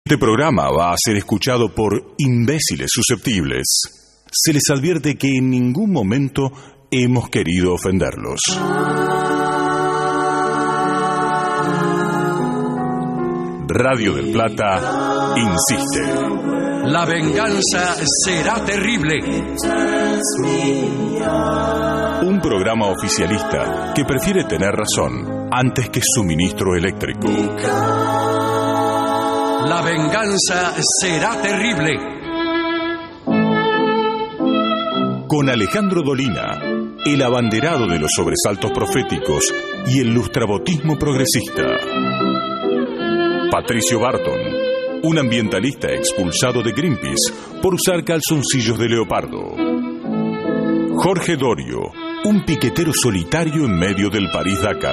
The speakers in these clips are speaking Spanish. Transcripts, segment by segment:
Este programa va a ser escuchado por imbéciles susceptibles. Se les advierte que en ningún momento hemos querido ofenderlos. Radio del Plata insiste. La venganza será terrible. Un programa oficialista que prefiere tener razón antes que suministro eléctrico. La venganza será terrible. Con Alejandro Dolina, el abanderado de los sobresaltos proféticos y el lustrabotismo progresista. Patricio Barton, un ambientalista expulsado de Greenpeace por usar calzoncillos de leopardo. Jorge Dorio, un piquetero solitario en medio del París-Dakar.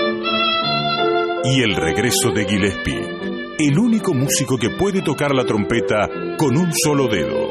Y el regreso de Gillespie, el único músico que puede tocar la trompeta con un solo dedo.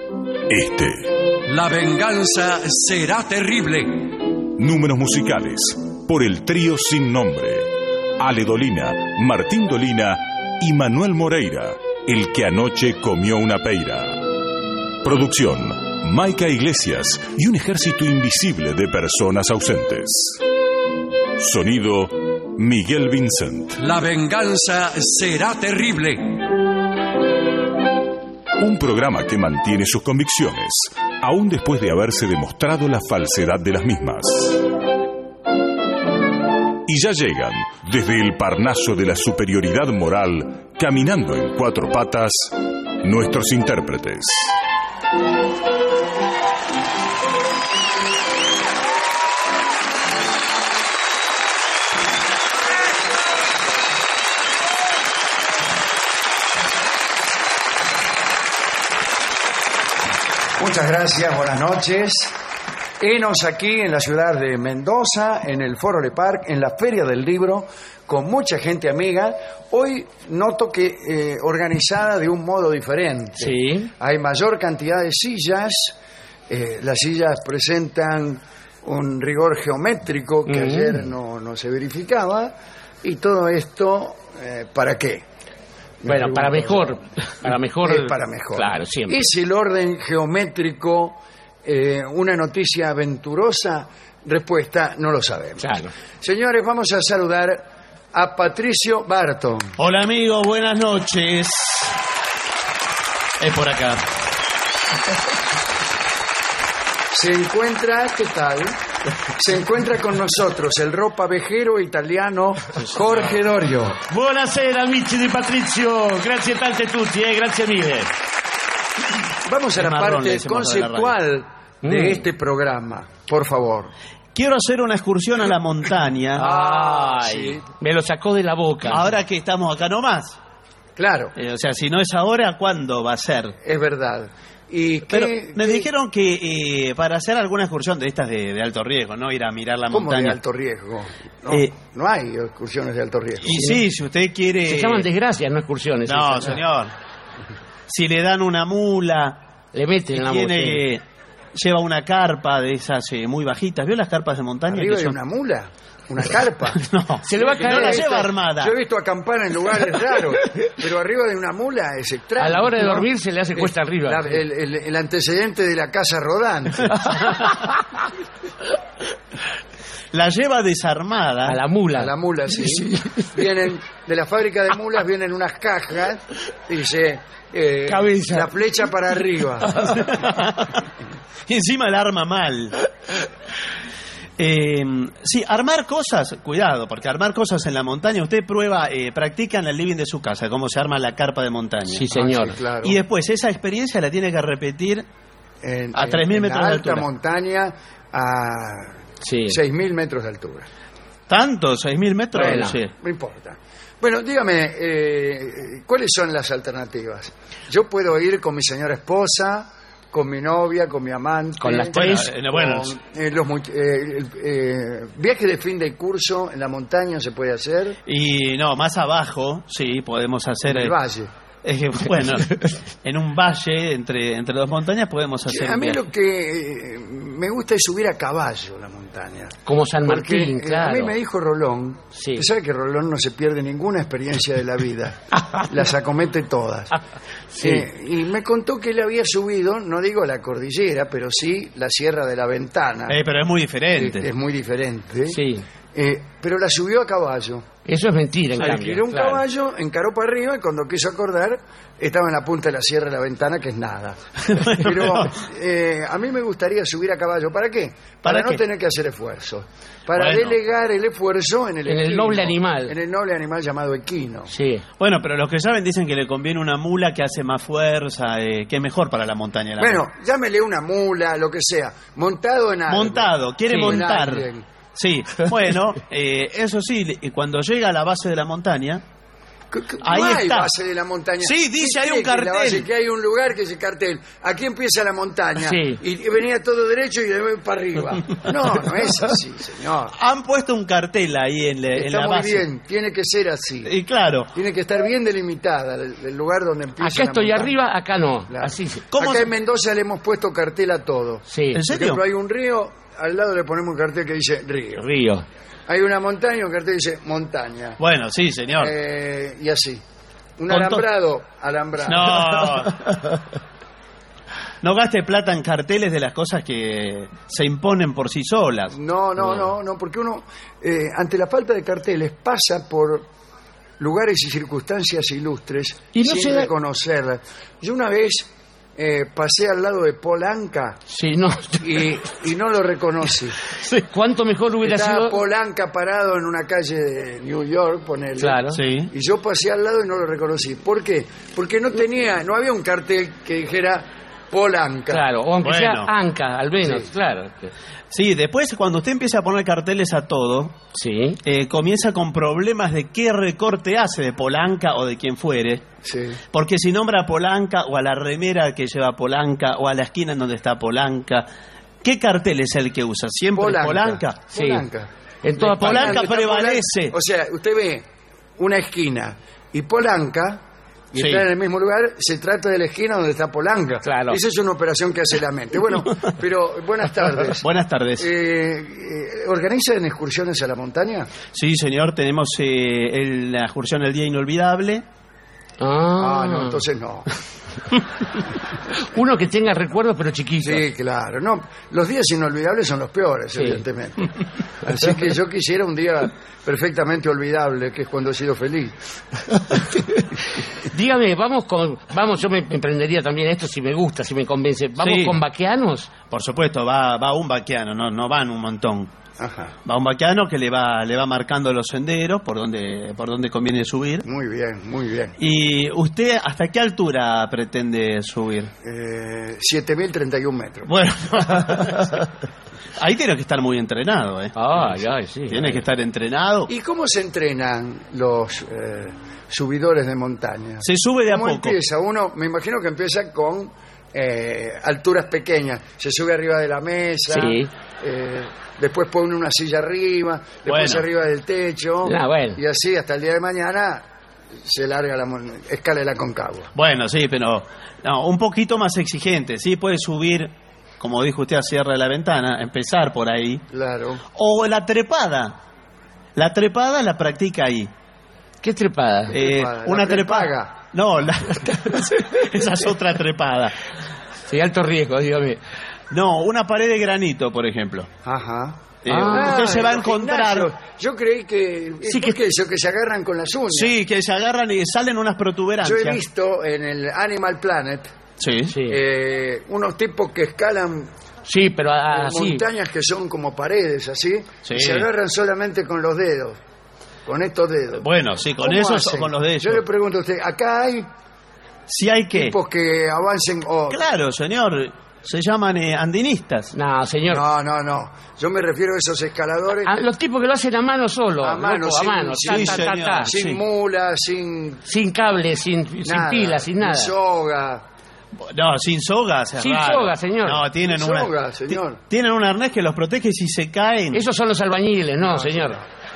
La venganza será terrible. Números musicales por el trío sin nombre. Ale Dolina, Martín Dolina y Manuel Moreira, el que anoche comió una peira. Producción, Maica Iglesias y un ejército invisible de personas ausentes. Sonido, Miguel Vincent. La venganza será terrible. Un programa que mantiene sus convicciones, aún después de haberse demostrado la falsedad de las mismas. Y ya llegan, desde el Parnaso de la superioridad moral, caminando en cuatro patas, nuestros intérpretes. Muchas gracias, buenas noches. Henos aquí en la ciudad de Mendoza, en el Foro Le Parc, en la Feria del Libro, con mucha gente amiga. Hoy noto que organizada de un modo diferente. Sí. Hay mayor cantidad de sillas. Las sillas presentan un rigor geométrico que ayer no se verificaba. Y todo esto, ¿para qué? Bueno, para mejor. Para mejor. Es para mejor. Claro, siempre. ¿Es el orden geométrico una noticia aventurosa? Respuesta, no lo sabemos. Claro. Señores, vamos a saludar a Patricio Barton. Hola amigos, buenas noches. Es por acá. Se encuentra, ¿qué tal? Se encuentra con nosotros el ropavejero italiano Jorge Dorio. Buonasera amici di Patrizio, grazie tante a tutti, grazie mille. Vamos a la marrón, parte le decimos de la conceptual de este programa, por favor. Quiero hacer una excursión a la montaña. Ay, sí. me lo sacó de la boca. Ahora que estamos acá nomás. Claro, O sea, si no es ahora, ¿cuándo va a ser? es verdad. ¿Y Pero qué, me qué- dijeron que para hacer alguna excursión de estas de alto riesgo, ¿no? Ir a mirar la ¿Cómo de montaña. alto riesgo? No, Eh, no hay excursiones de alto riesgo. Y sí, si usted quiere... Se llaman desgracias, no excursiones. No, esas. señor. Si le dan una mula, Le meten en la tiene, boca. lleva una carpa de esas muy bajitas. ¿Vio las carpas de montaña? ¿Arriba que de son- una mula? ¿Una carpa? No, Se le va a caer no la esta- lleva armada. Yo he visto acampar en lugares raros, pero arriba de una mula es extraño. A la hora de ¿no? dormir se le hace cuesta arriba. El antecedente de la casa rodante. La lleva desarmada. A la mula. A la mula, sí. Vienen, de la fábrica de mulas vienen unas cajas, dice, Cabeza. la flecha para arriba. Y encima la arma mal. Sí, armar cosas, cuidado, porque armar cosas en la montaña, usted prueba, practica en el living de su casa, cómo se arma la carpa de montaña. Sí, señor. Ah, sí, claro. Y después esa experiencia la tiene que repetir a 3.000 metros en de alta altura. montaña a Sí. 6.000 metros de altura. ¿Tanto? ¿6.000 metros? Bueno. Sí. No importa. Bueno, dígame, ¿cuáles son las alternativas? Yo puedo ir con mi señora esposa, con mi novia, con mi amante. Con las tres. Bueno, con, viaje de fin de curso en la montaña se puede hacer. y no, más abajo, sí, podemos hacer... En el valle. Bueno, en un valle entre dos montañas podemos hacer A un mí viaje. lo que me gusta es subir a caballo la montaña. Como San Porque Martín, claro. a mí me dijo Rolón, Sí. que sabe que Rolón no se pierde ninguna experiencia de la vida, las acomete todas. Sí. Y me contó que él había subido, no digo la cordillera, pero sí la Sierra de la Ventana. Pero es muy diferente. Es muy diferente. Sí. Pero la subió a caballo. Eso es mentira, en cambio. Alquiló un claro. caballo, encaró para arriba y cuando quiso acordar estaba en la punta de la Sierra de la Ventana, que es nada. Pero a mí me gustaría subir a caballo. ¿Para qué? Para no qué? tener que hacer esfuerzo. Para Bueno. delegar el esfuerzo en el equino, noble animal. En el noble animal llamado equino. Sí. Bueno, pero los que saben dicen que le conviene una mula que hace más fuerza, que es mejor para la montaña. Bueno, llámele una mula, lo que sea. Montado en algo. Montado, quiere Sí, en montar. alguien. Sí, bueno, eso sí, y cuando llega a la base de la montaña, ahí No hay está. base de la montaña. Sí, dice, ¿Qué hay un cree que es la cartel. base? Que hay un lugar que dice cartel. Aquí empieza la montaña. Sí. Y venía todo derecho y de nuevo para arriba. No, no es así, señor. han puesto un cartel ahí en Está la muy base. bien, tiene que ser así. Y claro, Tiene que estar bien delimitada el lugar donde empieza Acá la estoy montaña. arriba, acá no. Claro. Así sí. ¿Cómo Acá se- en Mendoza le hemos puesto cartel a todo. Sí. ¿En Por serio? ejemplo, hay un río, al lado le ponemos un cartel que dice río. Río. Hay una montaña, un cartel que dice montaña. Bueno, sí, señor. Y así. Un Con to- alambrado. No. No gaste plata en carteles de las cosas que se imponen por sí solas. No, porque uno, ante la falta de carteles, pasa por lugares y circunstancias ilustres Y no sin se da- reconocerlas. Yo una vez pasé al lado de Polanca Sí, no. y no lo reconocí. ¿Cuánto mejor hubiera Estaba sido? Polanca parado en una calle de New York, ponele. Claro. Sí. Y yo pasé al lado y no lo reconocí. ¿Por qué? Porque no había un cartel que dijera Polanca. Claro, o aunque sea Bueno. Anca, al menos, Sí. claro. Sí, después cuando usted empieza a poner carteles a todo, Sí. comienza con problemas de qué recorte hace de Polanca o de quien fuere. Sí. Porque si nombra a Polanca o a la remera que lleva Polanca o a la esquina en donde está Polanca, ¿qué cartel es el que usa? ¿Siempre Polanca? Sí. Polanca. En toda Polanca parte. Está prevalece. O sea, usted ve una esquina y Polanca y Sí. está en el mismo lugar, se trata de la esquina donde está Polanca. Claro. Esa es una operación que hace la mente. Bueno, pero buenas tardes. Buenas tardes. ¿Organizan excursiones a la montaña? Sí, señor, tenemos la excursión El Día Inolvidable. No, entonces no. Uno que tenga recuerdos pero chiquitos. Sí, claro. No, los días inolvidables son los peores, Sí. evidentemente. Así que yo quisiera un día perfectamente olvidable, que es cuando he sido feliz. Dígame, vamos, yo me emprendería también esto si me gusta, si me convence. ¿Vamos Sí. con vaqueanos? Por supuesto, va un vaqueano, no van un montón. Ajá. Va un vaqueano que le va marcando los senderos por donde conviene subir. Muy bien, muy bien. ¿Y usted hasta qué altura pretende subir? 7.031 metros. Bueno, ahí tiene que estar muy entrenado, ¿eh? Ay, sí. Tiene que estar entrenado. ¿Y cómo se entrenan los subidores de montaña? Se sube de a ¿Cómo poco. empieza? Uno, me imagino que empieza con alturas pequeñas. Se sube arriba de la mesa. Sí. Después pone una silla arriba, después Bueno. arriba del techo. Bueno. Y así hasta el día de mañana se larga la escala de la Concagua. Bueno, sí, pero no, un poquito más exigente. Sí, puede subir, como dijo usted, a Sierra de la Ventana, empezar por ahí. Claro. O la trepada. La trepada la practica ahí. ¿Qué trepada? Trepada, Una la trepada. prepaga. No, esa es otra trepada. Sí, alto riesgo, dígame. No, una pared de granito, por ejemplo. Ajá. Usted se va a en los encontrar. gimnasios. Yo creí que... Sí, ¿por qué eso? Que se agarran con las uñas. Sí, que se agarran y salen unas Yo protuberancias. he visto en el Animal Planet Sí. Sí, unos tipos que escalan sí, pero así. montañas que son como paredes, así, Sí. y se agarran solamente con los dedos, con estos dedos. Bueno, sí, con ¿Cómo esos hacen? o con los de ellos. Yo le pregunto a usted, ¿acá hay Si hay que. tipos que avancen o... Claro, señor. Se llaman andinistas. No, señor. No. Yo me refiero a esos escaladores Los tipos que lo hacen a mano solo. A mano, loco, sin- a mano. sí, Ta, ta, ta, señor. ta. sin sí. mula, sin Sin cable, sin nada, pila, sin nada. soga. No, sin sogas. es Sin raro. soga, señor. No, tienen Sin una. soga, señor. Tienen un arnés que los protege si se caen. Esos son los albañiles, no, señor.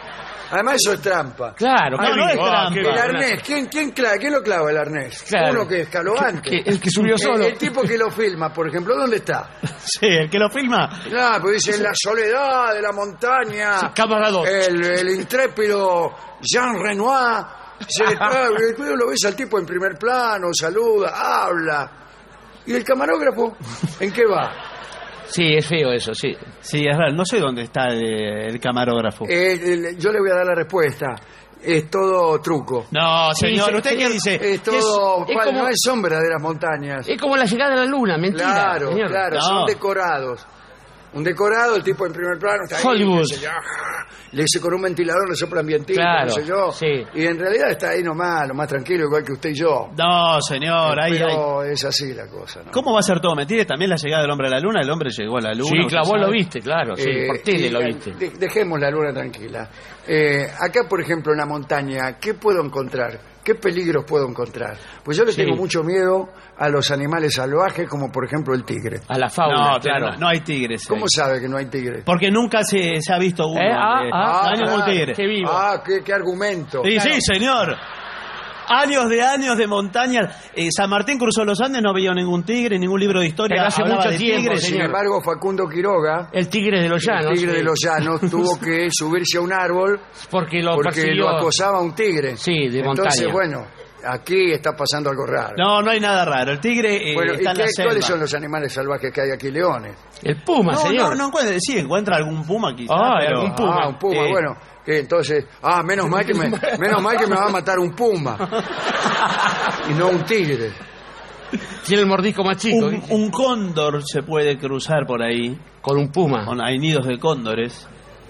Además eso es trampa. Claro, No, no es trampa. El arnés, ¿quién lo clava el arnés? Claro. Uno que escaló antes. El que subió solo. El tipo que lo filma, por ejemplo, ¿dónde está? Sí, el que lo filma. Claro, pues dice, en la soledad de la montaña, Sí, cámara 2. el intrépido Jean Renoir, lo ves al tipo en primer plano, saluda, habla. ¿Y el camarógrafo? ¿En qué va? Sí, es feo eso, sí. Sí, es raro. No sé dónde está el camarógrafo. Yo le voy a dar la respuesta. Es todo truco. No, Sí, señor, sí, ¿usted qué señor. dice? Es todo, es como- no es sombra de las montañas. Es como la llegada a la luna, mentira. Claro, señor. claro, No. son decorados. Un decorado, el tipo en primer plano está ahí, Hollywood. qué sé yo, le dice con un ventilador, le sopla ambientito, Claro, no sé yo. sí. Y en realidad está ahí nomás, lo más tranquilo, igual que usted y yo. No, señor, ahí, Pero es así la cosa, ¿no? ¿Cómo va a ser todo mentira? También la llegada del hombre a la luna. El hombre llegó a la luna. Sí, usted claro, vos sabe. lo viste, claro, sí, por tele y lo viste. Dejemos la luna tranquila. Acá, por ejemplo, en la montaña, ¿qué puedo encontrar? ¿Qué peligros puedo encontrar? Pues yo le Sí. tengo mucho miedo a los animales salvajes, como por ejemplo el tigre. A la fauna, No, pero claro. no hay tigres. ¿Cómo ahí. sabe que no hay tigre? Porque nunca se ha visto uno. Ah, no hay ningún claro. tigre. Qué vivo. Ah, qué argumento. Sí, Claro. sí, señor. Años de montañas. San Martín cruzó los Andes, no vio ningún tigre, ningún libro de historia. Pero hace hablaba mucho de tiempo, tigres. Sin señor. embargo, Facundo Quiroga, El tigre de los llanos. el tigre sí. de los llanos, tuvo que subirse a un árbol Porque lo porque persiguió. lo acosaba un tigre. Sí, de Entonces, montaña. bueno, aquí está pasando algo raro. No, no hay nada raro. El tigre Bueno, está en la selva. ¿cuáles son los animales salvajes que hay aquí? Leones. El puma, No, señor. no encuentra. Sí, encuentra algún puma quizás, Ah, pero... algún puma. Un puma, bueno. Que entonces, menos mal que me va a matar un puma. Y no un tigre. Tiene el mordisco más chico. Un cóndor se puede cruzar por ahí. Con un puma. Hay nidos de cóndores.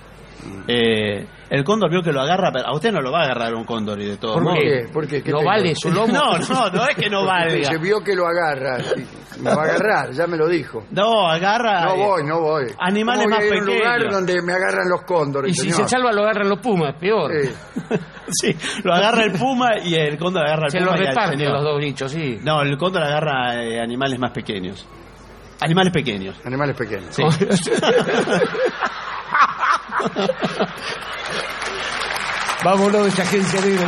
El cóndor vio que lo agarra, pero a usted no lo va a agarrar un cóndor y de todo ¿Por modo. qué? ¿Por qué? ¿Qué No tengo? vale su lomo. No es que no valga. Se vio que lo agarra. Me va a agarrar, ya me lo dijo. No, agarra. No voy. Animales ¿Cómo voy más a ir a un lugar pequeños. donde me agarran los cóndores, Y si señor? se salva lo agarran los pumas, peor. Sí, lo agarra el puma y el cóndor agarra el Se puma. los y al reparten señor. los dos bichos, sí. No, el cóndor agarra animales más pequeños. Animales pequeños. Animales pequeños. Sí. Vámonos de esa agencia negra.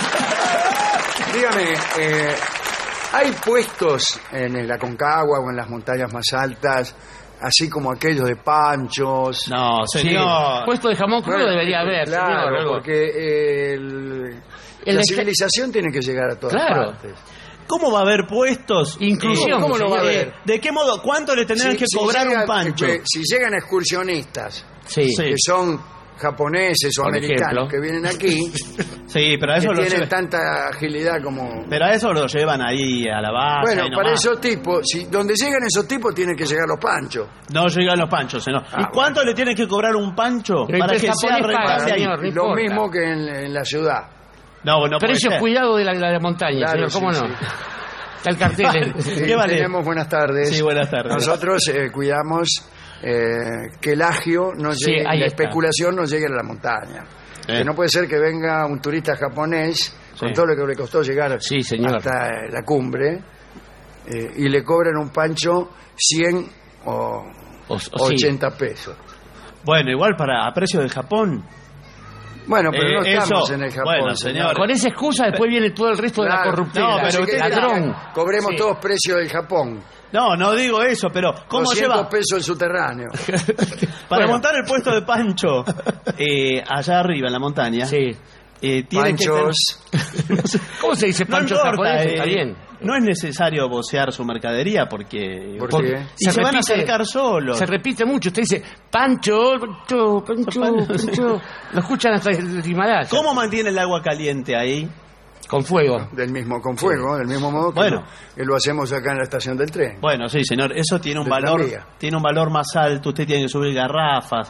Dígame, ¿hay puestos en la Aconcagua o en las montañas más altas, así como aquellos de panchos? No, Sí. señor. Puesto de jamón crudo Bueno, debería haber, claro, señor. algo. porque El la de- civilización tiene que llegar a todas Claro. partes. ¿Cómo va a haber puestos? Inclusión. ¿Cómo no va a señor. haber? ¿De qué modo? ¿Cuánto le tendrán que cobrar llegan, un pancho? Si llegan excursionistas, Sí. Sí. que son japoneses o Por americanos ejemplo. que vienen aquí, Sí, pero a que eso lo tienen llevan. tanta agilidad como... Pero a eso lo llevan ahí a la base. Bueno, ahí para nomás. esos tipos, donde llegan esos tipos tienen que llegar los panchos. No llegan los panchos, señor. ¿Y bueno. cuánto le tiene que cobrar un pancho Pero para el que sea japonés paga, rentable ahí? señor. No Lo importa. mismo que en la ciudad. No, no puede Precios ser. cuidado de la montaña, Claro, señor, ¿cómo sí, no? sí. Está el cartel. ¿Qué vale? Tenemos buenas tardes. Sí, buenas tardes. Nosotros cuidamos que el agio no Sí, llegue, ahí la está. especulación no llegue a la montaña. Que no puede ser que venga un turista japonés con Sí. todo lo que le costó llegar Sí, señor. hasta la cumbre y le cobran un pancho 100 o O sí. 80 pesos. Bueno, igual a precio de Japón. Bueno, pero no estamos eso- en el Japón, bueno, señor. Con esa excusa después viene todo el resto de la Claro. corruptela. No, pero Así que usted- ladrón. Cobremos Sí. todos precios del Japón. No digo eso, pero ¿cómo 200 lleva? pesos el subterráneo. Para Bueno. montar el puesto de pancho allá arriba en la montaña, Sí. tiene que Panchos. ¿Cómo se dice No pancho importa, japonés? Está bien. No es necesario vocear su mercadería porque... ¿Por Porque qué? Y se van a repite- acercar solos. Se repite mucho. Usted dice, Pancho, Pancho, Pancho, Pancho. Lo escuchan hasta el Himalaya. ¿Cómo mantiene el agua caliente ahí? Con fuego. Con fuego, del mismo modo que, Bueno. que lo hacemos acá en la estación del tren. Bueno, sí, señor, eso tiene un De valor, tranvía. tiene un valor más alto. Usted tiene que subir garrafas.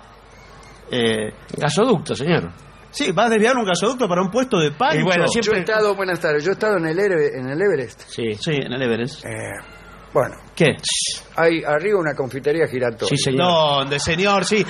Gasoducto, señor. Sí, va a desviar un gasoducto para un puesto de pancho. Y bueno, siempre- Yo he estado, buenas tardes, yo he estado en el Everest. Sí. Sí, en el Everest. Bueno, ¿Qué? hay arriba una confitería giratoria. Sí, señor. ¿Dónde, señor? Sí.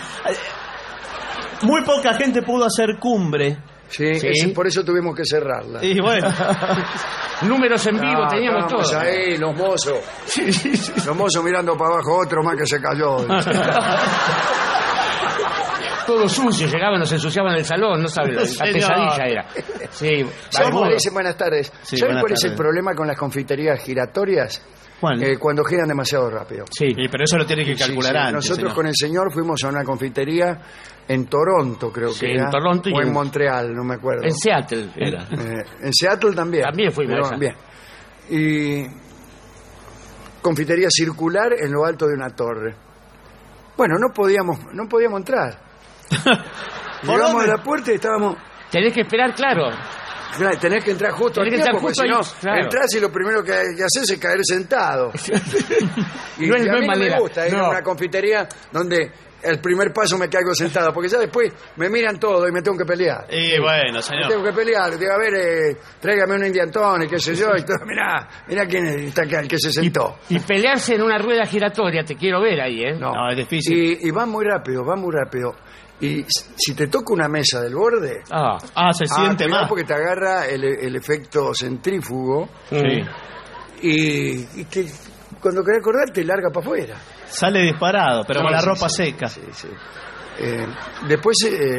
Muy poca gente pudo hacer cumbre. Sí, Sí. por eso tuvimos que cerrarla. Y bueno, Números en vivo teníamos estábamos todos. ahí, los mozos. Los mozos mirando para abajo, otro más que se cayó. todo sucio, llegaban, nos ensuciaban el salón, no sabes, la pesadilla era. Sí, buenas tardes. Sí, ¿Saben buenas cuál es tardes. el problema con las confiterías giratorias? ¿Cuál? Cuando giran demasiado rápido. Sí. Y, pero eso lo tiene que calcular Sí, sí. antes. Nosotros señor. con el señor fuimos a una confitería en Toronto, creo Sí, que era. en Toronto y o en en- Montreal, no me acuerdo. En Seattle era. En Seattle también. También fuimos Pero, a esa. bien. Y confitería circular en lo alto de una torre. Bueno, no podíamos entrar. ¿Por Llegamos dónde? a la puerta y estábamos... Tenés que esperar, claro. Claro, tenés que entrar justo al Tenés que tiempo, entrar porque justo si ahí, no, claro. entras y lo primero que haces es caer sentado. Y, No es- y a no es mí no manera. me gusta ir No. a una confitería donde el primer paso me caigo sentado, porque ya después me miran todo y me tengo que pelear. Y bueno, Me señor. tengo que pelear, digo, a ver, tráigame un indiantón y qué sé yo, y todo. Mirá quién está acá, el que se sentó. Y pelearse en una rueda giratoria, te quiero ver ahí, ¿eh? No, es difícil. Y va muy rápido. Y si te toca una mesa del borde, Se siente cuidado más. porque te agarra el efecto centrífugo Sí. y que cuando querés acordar te larga para afuera. Sale disparado, pero con la Sí, ropa sí, seca. sí, sí. Después,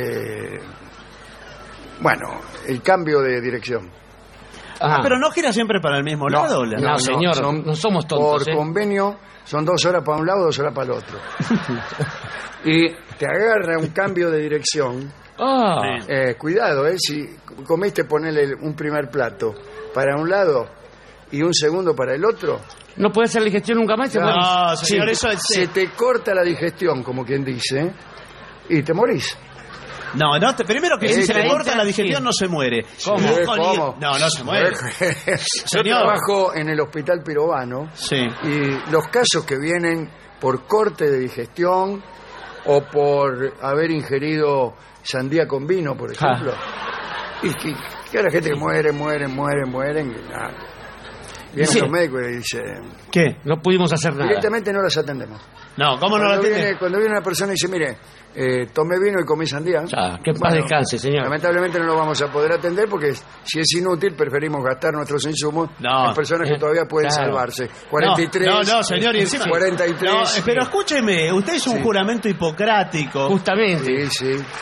bueno, el cambio de dirección. Ajá. Pero no gira siempre para el mismo lado. ¿o no, señor, no somos tontos, Por ¿eh? convenio son 2 horas para un lado, 2 horas para el otro. Y te agarra un cambio de dirección. Cuidado, si comiste ponerle un primer plato para un lado y un segundo para el otro, No puede hacer digestión nunca más y te No, morís. señor, Sí. eso es... se te corta la digestión, como quien dice, y te morís. No, primero que si se le te corta entra, la digestión sí. no se muere. ¿Cómo? ¿Cómo? No, no se muere. Yo Señor. trabajo en el Hospital Pirovano Sí. y los casos que vienen por corte de digestión o por haber ingerido sandía con vino, por ejemplo, y que la gente que mueren. Y nada. Vienen Sí. los médicos y dicen, ¿Qué? No pudimos hacer nada. directamente no las atendemos. No, ¿cómo no lo atiende? Cuando viene una persona y dice, mire, tomé vino y comí sandía. Ya, que en paz descanse, señor. Lamentablemente no lo vamos a poder atender porque si es inútil preferimos gastar nuestros insumos No. en personas que todavía pueden Claro. salvarse. 43. No, señor, y encima... 43. No, pero escúcheme, usted es un Sí. juramento hipocrático. Justamente. Sí, sí.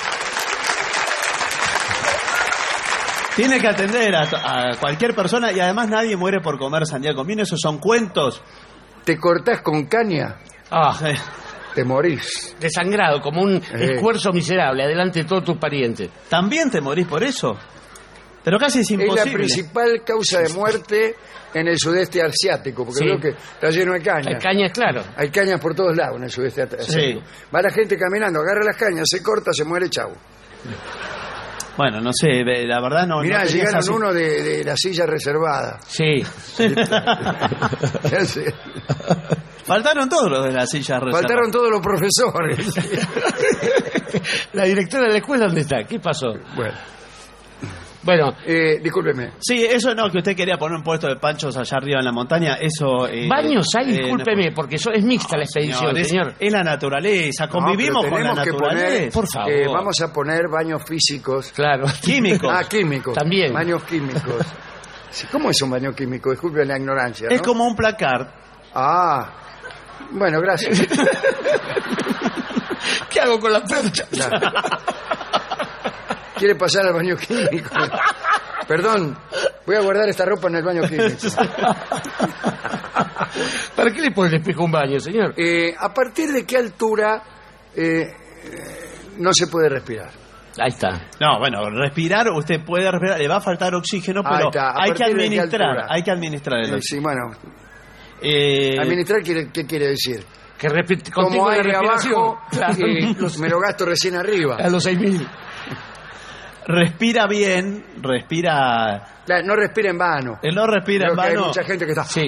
Tiene que atender a cualquier persona y además nadie muere por comer sandía con vino. Esos son cuentos. Te cortás con caña, Eh, te morís. Desangrado, como un esfuerzo miserable, adelante de todos tus parientes. ¿También te morís por eso? Pero casi es Es la imposible. principal causa de muerte en el sudeste asiático, porque Sí. veo que está lleno de caña. Hay cañas, claro. Hay cañas por todos lados en el sudeste asiático. Sí. Va la gente caminando, agarra las cañas, se corta, se muere, chau. Bueno, no sé, la verdad no... Mirá, no tenías llegaron así- uno de la silla reservada. Sí. Ya sé. Faltaron todos los de las sillas reservadas. Faltaron todos los profesores. La directora de la escuela, ¿dónde está? ¿Qué pasó? Bueno, Discúlpeme. Sí, eso no, que usted quería poner un puesto de panchos allá arriba en la montaña, eso... baños hay, no, discúlpeme, porque es mixta la expedición, es, señor. es la naturaleza, convivimos No, pero con la tenemos que poner, naturaleza. Por favor. vamos a poner baños físicos. Claro. Químicos. Químicos. También. Baños químicos. Sí, ¿cómo es un baño químico? Disculpe la ignorancia, ¿no? Es como un placard. Bueno, gracias. ¿Qué hago con la percha? ¿Quiere pasar al baño químico? Perdón, voy a guardar esta ropa en el baño químico. ¿Para qué le pone el espejo a un baño, señor? ¿A partir de qué altura no se puede respirar? Ahí está. No, bueno, respirar, usted puede respirar, le va a faltar oxígeno, Ahí pero está. ¿A hay que partir de qué administrar, altura? hay que administrar el Sí, oxígeno. bueno. Eh, ¿Administrar qué quiere decir? Que Como contigo la aire respiración. abajo Claro. y me lo gasto recién arriba. A los 6.000. respira bien, respira... No respira en vano. No respira en Creo que hay vano. mucha gente que está... Sí.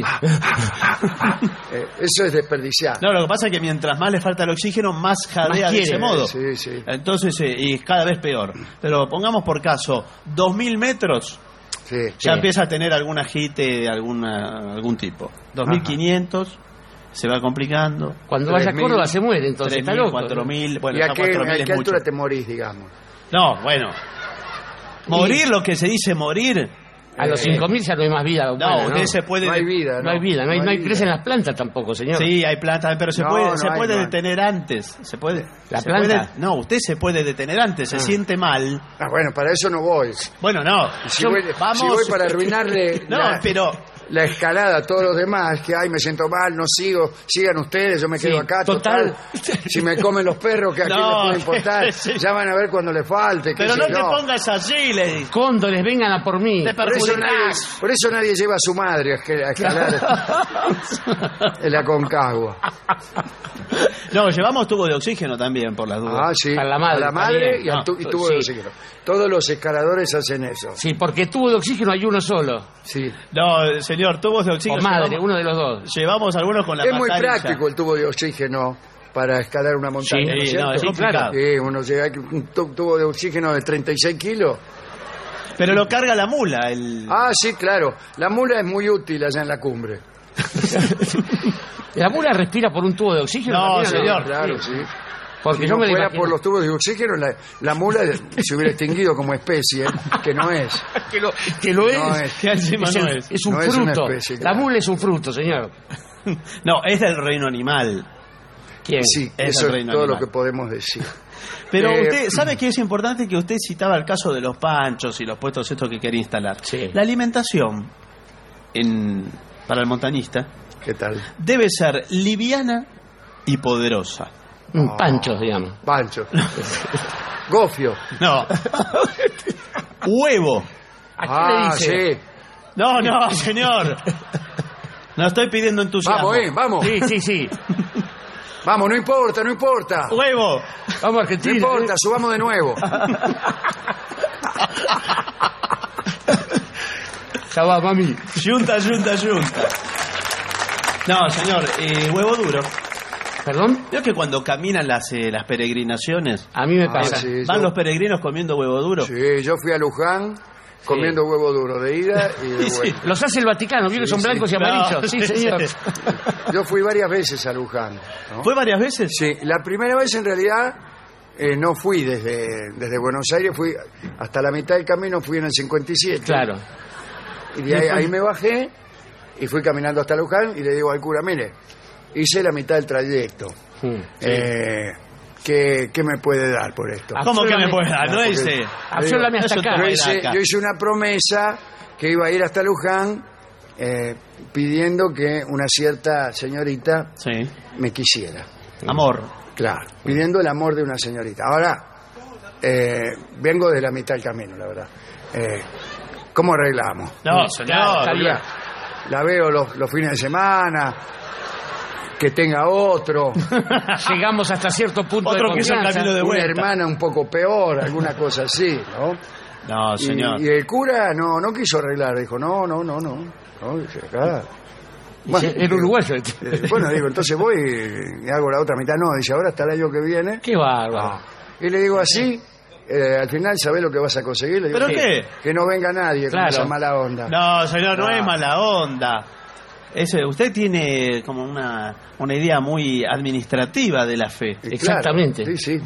Eso es desperdiciar. No, lo que pasa es que mientras más le falta el oxígeno, más jadea Más de quiere. ese modo. Sí, sí. Entonces, y cada vez peor. Pero pongamos por caso, 2.000 metros, Sí. ya empieza a tener algún agite de algún tipo. 2.500, se va complicando. Cuando vaya a 3.000, Córdoba se muere, entonces está 3.000, loco. 4.000, bueno, ¿Y a ya qué 4.000 es mucho. altura te morís, digamos? No, bueno. Morir, lo que se dice morir, A los 5.000 ya no hay más vida humana, No, usted se puede... No hay vida, No hay vida, no hay crecen las plantas tampoco, señor. Sí, hay plantas, pero se No, puede, no se hay, puede no hay. detener antes. ¿Se puede? ¿La se planta? puede- no, usted se puede detener antes, se siente mal. Ah, bueno, para eso no voy. Bueno, no. Si voy para arruinarle No, pero... la escalada a todos los demás, que ay, me siento mal, no sigo, sigan ustedes, yo me quedo acá, total. Si me comen los perros, que aquí No, me puede importar, sí. ya van a ver cuando le falte. qué Pero sé no te yo. pongas así, le digo. Cóndores, vengan a por mí. Te Por eso, nadie lleva a su madre a escalar en la Concagua. No, llevamos tubo de oxígeno también, por las dudas. Ah, sí. Para la madre, A la madre también. y, No, y tubo de sí. oxígeno. Todos los escaladores hacen eso. Sí, porque tubo de oxígeno hay uno solo. Sí. No, señor, tubos de O oxígeno... madre, llevamos, uno de los dos. llevamos algunos con la Es muy mascarilla. práctico el tubo de oxígeno para escalar una montaña, ¿no es Sí, cierto? no, es Sí, complicado. Sí, uno llega un tubo de oxígeno de 36 kilos. Pero lo carga la mula. Ah, sí, claro. La mula es muy útil allá en la cumbre. ¿La mula respira por un tubo de oxígeno? No, también, señor. Claro, sí. Porque Si yo no me lo fuera imagino. por los tubos de oxígeno, la mula se hubiera extinguido como especie, que no es. Que lo es. No es. Que encima no el- es. es un No es una fruto. especie, La claro. mula es un fruto, señor. No, es del reino animal. ¿Quién? Sí, Es eso el es reino todo animal. lo que podemos decir. Pero Eh, usted, ¿sabe que es importante que usted citaba el caso de los panchos y los puestos estos que quería instalar? Sí. La alimentación para el montañista ¿Qué tal? debe ser liviana y poderosa. Panchos, digamos. Pancho. Gofio. No. Huevo. ¿A qué le dice? sí. No, no, señor. No estoy pidiendo entusiasmo. Vamos, vamos. Sí, sí, sí. Vamos, no importa, no importa. Huevo. Vamos, No Argentina. importa, subamos de nuevo. Ya va, mami. Yunta, yunta, yunta. No, señor, huevo duro. ¿Perdón? Veo que cuando caminan las peregrinaciones, A mí me pasa. sí, van yo- los peregrinos comiendo huevo duro. Sí, yo fui a Luján comiendo huevo duro de ida y de Sí. vuelta. Los hace el Vaticano, ¿vio que son blancos y amarillos? No, Sí, señor. Yo fui varias veces a Luján. ¿no? ¿Fue varias veces? Sí, la primera vez en realidad no fui desde Buenos Aires, fui hasta la mitad del camino, fui en el 57. Claro. Y de ahí me bajé y fui caminando hasta Luján y le digo al cura, mire, hice la mitad del trayecto. ¿Qué me puede dar por esto? ¿Cómo que me Absolutamente. puede dar? No porque- ese. Absolutamente hasta Eso acá. te Yo va a hice, acá. yo hice una promesa que iba a ir hasta Luján pidiendo que una cierta señorita Sí. me quisiera. Amor. Claro, pidiendo el amor de una señorita. Ahora, vengo de la mitad del camino, la verdad. ¿Cómo arreglamos? No, Claro, está señor. bien. La veo los fines de semana, que tenga otro, Llegamos hasta cierto punto Otro de que hizo el confianza. camino de una vuelta. hermana un poco peor, alguna cosa así, ¿no? No, señor. Y el cura no quiso arreglar, dijo, no, dice, acá. Bueno, El uruguayo. bueno, digo, entonces voy y hago la otra mitad. No, dice, ahora hasta el año que viene. Qué bárbaro. Y le digo así, al final, ¿sabés lo que vas a conseguir? Le digo, ¿Pero qué? Que no venga nadie Claro. con esa mala onda. No, señor, no Ah. es mala onda. Usted tiene como una idea muy administrativa de la fe. Y Exactamente. claro, sí.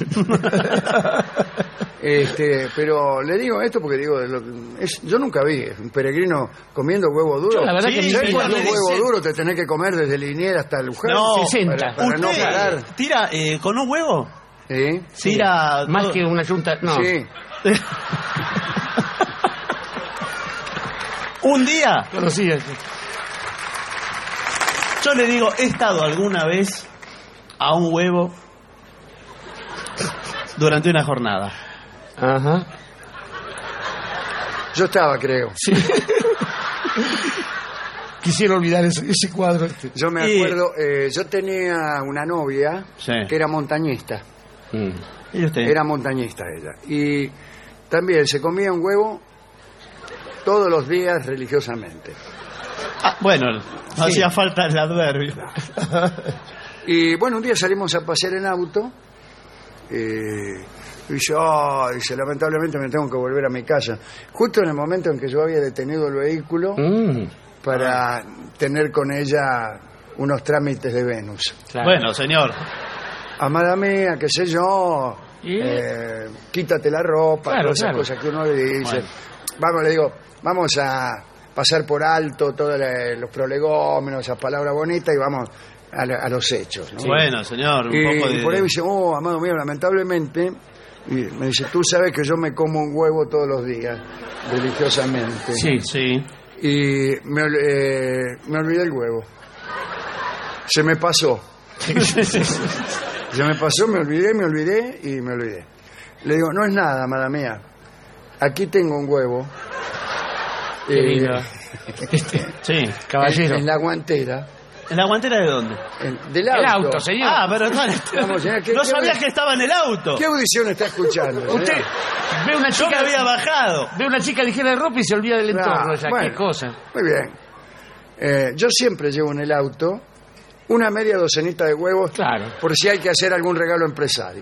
Pero le digo esto porque digo, yo nunca vi un peregrino comiendo huevo duro. Yo la verdad Sí, que ni ¿Sabes sí, cuántos sí, huevos sí. duros te tenés que comer desde Liniers hasta Luján? No, 60. Para no ¿Usted parar. tira con un huevo? ¿Sí? Tira Más todo- que una yunta. No. Sí. Un día, Conocía. yo le digo, he estado alguna vez a un huevo durante una jornada. Ajá. Yo estaba, creo. Quisiera olvidar ese cuadro. Yo me Y- acuerdo, yo tenía una novia Sí. que era montañista. ¿Y usted? Era montañista ella. Y también se comía un huevo todos los días religiosamente. Ah, bueno, no hacía falta el adverbio. Y bueno, un día salimos a pasear en auto. Y yo, dice, lamentablemente me tengo que volver a mi casa. Justo en el momento en que yo había detenido el vehículo para tener con ella unos trámites de Venus. Claro. Bueno, señor. Amada mía, qué sé yo, ¿Y? quítate la ropa, Claro, todas esas claro. cosas que uno le dice. Bueno. vamos, le digo, vamos a pasar por alto todos los prolegómenos, esas palabras bonitas y vamos a los hechos, ¿no? Bueno, señor, un poco de... Y por ahí me dice, amado mío, lamentablemente, y me dice, tú sabes que yo me como un huevo todos los días, religiosamente. Sí, sí. Y me olvidé el huevo. Se me pasó. Se me pasó, me olvidé. Le digo, no es nada, amada mía. Aquí tengo un huevo. Sí, caballero. En la guantera. ¿En la guantera de dónde? Del auto. El auto, señor. Ah, pero no, Vamos, señor, no sabía que estaba en el auto. ¿Qué audición está escuchando? Usted señor? ve una Yo chica, me había bajado. ve una chica ligera de ropa y se olvida del entorno. Ya, bueno, qué cosa. Muy bien. Yo siempre llevo en el auto una media docenita de huevos, Claro. por si hay que hacer algún regalo empresario.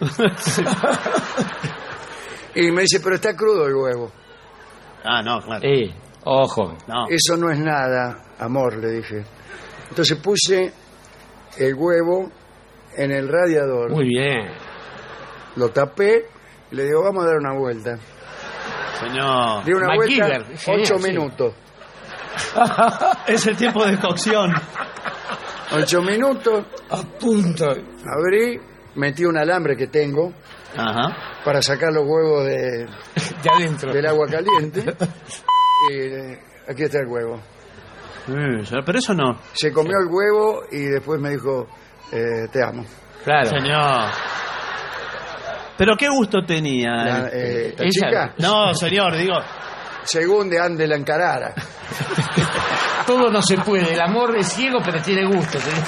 Y me dice, pero está crudo el huevo. Ah, no, claro. Ojo. No. Eso no es nada, amor, le dije. Entonces puse el huevo en el radiador, Muy bien. lo tapé y le digo, vamos a dar una vuelta. Señor. Di una MacGyver, vuelta, genial, 8 sí. minutos. Es el tiempo de cocción. 8 minutos, A punto. abrí, metí un alambre que tengo Ajá. para sacar los huevos De adentro. del agua caliente. Y aquí está el huevo. Pero eso no. Se comió el huevo y después me dijo, te amo. Claro. Señor. ¿Pero qué gusto tenía? Esta Ella- chica, No, señor, digo... según de ande la encarara. Todo no se puede. El amor es ciego, pero tiene gusto, señor.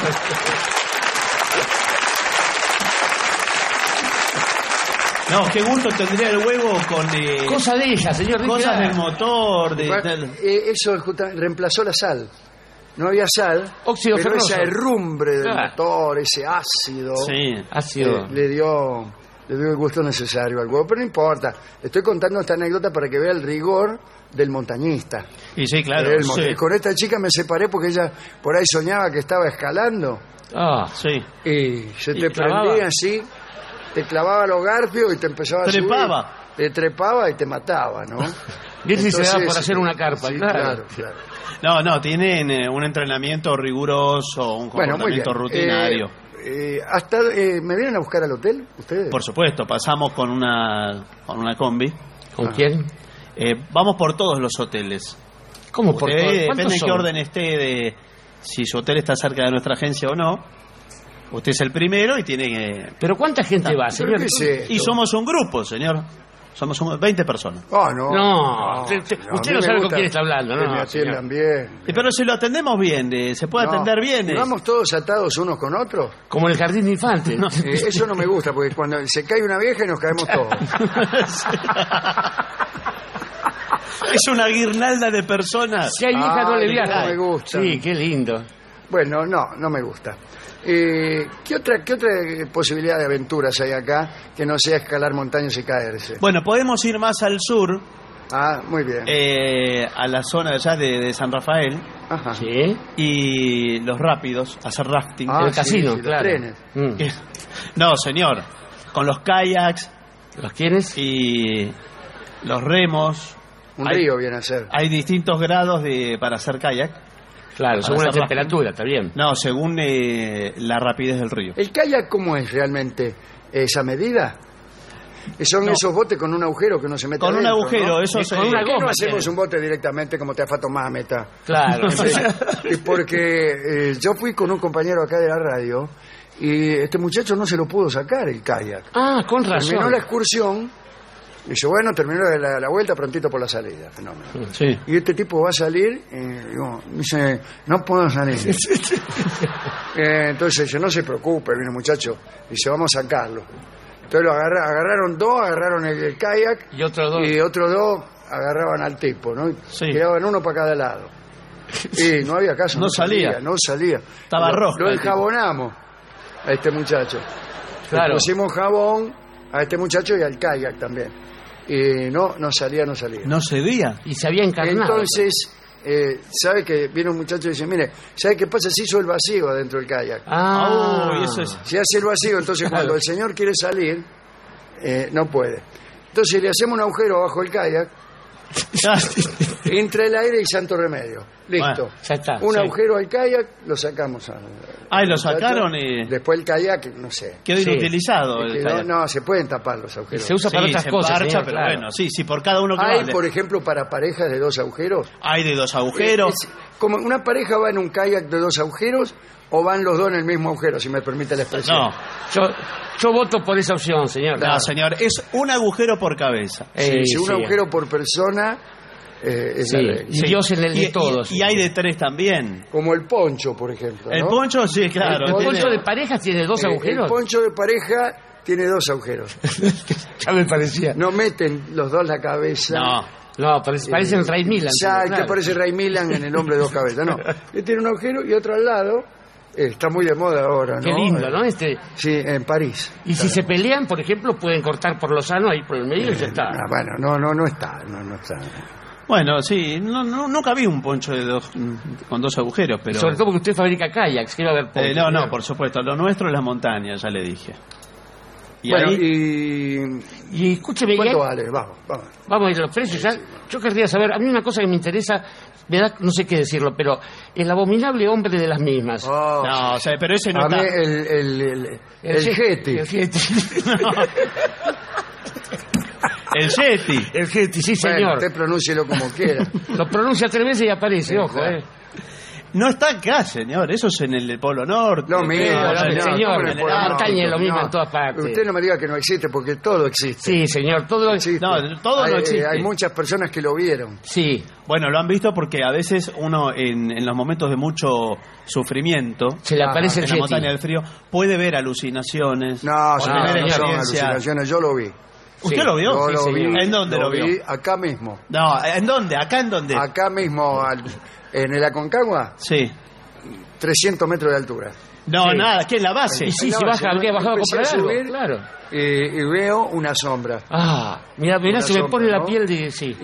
No, qué gusto tendría el huevo con... Cosa de ella, señor. cosas déjela. del motor, Eso reemplazó la sal. No había sal, Óxido pero ferroso. esa herrumbre del Claro. motor, ese ácido, Sí. Ácido. le dio el gusto necesario al huevo. Pero no importa, le estoy contando esta anécdota para que vea el rigor del montañista. Y sí, claro. Sí. Con esta chica me separé porque ella por ahí soñaba que estaba escalando Ah, Sí. y se Y te clavaba. prendía así, te clavaba los garfios y te empezaba a Trepaba. subir. Te trepaba y te mataba, ¿no? Y él sí se da Entonces, por hacer una carpa, sí, claro. claro. No, tienen un entrenamiento riguroso, un Bueno, muy bien. comportamiento rutinario. ¿Me vienen a buscar al hotel ustedes? Por supuesto, pasamos con una combi. ¿Con quién? Vamos por todos los hoteles. ¿Cómo por Usted, todo? depende ¿Cuántos de qué son? orden esté de si su hotel está cerca de nuestra agencia o no. Usted es el primero y tiene que... ¿Pero cuánta gente va, ¿Pero señor? qué es esto? Y somos un grupo, señor. Somos 20 personas. Oh, no. No, usted a no mí me sabe con gusta quién está hablando, que ¿no? me atiendan bien. Pero si lo atendemos bien, se puede atender bien. ¿Y vamos todos atados unos con otros? Como en el jardín de infantes. Eso no me gusta, porque cuando se cae una vieja y nos caemos todos. Es una guirnalda de personas. Si hay hija, no le viaja. no me gusta. Sí, qué lindo. Bueno, no me gusta. ¿Qué otra posibilidad de aventuras hay acá que no sea escalar montañas y caerse? Bueno, podemos ir más al sur, Ah, muy bien. a la zona allá de San Rafael, Ajá. Sí. y los rápidos, hacer rafting. Ah, el sí, casino, sí, los claro. trenes. No, señor, con los kayaks ¿Los quieres? y los remos. Un Hay- río viene a ser. Hay distintos grados para hacer kayak. Claro, según la hacer temperatura, está bien. No, según la rapidez del río. ¿El kayak cómo es realmente esa medida? Son No. esos botes con un agujero que no se mete Con un adentro, agujero, ¿no? eso Y se... con una ¿Por qué no goma hacemos tiene. un bote directamente como Teafato Mámeta? Claro. Y porque yo fui con un compañero acá de la radio y este muchacho no se lo pudo sacar el kayak. Ah, con razón. Terminó la excursión, dice, bueno, terminó la vuelta prontito por la salida, fenómeno. Sí. Y este tipo va a salir, dice, no puedo salir. Entonces dice, no se preocupe, vino muchacho, dice, vamos a sacarlo. Entonces lo agarraron dos, agarraron el kayak Y otros dos. y otros dos agarraban al tipo, ¿no? Y Sí. tiraban uno para cada lado. Y no había caso, No salía. no salía. Estaba rosca Lo el tipo. enjabonamos a este muchacho. Claro. Le pusimos jabón a este muchacho y al kayak también. Y no salía. No cedía. Y se había encarnado. Entonces, ¿sabe que viene un muchacho y dice, mire, ¿sabe qué pasa? Se hizo el vacío adentro del kayak. Ah, Uy, eso es... Se hace el vacío, entonces Claro. cuando el señor quiere salir, no puede. Entonces le hacemos un agujero abajo del kayak Entre el aire y Santo Remedio. Listo. Bueno, ya está, Un sí. agujero al kayak, lo sacamos. Ay, lo sacaron y Después el kayak, no sé. quedó Sí. inutilizado. el Quedó- kayak. no, se pueden tapar los agujeros. Se usa para Sí, otras se cosas, emparcha, señor, pero claro. bueno, sí, por cada uno que Hay, vale. por ejemplo, para parejas de 2 agujeros. Hay de 2 agujeros. Como una pareja va en un kayak de 2 agujeros o van los dos en el mismo agujero, si me permite la expresión. No, Yo voto por esa opción, señor. no, señor, es un agujero por cabeza. Si un sí. agujero por persona es Sí. la ley. Y Dios en el de todos. Y hay de 3 también. Como el poncho, por ejemplo. El ¿no? poncho, sí, claro. ¿El poncho poncho de parejas tiene 2 El agujeros? poncho de pareja tiene 2 agujeros. Ya me parecía. No meten los dos la cabeza. No, Parecen Ray Milan. Ya, claro. ¿qué parece Ray Milan en El hombre de 2 cabezas? No, él tiene un agujero y otro al lado. Está muy de moda ahora, ¿no? Qué lindo, ¿no? Sí, en París. Y si se pelean, por ejemplo, pueden cortar por lo sano ahí por el medio y ya está. Ah, bueno, no está. Bueno, sí, nunca vi un poncho con 2 agujeros, pero... Sobre todo porque usted fabrica kayaks, que va a haber poncho. no, por supuesto, lo nuestro es la montaña, ya le dije. Y Bueno, ahí, Y escúcheme, ¿cuánto y vale? Vamos. vamos a ir a los precios ya. Yo querría saber, a mí una cosa que me interesa, me da, no sé qué decirlo, pero el abominable hombre de las mismas. Oh, no, o sea, pero ese no a mí está... el Yeti. El Yeti. El Yeti. El Yeti, sí, Bueno, señor. usted pronúncielo como quiera. Lo pronuncia 3 veces y aparece, ojo, claro. No está acá, señor, eso es en el Polo Norte. Lo mismo, No, ¿cómo señor, le en el ponemos Arcaña es lo nosotros? mismo No, en todas partes. Usted no me diga que no existe, porque todo existe. Sí, señor, todo Existe. No, todo no existe. Hay muchas personas que lo vieron. Sí, Bueno, lo han visto porque a veces uno en los momentos de mucho sufrimiento, se le aparece en el la Yeti. montaña del frío, puede ver alucinaciones. No, o señor, tener no son experiencias. alucinaciones, yo lo vi. ¿Usted Sí. lo vio? Yo Sí, lo señor. vi. ¿En dónde lo vio? vi acá mismo. No, ¿en dónde? ¿Acá en dónde? Acá mismo, en el Aconcagua, Sí. 300 metros de altura. No, Sí. nada, aquí en la base. Y sí, No, si baja, si habría no, bajado a empecé comprar a algo, subir. claro. Y veo una sombra. Ah, mira, Una se me sombra, pone la ¿no? piel de... Sí.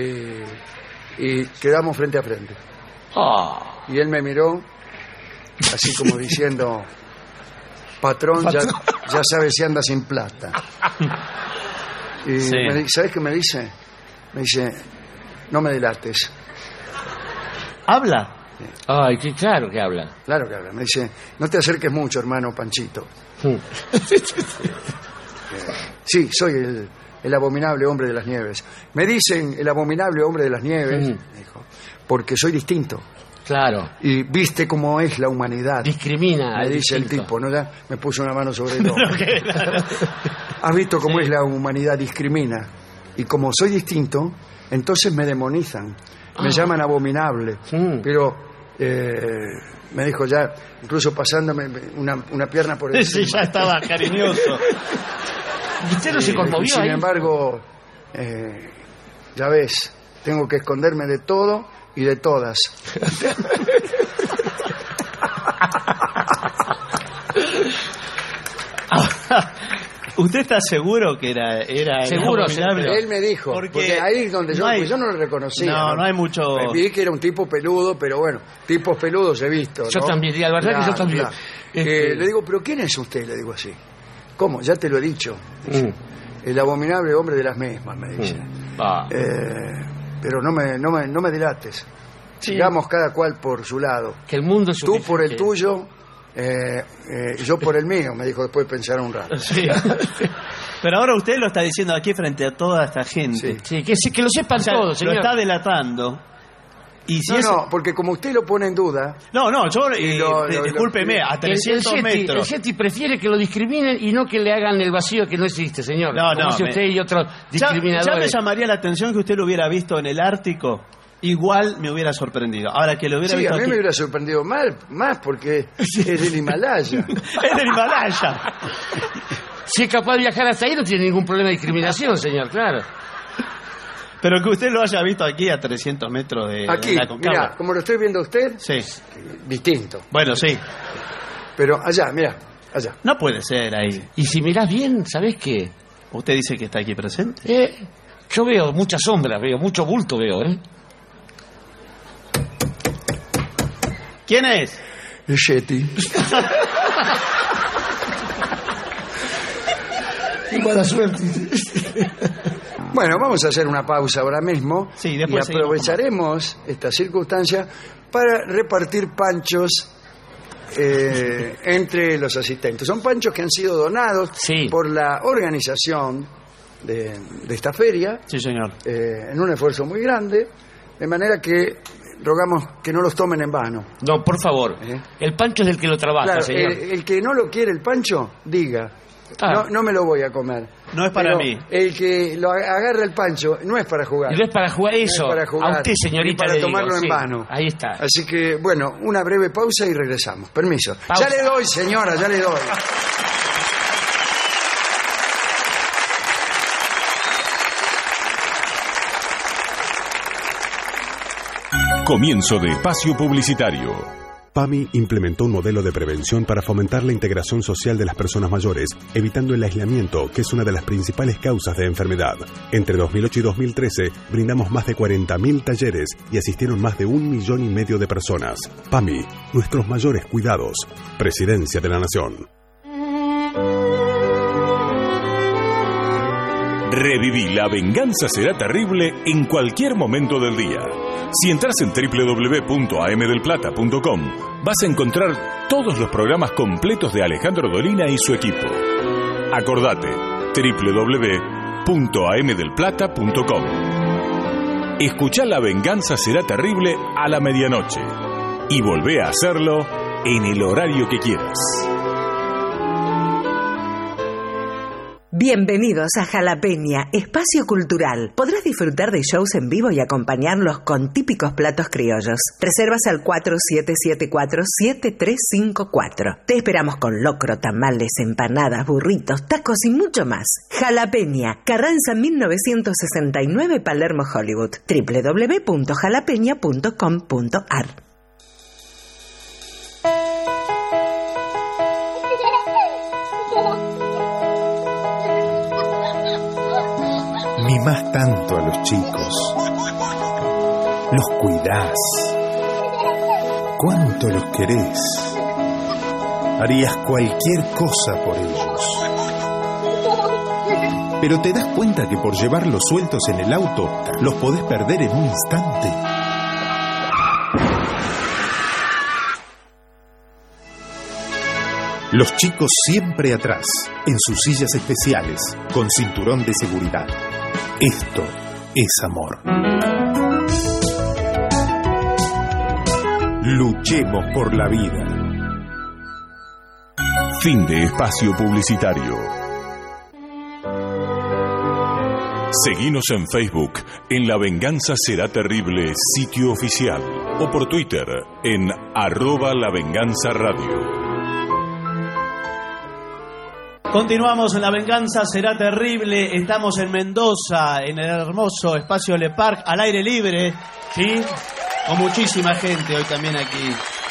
Y quedamos frente a frente. Ah, Y él me miró, así como diciendo, patrón, ya sabes si anda sin plata. Y Sí. ¿sabes qué me dice? Me dice, no me delates. ¿Habla? ay, qué claro que habla. Claro que habla. Me dice, no te acerques mucho, hermano Panchito. Sí, soy el abominable hombre de las nieves. Me dicen el abominable hombre de las nieves, me dijo, porque soy distinto. Claro, Y viste cómo es la humanidad. discrimina. Me al dice el distinto. tipo, ¿no? Ya me puso una mano sobre el hombro. ¿Has visto cómo es la humanidad discrimina? Y como soy distinto, entonces me demonizan. Me llaman abominable. Mm. Pero me dijo ya, incluso pasándome una pierna por el Sí, ya estaba cariñoso. ¿Y usted no se conmovió Sin ahí? embargo, ya ves, tengo que esconderme de todo y de todas. ¿Usted está seguro que era el Seguro, abominable? Él me dijo, porque ahí es donde no hay- pues yo no lo reconocía. No hay mucho... Me vi que era un tipo peludo, pero bueno, tipos peludos he visto, Yo ¿no? también, y la verdad que yo también. claro. Este- Le digo, ¿pero quién es usted? Le digo así. ¿Cómo? Ya te lo he dicho. Mm. El abominable hombre de las mismas, me dice. Ah. Pero no me dilates. Sigamos cada cual por su lado. Que el mundo es Tú por el suficiente. tuyo, yo por el mío, me dijo después de pensar un rato. Sí. Pero ahora usted lo está diciendo aquí frente a toda esta gente. Sí. Sí, que lo sepan O sea, todos, señor. lo está delatando. Y si No, porque como usted lo pone en duda, No, yo, lo- discúlpeme, a 300 el metros. Yeti prefiere que lo discriminen y no que le hagan el vacío que no existe, señor. No, Como hace usted y otros Ya me discriminadores. llamaría la atención que usted lo hubiera visto en el Ártico. Igual me hubiera sorprendido. Ahora que lo hubiera sí, visto a mí aquí. me hubiera sorprendido más porque es del Himalaya. Es del Himalaya. Si es capaz de viajar hasta ahí no tiene ningún problema de discriminación, señor, claro. Pero que usted lo haya visto aquí a 300 metros de Aquí, la Aconcagua. mira, como lo estoy viendo a usted, Sí. distinto. Bueno, sí. Pero allá, mira, allá. No puede ser ahí. Y si mirás bien, ¿sabés qué? Usted dice que está aquí presente. Yo veo muchas sombras, veo mucho bulto, veo, ¿eh? ¿Quién es? El Yeti. Qué mala suerte. Bueno, vamos a hacer una pausa ahora mismo. Sí, y después aprovecharemos esta circunstancia para repartir panchos entre los asistentes. Son panchos que han sido donados por la organización de esta feria. Sí, señor. En un esfuerzo muy grande, de manera que rogamos que no los tomen en vano. No, por favor. El pancho es del que lo trabaja, Claro, señor. el que no lo quiere el pancho, diga. No me lo voy a comer. No es para Pero mí. El que lo agarra el pancho no es para jugar. No es para jugar eso. No es para jugar, a usted, señorita, ni para le tomarlo digo, en sí. vano. Ahí está. Así que, bueno, una breve pausa y regresamos. Permiso. Pausa. Ya le doy, señora, ya le doy. Comienzo de espacio publicitario. PAMI implementó un modelo de prevención para fomentar la integración social de las personas mayores, evitando el aislamiento, que es una de las principales causas de enfermedad. Entre 2008 y 2013, brindamos más de 40.000 talleres y asistieron más de 1,5 millones de personas. PAMI, nuestros mayores cuidados. Presidencia de la Nación. Reviví La Venganza Será Terrible en cualquier momento del día. Si entras en www.amdelplata.com, vas a encontrar todos los programas completos de Alejandro Dolina y su equipo. Acordate, www.amdelplata.com. Escuchá La Venganza Será Terrible a la medianoche y volvé a hacerlo en el horario que quieras. Bienvenidos a Jalapeña, espacio cultural. Podrás disfrutar de shows en vivo y acompañarlos con típicos platos criollos. Reservas al 4774-7354. Te esperamos con locro, tamales, empanadas, burritos, tacos y mucho más. Jalapeña, Carranza 1969, Palermo, Hollywood. www.jalapeña.com.ar. Mimás tanto a los chicos, los cuidás, cuánto los querés, harías cualquier cosa por ellos. Pero te das cuenta que por llevarlos sueltos en el auto, los podés perder en un instante. Los chicos siempre atrás, en sus sillas especiales, con cinturón de seguridad. Esto es amor. Luchemos por la vida. Fin de espacio publicitario. Seguinos en Facebook, en La Venganza Será Terrible, sitio oficial, o por Twitter, en @lavenganzaradio. Continuamos en La Venganza Será Terrible. Estamos en Mendoza, en el hermoso espacio Le Parc, al aire libre, ¿sí? Con muchísima gente hoy también aquí.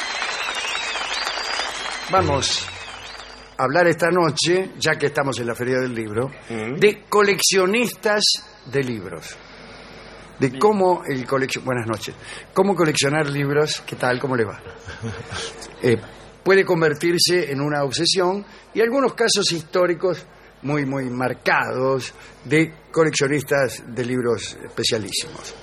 Vamos a hablar esta noche, ya que estamos en la Feria del Libro, de coleccionistas de libros. De cómo Buenas noches. Cómo coleccionar libros. ¿Qué tal? ¿Cómo le va? Puede convertirse en una obsesión, y algunos casos históricos muy, muy marcados de coleccionistas de libros especialísimos.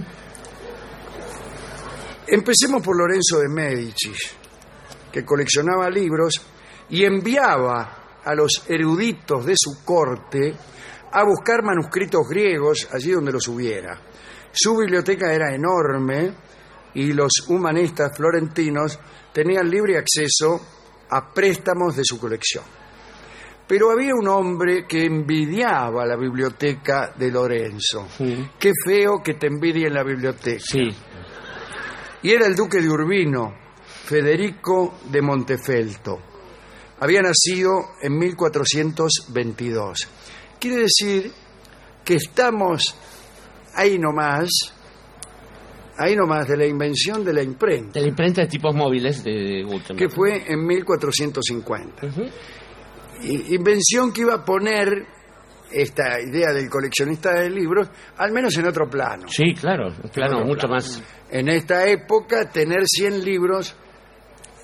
Empecemos por Lorenzo de Medici, que coleccionaba libros y enviaba a los eruditos de su corte a buscar manuscritos griegos allí donde los hubiera. Su biblioteca era enorme y los humanistas florentinos tenían libre acceso a préstamos de su colección. Pero había un hombre que envidiaba la biblioteca de Lorenzo. Qué feo que te envidien la biblioteca. Sí. Y era el duque de Urbino, Federico de Montefeltro. Había nacido en 1422. Quiere decir que estamos ahí nomás de la invención de la imprenta. De la imprenta de tipos móviles de Gutenberg. Que fue en 1450. Invención que iba a poner esta idea del coleccionista de libros, al menos en otro plano. Sí, claro, mucho más. En esta época, tener 100 libros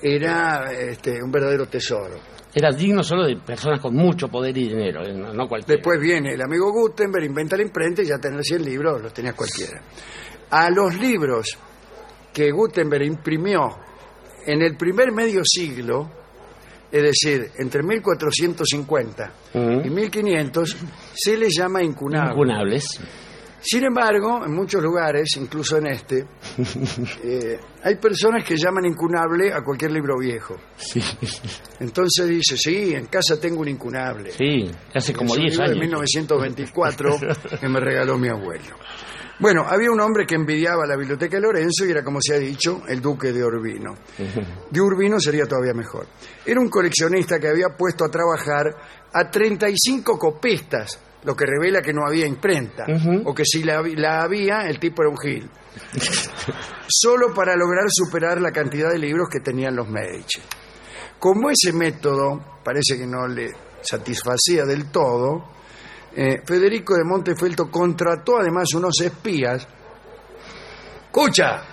era un verdadero tesoro. Era digno solo de personas con mucho poder y dinero, no cualquiera. Después viene el amigo Gutenberg, inventa la imprenta y ya tener 100 libros los tenía cualquiera. A los libros que Gutenberg imprimió en el primer medio siglo, es decir, entre 1450 y 1500, se les llama incunables. Incunables. Sin embargo, en muchos lugares, incluso en hay personas que llaman incunable a cualquier libro viejo. Sí. Entonces dice, sí, en casa tengo un incunable. Sí, hace como 10 años. De 1924 que me regaló mi abuelo. Bueno, había un hombre que envidiaba la biblioteca de Lorenzo y era, como se ha dicho, el duque de Urbino. De Urbino sería todavía mejor. Era un coleccionista que había puesto a trabajar a 35 copistas, lo que revela que no había imprenta, o que si la había, el tipo era un gil. Solo para lograr superar la cantidad de libros que tenían los Medici. Como ese método parece que no le satisfacía del todo, Federico de Montefeltro contrató además unos espías. ¡Escucha!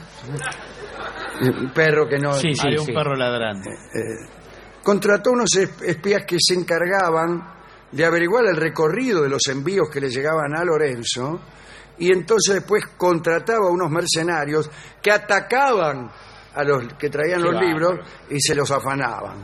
Un perro que no... Sí, un perro ladrando. Contrató unos espías que se encargaban de averiguar el recorrido de los envíos que le llegaban a Lorenzo, y entonces después contrataba a unos mercenarios que atacaban a los que traían los libros y se los afanaban.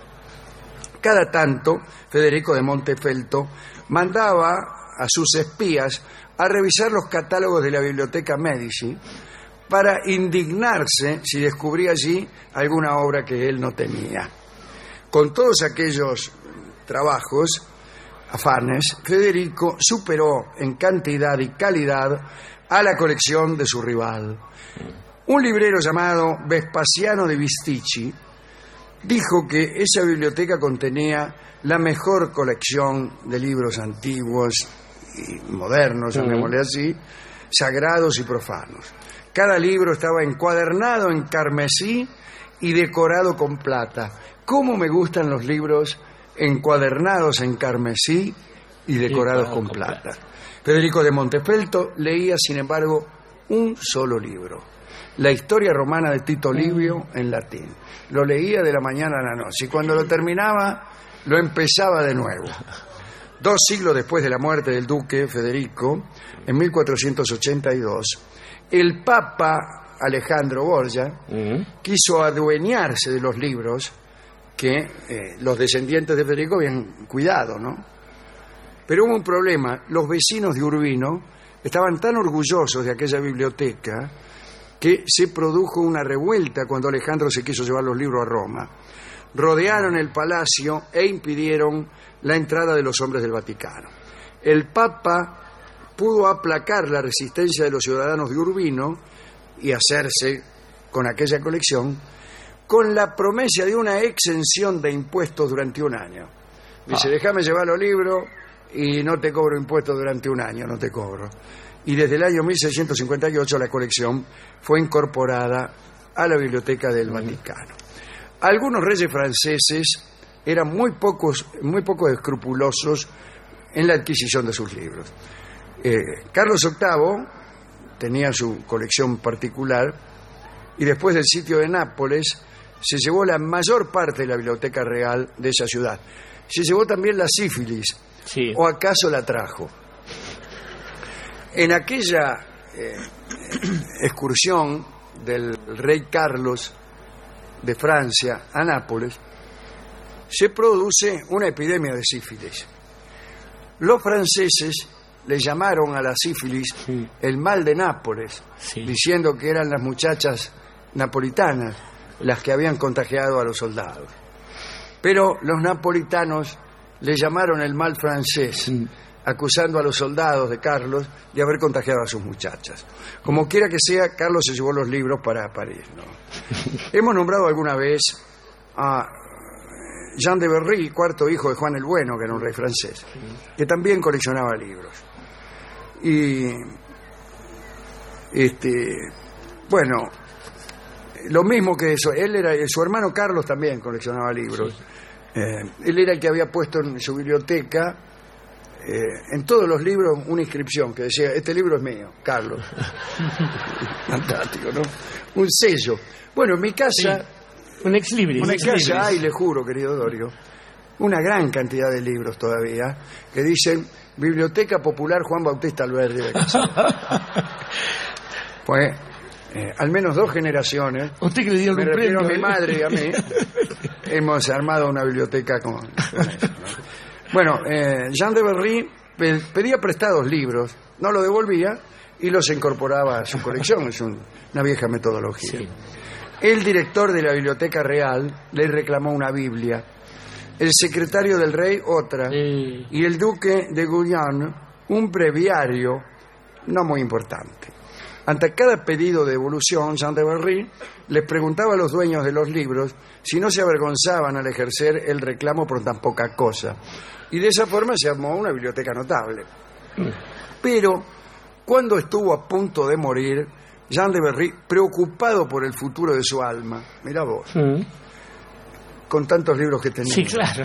Cada tanto, Federico de Montefeltro mandaba a sus espías a revisar los catálogos de la biblioteca Medici para indignarse si descubría allí alguna obra que él no tenía. Con todos aquellos trabajos, afanes, Federico superó en cantidad y calidad a la colección de su rival. Un librero llamado Vespasiano de Bisticci dijo que esa biblioteca contenía la mejor colección de libros antiguos y modernos, llamémosle así, sagrados y profanos. Cada libro estaba encuadernado en carmesí y decorado con plata. ¿Cómo me gustan los libros encuadernados en carmesí y decorados con plata? Federico de Montefeltro leía, sin embargo, un solo libro: la historia romana de Tito Livio en latín. Lo leía de la mañana a la noche y cuando lo terminaba lo empezaba de nuevo. 2 siglos después de la muerte del duque Federico, en 1482, el Papa Alejandro Borgia quiso adueñarse de los libros que los descendientes de Federico habían cuidado, ¿no? Pero hubo un problema. Los vecinos de Urbino estaban tan orgullosos de aquella biblioteca que se produjo una revuelta cuando Alejandro se quiso llevar los libros a Roma. Rodearon el palacio e impidieron la entrada de los hombres del Vaticano. El Papa pudo aplacar la resistencia de los ciudadanos de Urbino y hacerse con aquella colección con la promesa de una exención de impuestos durante un año. Dice, déjame llevar los libros y no te cobro impuestos durante un año, no te cobro. Y desde el año 1658 la colección fue incorporada a la Biblioteca del Vaticano. Algunos reyes franceses eran muy poco escrupulosos en la adquisición de sus libros. Carlos VIII tenía su colección particular y después del sitio de Nápoles se llevó la mayor parte de la biblioteca real de esa ciudad. Se llevó también la sífilis, o acaso la trajo. En aquella excursión del rey Carlos de Francia a Nápoles, se produce una epidemia de sífilis. Los franceses le llamaron a la sífilis el mal de Nápoles, diciendo que eran las muchachas napolitanas las que habían contagiado a los soldados. Pero los napolitanos le llamaron el mal francés, acusando a los soldados de Carlos de haber contagiado a sus muchachas. Como quiera que sea, Carlos se llevó los libros para París, ¿no? Hemos nombrado alguna vez a Jean de Berry, cuarto hijo de Juan el Bueno, que era un rey francés, que también coleccionaba libros. Y bueno, lo mismo que eso, su hermano Carlos también coleccionaba libros. Él era el que había puesto en su biblioteca en todos los libros una inscripción que decía, este libro es mío, Carlos. Fantástico, ¿no? Un sello. Bueno, en mi casa Un ex libris. En mi casa hay, le juro, querido Dorio, una gran cantidad de libros todavía que dicen Biblioteca Popular Juan Bautista Alberdi de Casal. Pues, al menos 2 generaciones, ¿Usted que le dio me algún refiero premio? a mi madre y a mí, hemos armado una biblioteca con eso, ¿no? Bueno, Jean de Berry pedía prestados libros, no los devolvía y los incorporaba a su colección. Es una vieja metodología. Sí. El director de la Biblioteca Real le reclamó una Biblia, el secretario del rey otra, y el duque de Guyane un breviario no muy importante. Ante cada pedido de devolución, Jean de Berry les preguntaba a los dueños de los libros si no se avergonzaban al ejercer el reclamo por tan poca cosa. Y de esa forma se armó una biblioteca notable. Pero, cuando estuvo a punto de morir, Jean de Berry, preocupado por el futuro de su alma, mira vos, con tantos libros que tenía, Sí, claro.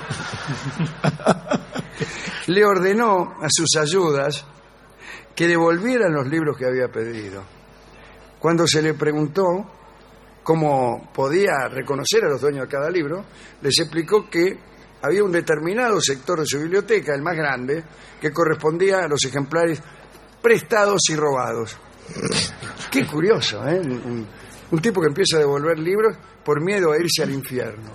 le ordenó a sus ayudas que devolvieran los libros que había pedido. Cuando se le preguntó cómo podía reconocer a los dueños de cada libro, les explicó que había un determinado sector de su biblioteca, el más grande, que correspondía a los ejemplares prestados y robados. Qué curioso, ¿eh? Un tipo que empieza a devolver libros por miedo a irse al infierno.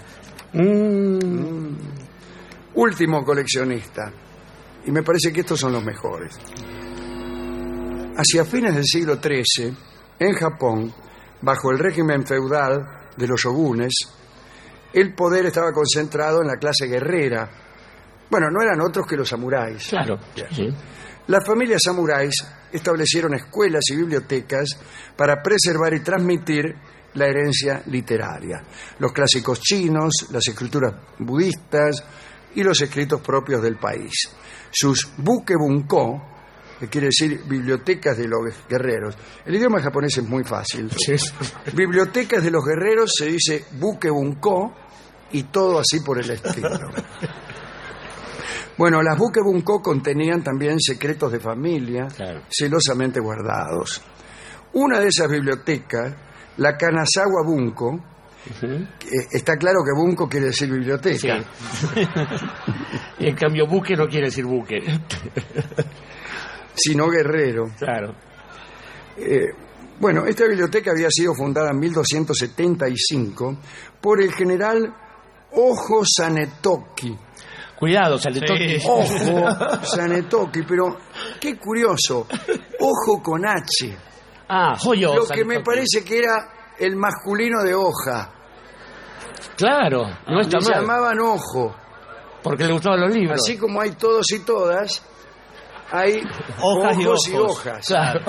Último coleccionista. Y me parece que estos son los mejores. Hacia fines del siglo XIII, en Japón, bajo el régimen feudal de los shogunes, el poder estaba concentrado en la clase guerrera. Bueno, no eran otros que los samuráis. Claro. Sí. Las familias samuráis establecieron escuelas y bibliotecas para preservar y transmitir la herencia literaria, los clásicos chinos, las escrituras budistas y los escritos propios del país. Sus bukebunko, que quiere decir bibliotecas de los guerreros. El idioma japonés es muy fácil. Sí. Bibliotecas de los guerreros se dice bukebunko y todo así por el estilo. Bueno, las bukebunko contenían también secretos de familia, Claro. celosamente guardados. Una de esas bibliotecas, la Kanazawa Bunko, está claro que bunko quiere decir biblioteca. Sí. Y en cambio, buque no quiere decir buque. Sino guerrero. Claro. Bueno, esta biblioteca había sido fundada en 1275 por el general Ojo Sanetoki. Cuidado, Sanetoki. Sí. Ojo Sanetoki, pero qué curioso, ojo con H. Ah, Joyo. Lo que Sanetoki. me parece que era el masculino de hoja. Claro, no está Le mal. llamaban ojo. Porque le gustaban los libros. Así como hay todos y todas, hay Hojas y ojos y ojos. hojas. Claro.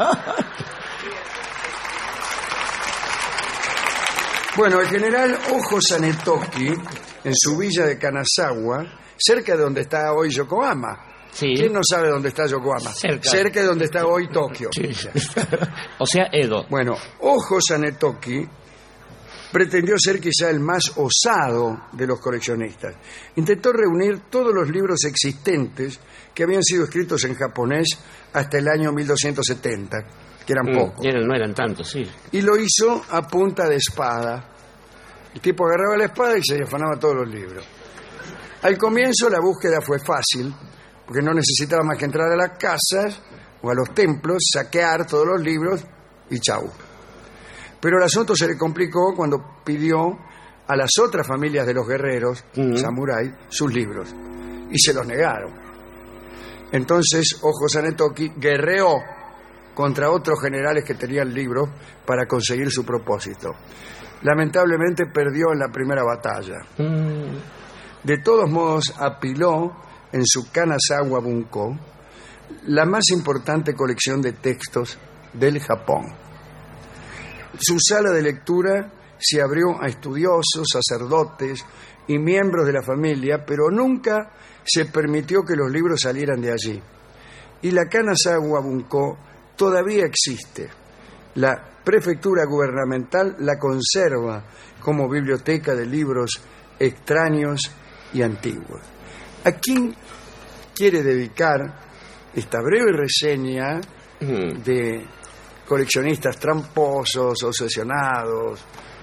Bueno, el general Ojo Sanetoki, en su villa de Kanazawa, cerca de donde está hoy Yokohama. Sí. ¿Quién no sabe dónde está Yokohama? Cerca. de donde está hoy Tokio. Sí. O sea, Edo. Bueno, Ojo Sanetoki pretendió ser quizá el más osado de los coleccionistas. Intentó reunir todos los libros existentes que habían sido escritos en japonés hasta el año 1270, que eran pocos. No eran tantos, sí. Y lo hizo a punta de espada. El tipo agarraba la espada y se afanaba todos los libros. Al comienzo la búsqueda fue fácil, porque no necesitaba más que entrar a las casas o a los templos, saquear todos los libros y chau. Pero el asunto se le complicó cuando pidió a las otras familias de los guerreros, samurái, sus libros. Y se los negaron. Entonces Ojo Sanetoki guerreó contra otros generales que tenían libros para conseguir su propósito. Lamentablemente perdió en la primera batalla. De todos modos, apiló en su Kanazawa Bunko la más importante colección de textos del Japón. Su sala de lectura se abrió a estudiosos, sacerdotes y miembros de la familia, pero nunca se permitió que los libros salieran de allí. Y la Kanazawa Bunko todavía existe. La prefectura gubernamental la conserva como biblioteca de libros extraños y antiguos. ¿A quién quiere dedicar esta breve reseña de coleccionistas tramposos, obsesionados,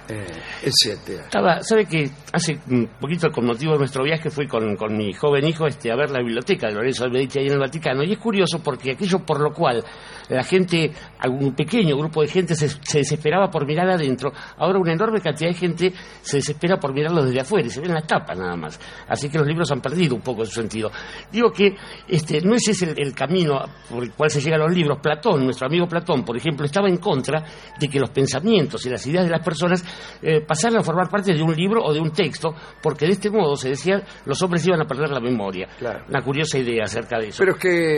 etcétera. ¿Sabe que hace un poquito, con motivo de nuestro viaje, fui con mi joven hijo a ver la biblioteca de Lorenzo de Medici ahí en el Vaticano? Y es curioso porque aquello por lo cual la gente, algún pequeño grupo de gente se desesperaba por mirar adentro, ahora una enorme cantidad de gente se desespera por mirarlo desde afuera y se ven las tapas nada más. Así que los libros han perdido un poco su sentido. Digo que no ese es el camino por el cual se llega a los libros. Platón, nuestro amigo Platón, por ejemplo, estaba en contra de que los pensamientos y las ideas de las personas pasaran a formar parte de un libro o de un texto, porque de este modo, se decía, los hombres iban a perder la memoria. Claro. Una curiosa idea acerca de eso. Pero es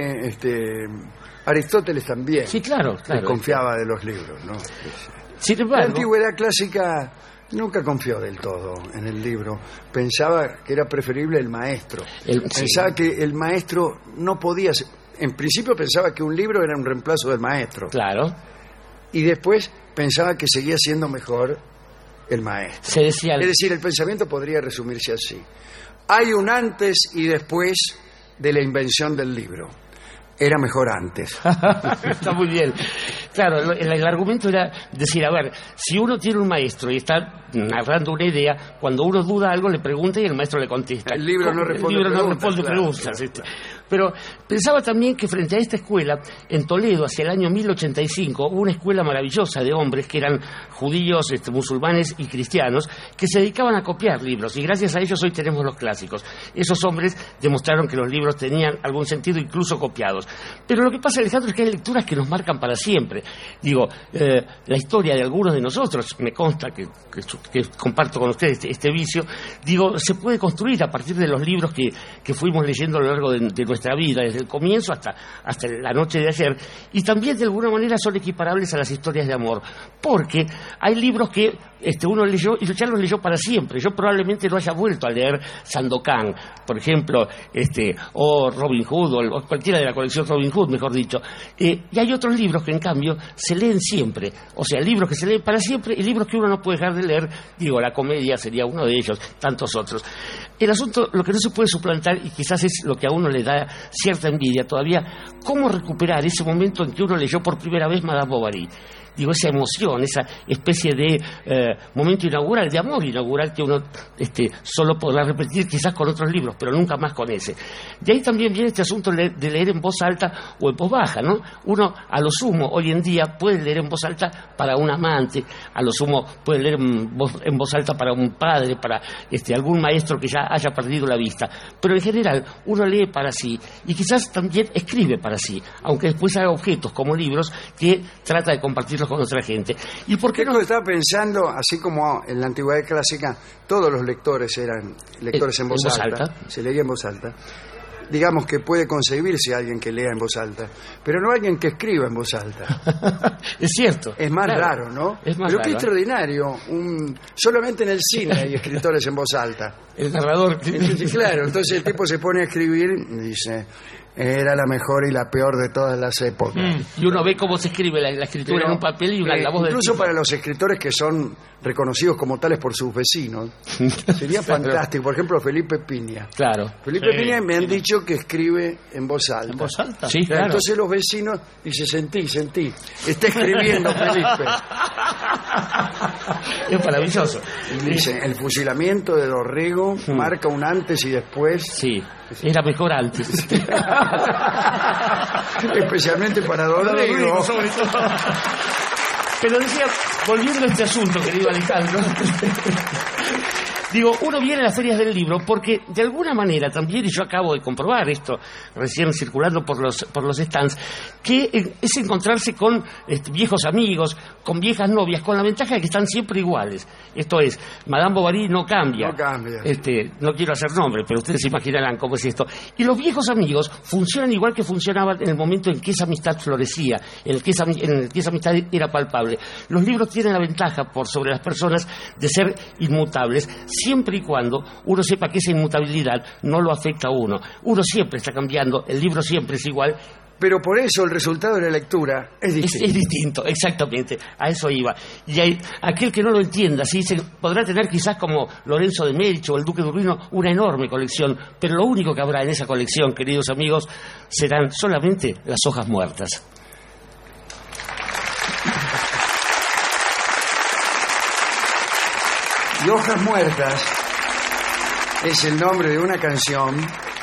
que Aristóteles también sí, claro. desconfiaba de los libros, ¿no? Sin embargo, la antigüedad clásica nunca confió del todo en el libro. Pensaba que era preferible el maestro. Pensaba que el maestro no podía ser. En principio pensaba que un libro era un reemplazo del maestro. Claro. Y después pensaba que seguía siendo mejor el maestro. Se decía... Es decir, el pensamiento podría resumirse así. Hay un antes y después de la invención del libro. Era mejor antes. Está muy bien. Claro, el argumento era decir, a ver, si uno tiene un maestro y está narrando una idea, cuando uno duda algo le pregunta y el maestro le contesta. El libro no responde preguntas. Pero pensaba también que frente a esta escuela, en Toledo, hacia el año 1085, hubo una escuela maravillosa de hombres que eran judíos, musulmanes y cristianos, que se dedicaban a copiar libros, y gracias a ellos hoy tenemos los clásicos. Esos hombres demostraron que los libros tenían algún sentido, incluso copiados. Pero lo que pasa, Alejandro, es que hay lecturas que nos marcan para siempre. Digo, la historia de algunos de nosotros, me consta que comparto con ustedes este vicio, digo, se puede construir a partir de los libros que fuimos leyendo a lo largo de nuestra vida, desde el comienzo hasta la noche de ayer, y también de alguna manera son equiparables a las historias de amor, porque hay libros que uno leyó y ya los leyó para siempre. Yo probablemente no haya vuelto a leer Sandokan, por ejemplo, o Robin Hood, o cualquiera de la colección Robin Hood, mejor dicho. Y hay otros libros que en cambio se leen siempre, o sea, libros que se leen para siempre y libros que uno no puede dejar de leer. Digo, la comedia sería uno de ellos, tantos otros. El asunto, lo que no se puede suplantar, y quizás es lo que a uno le da cierta envidia todavía, cómo recuperar ese momento en que uno leyó por primera vez Madame Bovary. Digo, esa emoción, esa especie de momento inaugural, de amor inaugural que uno solo podrá repetir quizás con otros libros, pero nunca más con ese. De ahí también viene este asunto de leer en voz alta o en voz baja, ¿no? Uno, a lo sumo, hoy en día puede leer en voz alta para un amante, a lo sumo puede leer en voz alta para un padre, para algún maestro que ya haya perdido la vista, pero en general uno lee para sí y quizás también escribe para sí, aunque después haga objetos como libros que trata de compartir con otra gente. ¿Y por qué no? Estaba pensando, así como en la antigüedad clásica todos los lectores eran lectores en voz alta, se leía en voz alta. Digamos que puede concebirse alguien que lea en voz alta, pero no alguien que escriba en voz alta. Es cierto. Es más raro, ¿no? Es más pero raro, qué extraordinario. Solamente en el cine hay escritores en voz alta. El narrador. Claro, entonces el tipo se pone a escribir y dice... Era la mejor y la peor de todas las épocas. Y uno ve cómo se escribe la escritura. Pero, en un papel y la voz del incluso tipo. Para los escritores que son reconocidos como tales por sus vecinos, sería fantástico. Por ejemplo, Felipe Piña. Claro. Felipe Piña me han dicho que escribe en voz alta. ¿En voz alta? Sí, claro. Entonces los vecinos dicen, sentí. Está escribiendo Felipe. Es maravilloso. Dicen, el fusilamiento de Dorrego marca un antes y después. Sí, era mejor antes. Especialmente para Dorrego. Sobre todo. Pero decía, volviendo a este asunto, querido Alejandro, digo, uno viene a las ferias del libro porque de alguna manera también, y yo acabo de comprobar esto recién circulando por los stands, que es encontrarse con viejos amigos, con viejas novias, con la ventaja de que están siempre iguales. Esto es, Madame Bovary no cambia. No cambia. No quiero hacer nombre, pero ustedes se imaginarán cómo es esto. Y los viejos amigos funcionan igual que funcionaban en el momento en que esa amistad florecía, en el que esa amistad era palpable. Los libros tienen la ventaja por sobre las personas de ser inmutables, siempre y cuando uno sepa que esa inmutabilidad no lo afecta a uno. Uno siempre está cambiando, el libro siempre es igual. Pero por eso el resultado de la lectura es distinto. Es distinto, exactamente, a eso iba. Y aquel que no lo entienda, ¿sí? Podrá tener quizás como Lorenzo de Medici o el Duque de Urbino una enorme colección, pero lo único que habrá en esa colección, queridos amigos, serán solamente las hojas muertas. Y Hojas Muertas es el nombre de una canción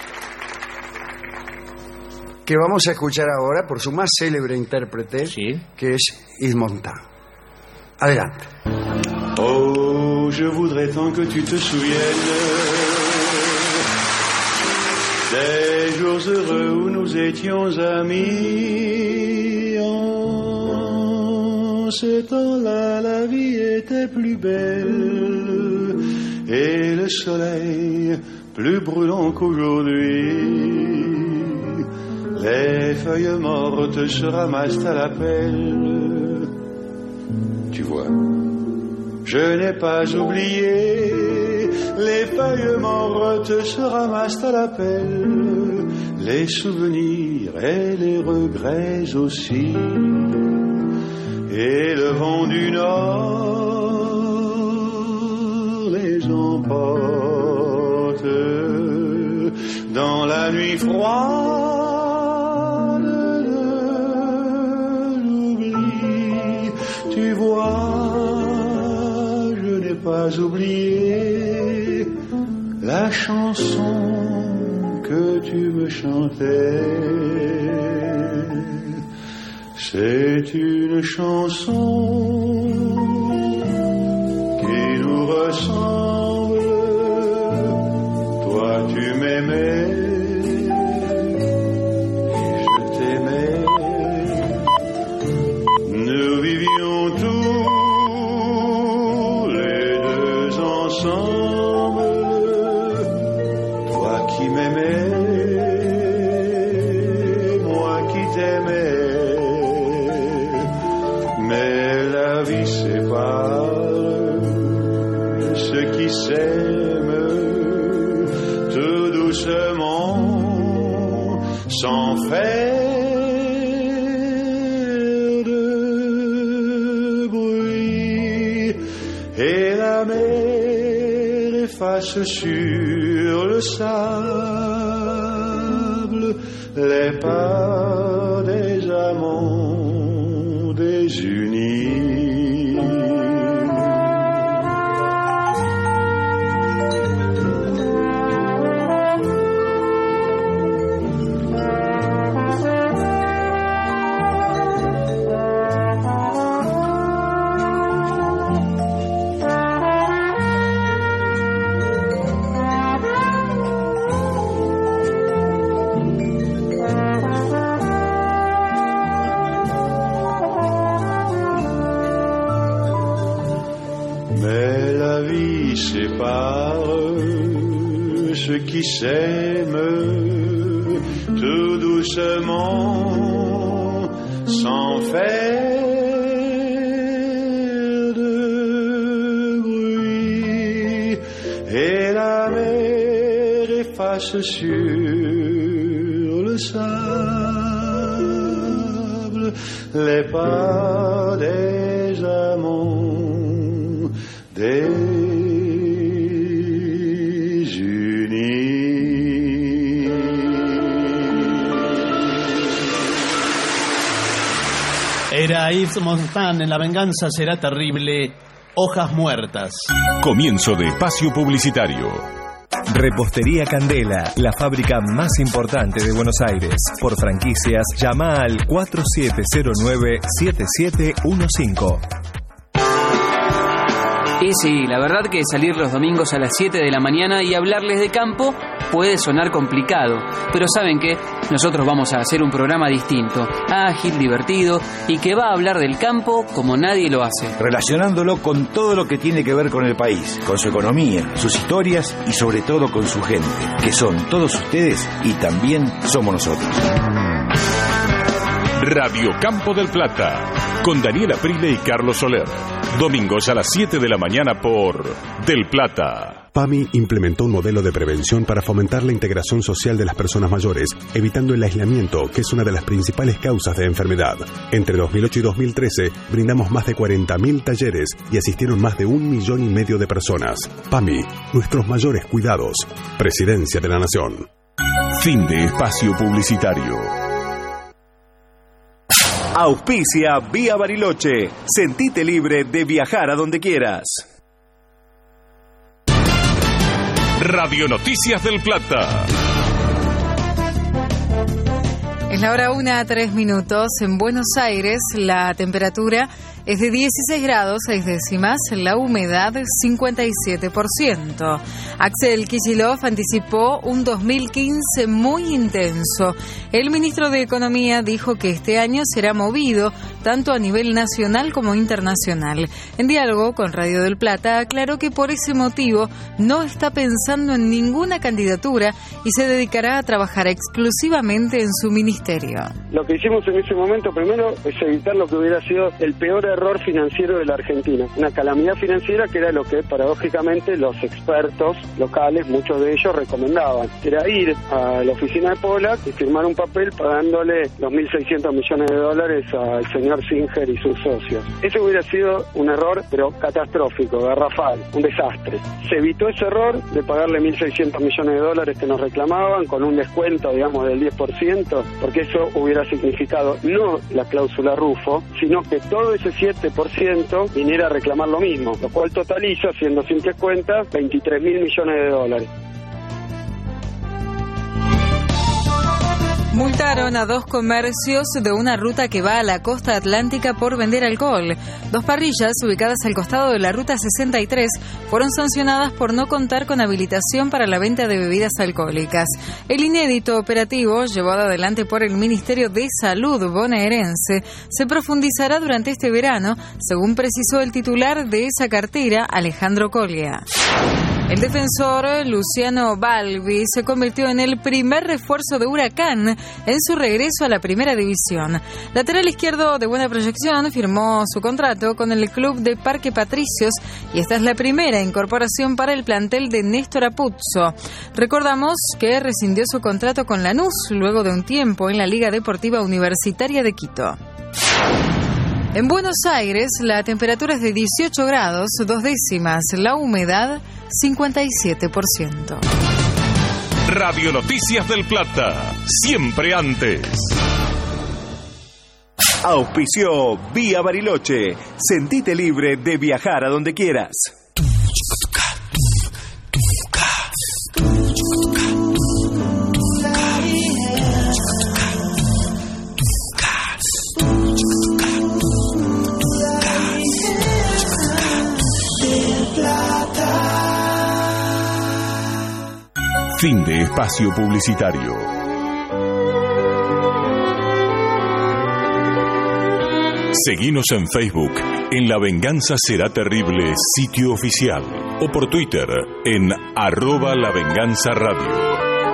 que vamos a escuchar ahora por su más célebre intérprete, que es Yves Montand. Adelante. Oh, je voudrais tant que tu te souviennes des jours heureux où nous étions amis. En ce temps-là, la vie était plus belle et le soleil plus brûlant qu'aujourd'hui. Les feuilles mortes se ramassent à la pelle. Tu vois, je n'ai pas oublié. Les feuilles mortes se ramassent à la pelle. Les souvenirs et les regrets aussi. Et le vent du nord les emporte dans la nuit froide de l'oubli. Tu vois, je n'ai pas oublié la chanson que tu me chantais. C'est une chanson qui nous ressemble. Toi tu m'aimais et je t'aimais. Nous vivions tous les deux ensemble. Toi qui m'aimais, moi qui t'aimais. Mais la vie sépare ceux qui s'aiment tout doucement, sans faire de bruit. Et la mer efface sur le sable les pas des amants désunis. Mais la vie sépare ceux qui s'aiment tout doucement, sans faire de bruit. Et la mer efface sur le sable les pas des amants désunis. Era Yves Montand en La venganza será terrible. Hojas Muertas. Comienzo de espacio publicitario. Repostería Candela, la fábrica más importante de Buenos Aires. Por franquicias, llama al 4709-7715. Y sí, la verdad que salir los domingos a las 7 de la mañana y hablarles de campo puede sonar complicado, pero ¿saben qué? Nosotros vamos a hacer un programa distinto, ágil, divertido y que va a hablar del campo como nadie lo hace. Relacionándolo con todo lo que tiene que ver con el país, con su economía, sus historias y sobre todo con su gente, que son todos ustedes y también somos nosotros. Radio Campo del Plata, con Daniela Prile y Carlos Soler. Domingos a las 7 de la mañana por Del Plata. PAMI implementó un modelo de prevención para fomentar la integración social de las personas mayores, evitando el aislamiento, que es una de las principales causas de enfermedad. Entre 2008 y 2013, brindamos más de 40.000 talleres y asistieron más de 1,5 millones de personas. PAMI, nuestros mayores cuidados. Presidencia de la Nación. Fin de espacio publicitario. Auspicia Vía Bariloche. Sentite libre de viajar a donde quieras. Radio Noticias del Plata. Es la hora 1:03. En Buenos Aires la temperatura es de 16 grados 6 décimas, la humedad 57%. Axel Kicillof anticipó un 2015 muy intenso. El ministro de Economía dijo que este año será movido tanto a nivel nacional como internacional. En diálogo con Radio del Plata aclaró que por ese motivo no está pensando en ninguna candidatura y se dedicará a trabajar exclusivamente en su ministerio. Lo que hicimos en ese momento primero es evitar lo que hubiera sido el peor error financiero de la Argentina, una calamidad financiera que era lo que paradójicamente los expertos locales, muchos de ellos recomendaban, que era ir a la oficina de Pollack y firmar un papel pagándole los 1.600 millones de dólares al señor Singer y sus socios. Ese hubiera sido un error, pero catastrófico, garrafal, un desastre. Se evitó ese error de pagarle 1.600 millones de dólares que nos reclamaban con un descuento, digamos, del 10%, porque eso hubiera significado no la cláusula Rufo, sino que todo ese 7% viniera a reclamar lo mismo, lo cual totaliza, haciendo simples cuentas, 23.000 millones de dólares. Multaron a 2 comercios de una ruta que va a la costa atlántica por vender alcohol. 2 parrillas ubicadas al costado de la ruta 63 fueron sancionadas por no contar con habilitación para la venta de bebidas alcohólicas. El inédito operativo, llevado adelante por el Ministerio de Salud bonaerense, se profundizará durante este verano, según precisó el titular de esa cartera, Alejandro Colia. El defensor Luciano Balbi se convirtió en el primer refuerzo de Huracán en su regreso a la primera división. Lateral izquierdo de buena proyección firmó su contrato con el club de Parque Patricios y esta es la primera incorporación para el plantel de Néstor Apuzzo. Recordamos que rescindió su contrato con Lanús luego de un tiempo en la Liga Deportiva Universitaria de Quito. En Buenos Aires la temperatura es de 18 grados 2 décimas, la humedad 57%. Radio Noticias del Plata, siempre antes. Auspició Vía Bariloche. Sentite libre de viajar a donde quieras. Fin de espacio publicitario. Seguinos en Facebook, en La Venganza Será Terrible, sitio oficial, o por Twitter, en @lavenganzaradio.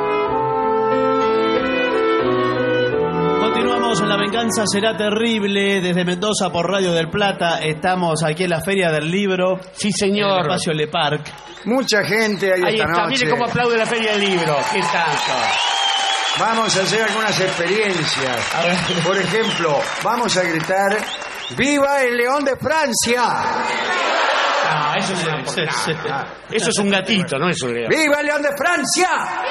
Continuamos en La Venganza Será Terrible, desde Mendoza por Radio del Plata. Estamos aquí en la Feria del Libro. Sí, señor. En el espacio Le Parc. Mucha gente ahí esta está, noche. mire cómo aplaude la Feria del Libro. ¿Qué tanto? Vamos a hacer algunas experiencias. Por ejemplo, vamos a gritar ¡Viva el León de Francia! No, eso es una portada. Eso es un gatito, no es un león. ¡Viva el León de Francia!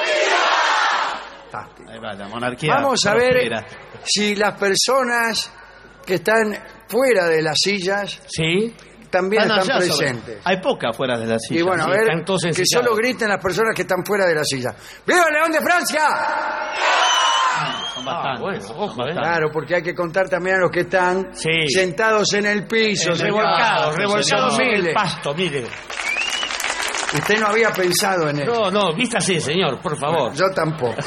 Ahí va, la monarquía. Vamos a ver si las personas que están fuera de las sillas también están presentes. Hay pocas fuera de las sillas. Y bueno, a ver, que solo griten las personas que están fuera de la silla. ¡Viva el León de Francia! Son bastantes. Bueno, ojo, Claro, porque hay que contar también a los que están sentados en el piso. Revolcados en el pasto, mire. Usted no había pensado en eso. No, vístase, señor, por favor. Yo tampoco.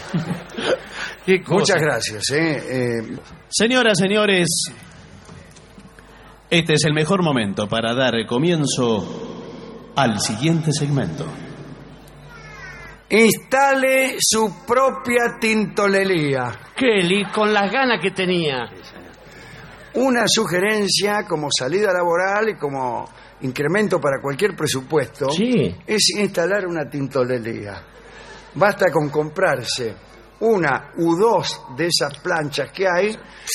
Muchas gracias. Señoras, señores, este es el mejor momento para dar comienzo al siguiente segmento. Instale su propia tintorería. Kelly, con las ganas que tenía. Una sugerencia como salida laboral y como incremento para cualquier presupuesto es instalar una tintorería. Basta con comprarse una u dos de esas planchas que hay,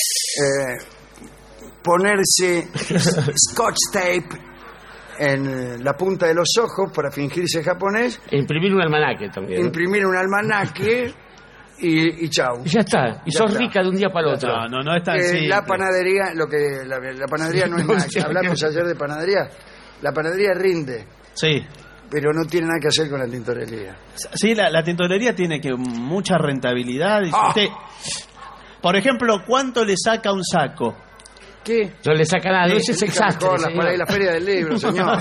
ponerse scotch tape en la punta de los ojos para fingirse japonés. Imprimir un almanaque también. Imprimir un almanaque y chau. Ya está. Y sos rica de un día para el otro. No es tan simple. La panadería, la panadería no es más. Hablamos ayer de panadería. La panadería rinde. Sí. pero no tiene nada que hacer con la tintorería. Sí, la tintorería tiene que mucha rentabilidad. Y usted, por ejemplo, ¿cuánto le saca un saco? ¿Qué? No le saca nada, no es exacto. La feria del libro, señor.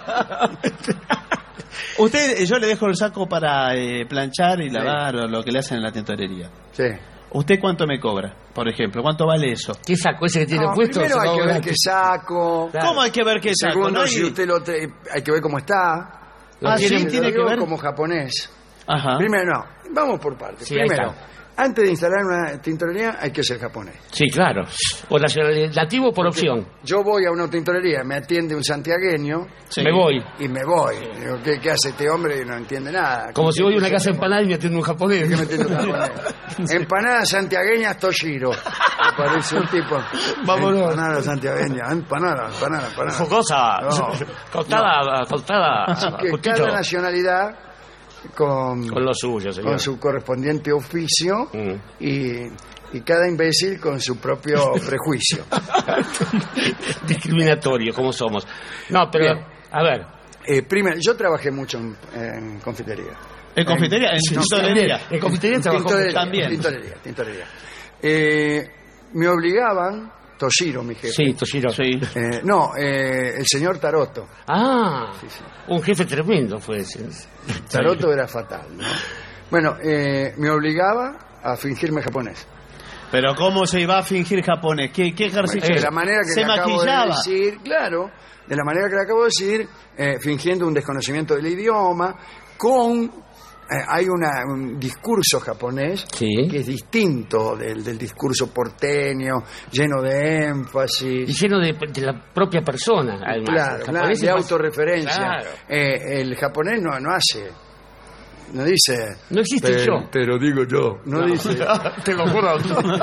Usted, yo le dejo el saco para planchar y lavar o lo que le hacen en la tintorería. Sí. ¿Usted cuánto me cobra, por ejemplo? ¿Cuánto vale eso? ¿Qué saco ese que tiene puesto? Primero hay que ver qué saco. Claro. ¿Cómo hay que ver qué saco? Segundo, ¿No? si usted hay que ver cómo está. Tiene que ver como japonés. Ajá. Primero, no, vamos por partes. Sí, Primero, antes de instalar una tintorería hay que ser japonés. Sí, claro. O nativo por opción. Yo voy a una tintorería, me atiende un santiagueño. Sí. Me voy. Y me voy. Digo, ¿qué hace este hombre? No entiende nada. Como si voy a una casa empanada y me atiende un japonés. ¿Qué me atiende un japonés? Empanadas santiagueñas Toshiro. Me parece un tipo. Vámonos. Empanada santiagueña. Empanada. Fogosa. No. Cortada. Así que cada nacionalidad con lo suyo, señor. Con su correspondiente oficio y cada imbécil con su propio prejuicio. Discriminatorio, como somos. No, pero, bien. A ver. Primero, yo trabajé mucho en confitería. ¿En confitería? ¿En tintorería? En confitería trabajó también. Tintorería. Me obligaban, Toshiro, mi jefe. Sí, Toshiro. Sí. El señor Taroto. Ah, sí. Un jefe tremendo fue ese. Taroto era fatal, ¿no? Bueno, me obligaba a fingirme japonés. ¿Pero cómo se iba a fingir japonés? ¿Qué ejercicio? De la manera que se le acabo maquillaba. de decir, claro, de la manera que le acabo de decir, fingiendo un desconocimiento del idioma, hay un discurso japonés que es distinto del discurso porteño, lleno de énfasis. Y lleno de la propia persona, además. Claro, de autorreferencia. Claro. El japonés no hace... No dice... No existe yo. Te lo digo yo. No dice... Te lo juro.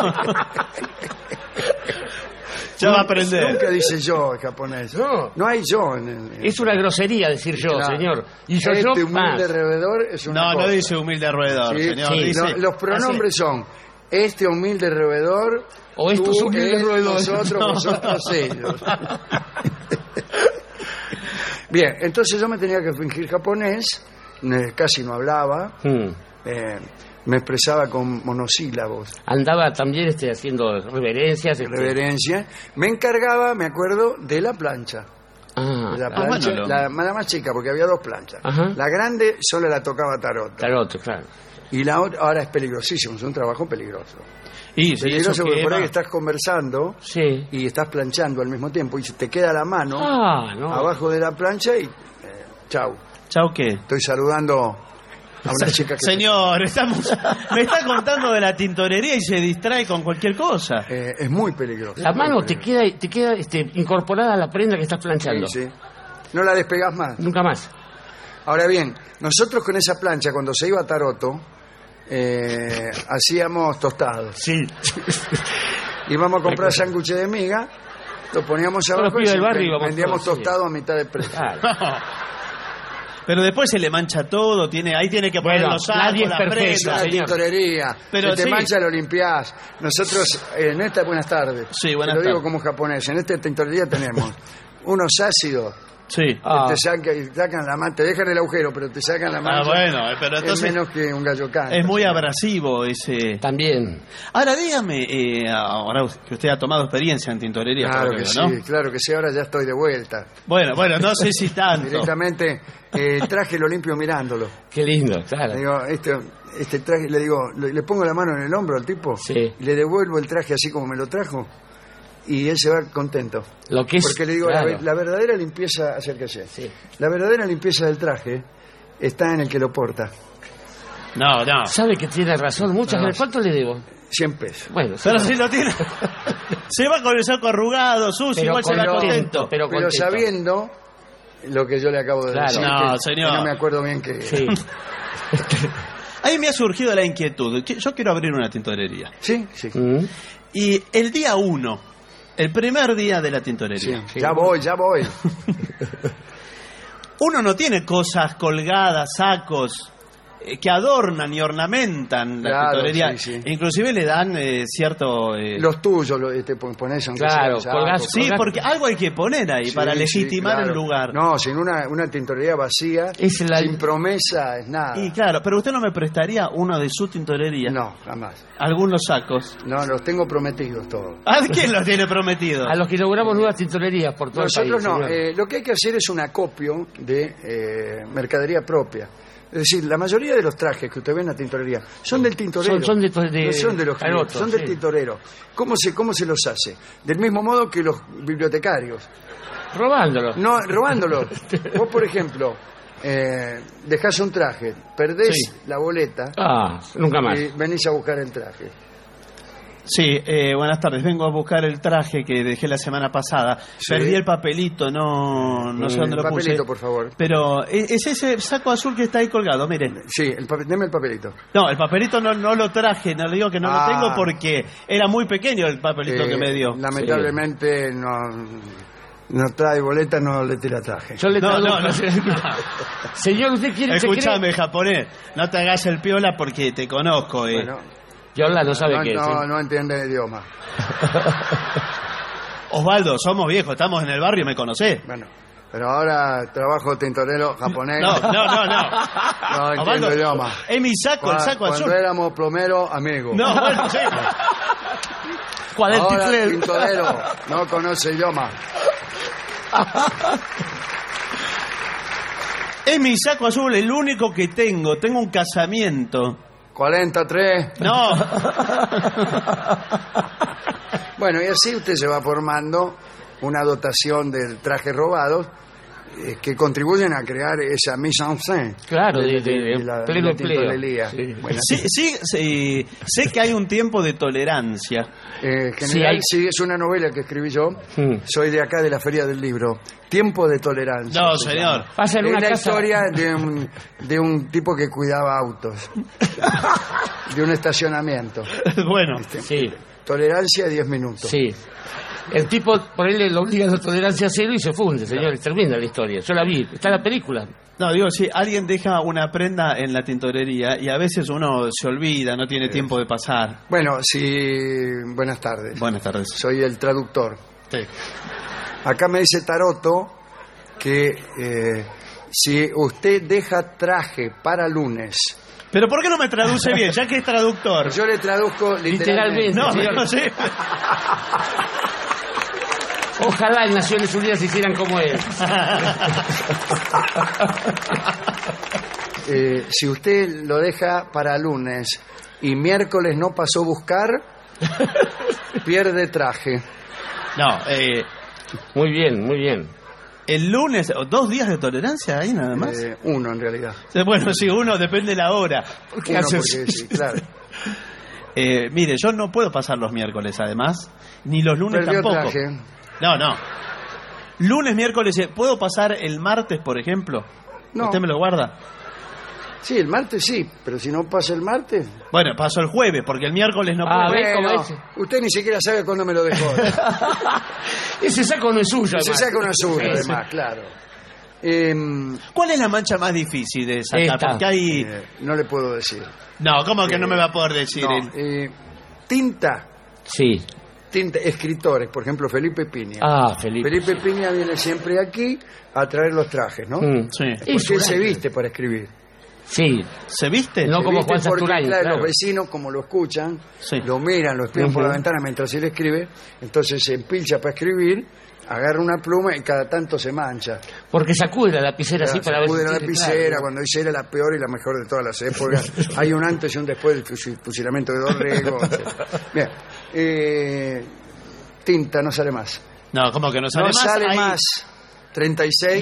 Ya va a aprender. Nunca dice yo el japonés. No hay yo. Es una grosería decir yo, claro. Señor. Y yo humilde roedor es una cosa. No dice humilde roedor, sí, señor. Sí, dice... los pronombres son este humilde roedor, o estos tú, humildes roedores. Vosotros, ellos. Bien, entonces yo me tenía que fingir japonés, casi no hablaba, me expresaba con monosílabos. Andaba también haciendo reverencias. Reverencia. Me encargaba, me acuerdo, de la plancha. La plancha, la más chica, porque había dos planchas. Ajá. La grande solo la tocaba Taroto. Taroto, claro. Y la otra, ahora es peligrosísimo, es un trabajo peligroso. Y peligroso porque por ahí estás conversando y estás planchando al mismo tiempo y se te queda la mano abajo de la plancha y chau. ¿Chau qué? Estoy saludando a una chica que... Señor, me está contando de la tintorería y se distrae con cualquier cosa. Es muy peligroso. La mano te queda incorporada a la prenda que estás planchando. Sí. No la despegas más. Nunca más. Ahora bien, nosotros con esa plancha, cuando se iba a Taroto, hacíamos tostados. Sí. Íbamos a comprar sándwiches de miga, lo poníamos abajo y vendíamos tostado a mitad de precio. Pero después se le mancha todo, ahí tiene que poner los sacos, la prenda. La tintorería, pero te mancha, lo limpiás. Nosotros, en esta, buenas tardes, sí, buenas te lo digo como japonés, en esta tintorería tenemos unos ácidos. Sí. Te sacan la mano, te dejan el agujero, pero te sacan la mano. Pero entonces es menos que un gallo canto. Es muy abrasivo ese. También. Ahora dígame, ahora que usted ha tomado experiencia en tintorería. Claro que sí, ¿no? Claro que sí, ahora ya estoy de vuelta. Bueno, no sé si tanto. Directamente traje lo limpio mirándolo. Qué lindo, claro. Le digo, este traje, le pongo la mano en el hombro al tipo y le devuelvo el traje así como me lo trajo. Y él se va contento. Porque le digo, claro. la verdadera limpieza, acérquese. Sí. La verdadera limpieza del traje está en el que lo porta. No. Sabe que tiene razón. Muchas veces. ¿Cuánto le debo? 100 pesos. Bueno, pero si lo tiene. Se va con el saco arrugado, sucio, igual se va contento. Pero sabiendo lo que yo le acabo de decir. No, señor. Que no me acuerdo bien qué. Sí. Ahí me ha surgido la inquietud. Yo quiero abrir una tintorería. Sí. Y el día 1. El primer día de la tintorería. Sí. Ya voy. Uno no tiene cosas colgadas, sacos. que adornan y ornamentan la tintorería. Sí. Inclusive le dan cierto... Los tuyos te pones aunque claro, sea, sí, porque algo hay que poner ahí para legitimar el lugar. No, sin una tintorería vacía, sin promesa, es nada. Y claro, pero usted no me prestaría uno de su tintorería. No, jamás. Algunos sacos. No, los tengo prometidos todos. ¿A quién los tiene prometidos? A los que inauguramos nuevas tintorerías por todo Nosotros el país. lo que hay que hacer es un acopio de mercadería propia. Es decir, la mayoría de los trajes que usted ve en la tintorería son del tintorero. No son de los clientes, son del tintorero. ¿Cómo se los hace? Del mismo modo que los bibliotecarios. Robándolos. No, robándolos. Vos, por ejemplo, dejás un traje, perdés la boleta. Nunca más. Y venís a buscar el traje. Sí, buenas tardes. Vengo a buscar el traje que dejé la semana pasada. Sí. Perdí el papelito, no sé dónde lo puse. El papelito, por favor. Pero es ese saco azul que está ahí colgado, mire. Sí, deme el papelito. No, el papelito no lo traje, no le digo que no lo tengo porque era muy pequeño el papelito que me dio. Lamentablemente no trae boleta, no le tira traje. Yo le traigo... No. Señor, ¿usted quiere... Escúchame, japonés, no te hagas el piola porque te conozco. Bueno, Yola no sabe qué es. No entiende el idioma. Osvaldo, somos viejos, estamos en el barrio, ¿me conocés? Bueno, pero ahora trabajo tintorero japonés. No. No entiendo el idioma. Es mi saco, el saco azul. Cuando éramos plomeros, amigos. No, bueno, sí. 43. Ahora tintorero, no conoce idioma. Es mi saco azul, el único que tengo. Tengo un casamiento. 43. No. Bueno, y así usted se va formando una dotación de trajes robados que contribuyen a crear esa mise en scène. Claro, de pleno empleo. Sí. Bueno, Sí, sé que hay un tiempo de tolerancia. General, sí, es una novela que escribí yo. Soy de acá, de la Feria del Libro. Tiempo de tolerancia. No, señor. Es la historia de un tipo que cuidaba autos. De un estacionamiento. Bueno. Sí. Tolerancia 10 minutos. Sí. El tipo, por él le obliga a la tolerancia cero y se funde, señores. Termina la historia. Yo la vi. Está en la película. No, digo, si alguien deja una prenda en la tintorería y a veces uno se olvida, no tiene tiempo de pasar. Bueno, buenas tardes. Buenas tardes. Soy el traductor. Sí. Acá me dice Taroto que si usted deja traje para lunes... ¿Pero por qué no me traduce bien, ya que es traductor? Yo le traduzco literalmente. No sé. Ojalá en Naciones Unidas hicieran como él. Si usted lo deja para lunes y miércoles no pasó a buscar, pierde traje. No, Muy bien. el lunes, 2 días de tolerancia ahí nada más. Uno en realidad. Bueno, sí, uno depende de la hora. Uno porque sí, claro. Mire, yo no puedo pasar los miércoles además, ni los lunes Perdió tampoco. traje. No. Lunes, miércoles, ¿puedo pasar el martes, por ejemplo? No. ¿Usted me lo guarda? Sí, el martes sí, pero si no pasa el martes... Bueno, paso el jueves, porque el miércoles no puedo. Bueno, usted ni siquiera sabe cuándo me lo dejó. Ese saco no es suyo. Ese saco no es suyo, además, claro. ¿Cuál es la mancha más difícil de sacar? Porque hay... no le puedo decir. No, ¿cómo que no me va a poder decir? No, tinta. Sí. Tinta, escritores, por ejemplo, Felipe Piña. Felipe. Felipe Piña viene siempre aquí a traer los trajes, ¿no? Sí. Porque él se viste para escribir. Sí. ¿Se viste? No Se como viste Juan porque, Sasturain, claro, claro. los vecinos, como lo escuchan, Sí. lo miran, lo espían por la ventana mientras él escribe, entonces se empilcha para escribir, agarra una pluma y cada tanto se mancha. Porque sacude la lapicera así para ver Sacude si la tiene, lapicera, claro. cuando dice era la peor y la mejor de todas las épocas. Hay un antes y un después del fusilamiento de Dorrego. Bien. Tinta, no sale más. No, ¿cómo que no sale No más? sale Hay- más. 36. No.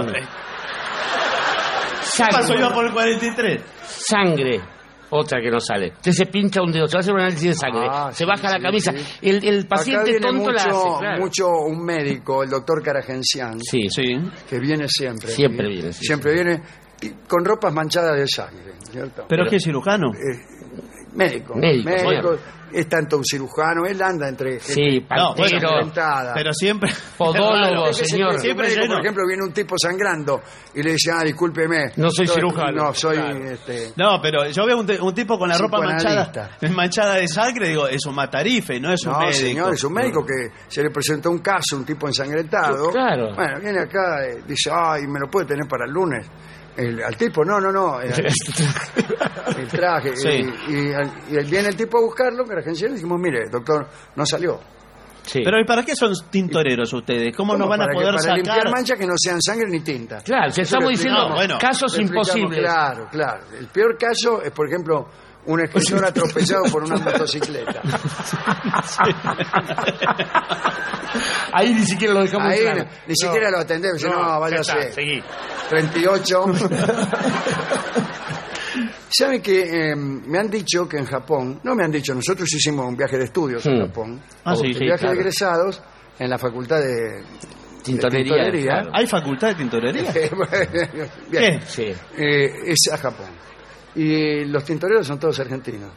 ¿Qué pasó? Sangre. Iba por el 43. Sangre. Otra que no sale. Usted se pincha un dedo, se va a hacer un análisis de sangre. Se baja la camisa. sí. El Acá paciente viene tonto la hace. Claro. mucho un médico, el doctor Caragencián, Sí. que viene siempre. Siempre ¿sí? viene, sí, Siempre viene y con ropas manchadas de sangre, ¿cierto? ¿Pero es que es cirujano? Médico. Es tanto un cirujano, él anda entre gente ensangrentada. Pero siempre podólogo, señor. Siempre médico, por ejemplo, viene un tipo sangrando y le dice, discúlpeme. No soy cirujano. No, soy... No, pero yo veo un tipo con la ropa manchada de sangre, digo, es un matarife, no es un médico. No, señor, es un médico que se le presentó un caso, un tipo ensangrentado. Claro. Bueno, viene acá, dice, ¿me lo puede tener para el lunes? Al tipo, no, el traje. Sí. Y viene el tipo a buscarlo, que la agencia le dijimos, mire, doctor, no salió. Sí. Pero ¿y para qué son tintoreros ustedes? ¿Cómo no van a poder para limpiar manchas que no sean sangre ni tinta. Claro, estamos diciendo casos imposibles. Claro. El peor caso es, por ejemplo, un escritor atropellado por una motocicleta. Ahí ni siquiera lo dejamos claro. Ni siquiera lo atendemos. Váyase. Seguí. 38. ¿Sabe que me han dicho que en Japón, no me han dicho, nosotros hicimos un viaje de estudios en Japón, viaje de egresados en la facultad de tintorería. Claro. ¿Hay facultad de tintorería? Bien. Sí. Es a Japón. Y los tintoreros son todos argentinos.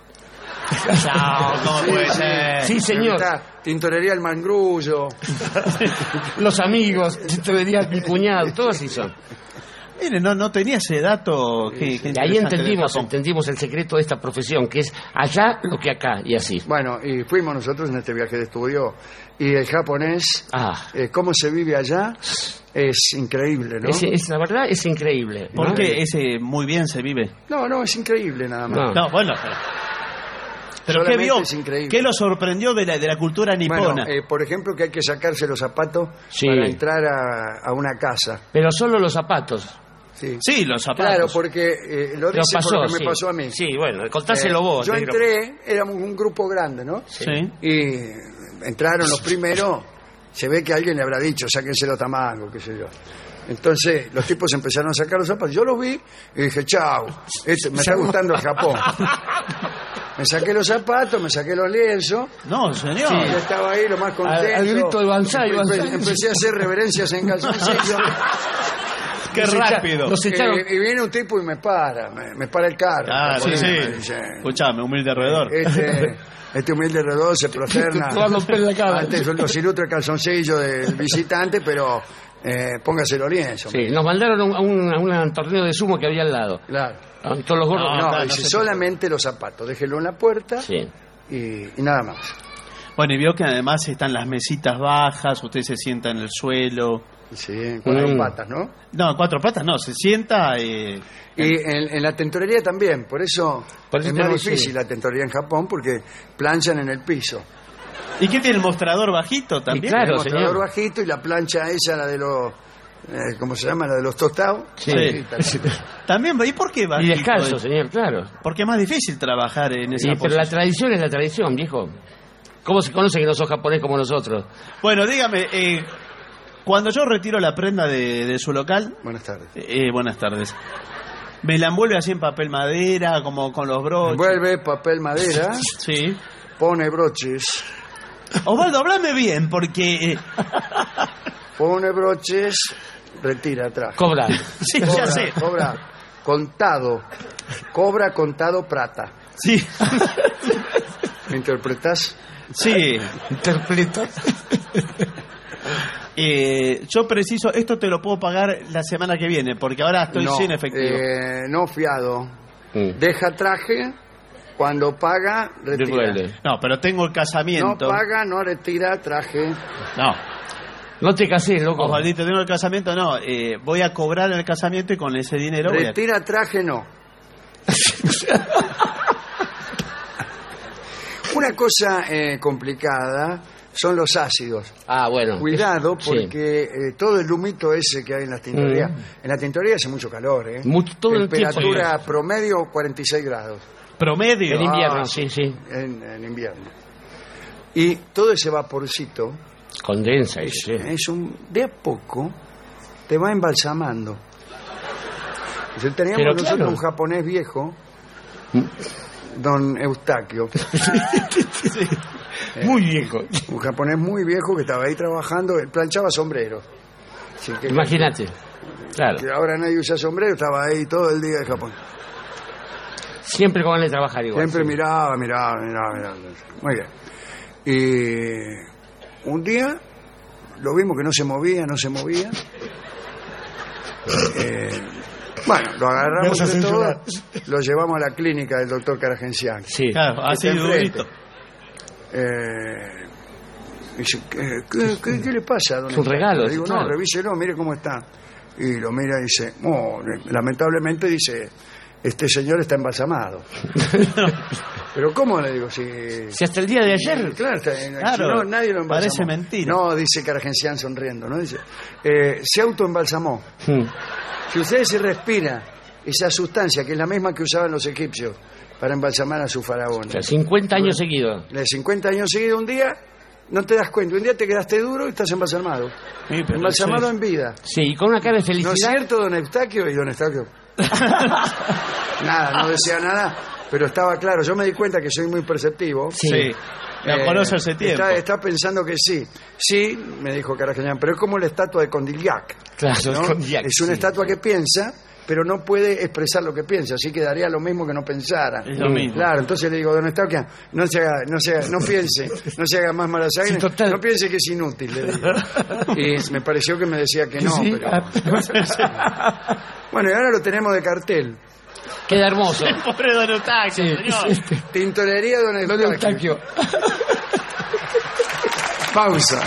No, ¿cómo puede ser? Sí, señor. Tintorería El Mangrullo. Los amigos, tintorería Mi Cuñado, todos así son. Mire, no tenía ese dato. De ahí entendimos el secreto de esta profesión, que es allá lo que acá, y así. Bueno, y fuimos nosotros en este viaje de estudio, y el japonés, cómo se vive allá, es increíble, ¿no? La verdad es increíble. ¿Por qué muy bien se vive? No, es increíble nada más. No, bueno, pero ¿qué vio? ¿Qué lo sorprendió de la cultura nipona? Bueno, por ejemplo, que hay que sacarse los zapatos para entrar a una casa. Pero solo los zapatos. Sí, los zapatos. Claro, porque lo dice porque me pasó a mí. Sí, bueno, contáselo vos. Yo entré, éramos un grupo grande, ¿no? Sí. Y entraron los primeros, se ve que alguien le habrá dicho, sáquense los tamangos, qué sé yo. Entonces los tipos empezaron a sacar los zapatos. Yo los vi y dije, chau, me está gustando el Japón. Me saqué los zapatos, me saqué los lienzos. No, señor. Sí, yo estaba ahí lo más contento. Al grito de Banzai. Empecé a hacer reverencias en calzoncillo. Qué rápido. Y viene un tipo y me para el carro. Ah, sí. Escuchame, humilde roedor. Este humilde roedor se prosterna ante los ilustres calzoncillos del visitante, pero póngase los lienzos. Sí, nos mandaron a un torneo de sumo que había al lado. Claro. Todos los gordos. Dice solamente los zapatos, déjelo en la puerta y nada más. Bueno, y vio que además están las mesitas bajas, usted se sienta en el suelo. Sí, en 4 patas, ¿no? No, en 4 patas no, se sienta... Y en la tintorería también, por eso es más difícil la tintorería en Japón, porque planchan en el piso. ¿Y qué tiene el mostrador bajito también? Claro, el mostrador bajito y la plancha esa, la de los... ¿cómo se llama? La de los tostados. Sí. También, ¿y por qué bajito? Y descalzo, señor, claro. Porque es más difícil trabajar en esa pero la tradición es la tradición, viejo. ¿Cómo se conoce que no sos japonés como nosotros? Bueno, dígame, cuando yo retiro la prenda de su local... Buenas tardes. Buenas tardes. Me la envuelve así en papel madera, como con los broches. Envuelve papel madera. Sí. Pone broches. Osvaldo, háblame bien, porque... Pone broches, retira atrás. Cobra. Sí, ya sé. Cobra contado. Cobra contado plata. Sí. ¿Me interpretás? Sí. ¿Interpretas? Yo preciso, esto te lo puedo pagar la semana que viene, porque ahora estoy sin efectivo. No fiado. Deja traje, cuando paga, retira. No, pero tengo el casamiento. No paga, no retira traje. No te casés, loco. Osvaldito, tengo el casamiento, no. Voy a cobrar el casamiento y con ese dinero... Retira traje, no. Una cosa complicada son los ácidos. Bueno. Cuidado, porque todo el humito ese que hay en las tintorerías. En la tintorería hace mucho calor, todo temperatura el tiempo. promedio 46 grados. ¿Promedio? En invierno, sí. En invierno. Y todo ese vaporcito... Condensa. De a poco te va embalsamando. Entonces, teníamos nosotros un japonés viejo, don Eustaquio. Muy viejo. Un japonés muy viejo que estaba ahí trabajando, él planchaba sombreros. Imagínate. Claro. Que ahora nadie usa sombrero, estaba ahí todo el día en Japón. Siempre con ganas de trabajar igual. Siempre sí. miraba. Muy bien. Y un día lo vimos que no se movía. Bueno, lo agarramos de todo, lo llevamos a la clínica del doctor Karagencián. Sí, claro, así durito. Dice, ¿qué le pasa, don Es un regalo. Le digo, claro. no, revíselo, mire cómo está. Y lo mira y dice, lamentablemente dice, este señor está embalsamado. Pero ¿cómo? Le digo, si hasta el día de ayer... Claro, claro, nadie lo embalsamó. parece mentira. No, dice Karagencián sonriendo, ¿no? Dice, se autoembalsamó. Si usted se respira esa sustancia, que es la misma que usaban los egipcios para embalsamar a sus faraones. O sea, 50 años seguidos. De 50 años seguidos, un día no te das cuenta. Un día te quedaste duro y estás embalsamado. Sí, embalsamado en vida. Sí, y con una cara de felicidad. ¿No es cierto, don Eustaquio? Y don Eustaquio... Nada, no decía nada, pero estaba claro. Yo me di cuenta que soy muy perceptivo. Sí. La conoce hace tiempo. Está pensando que sí. Sí, me dijo Karagencián, pero es como la estatua de Condillac. Claro, ¿no? Condillac, es una estatua que piensa, pero no puede expresar lo que piensa, así que daría lo mismo que no pensara. Es lo mismo. Claro, entonces le digo, don Eustaquio, no piense, no se haga más mala sangre, no piense que es inútil, le digo. Y me pareció que me decía que no, sí. pero... Bueno, y ahora lo tenemos de cartel. Queda hermoso. Pobre don Eustaquio, señor. Tintorería don Eustaquio. Pausa.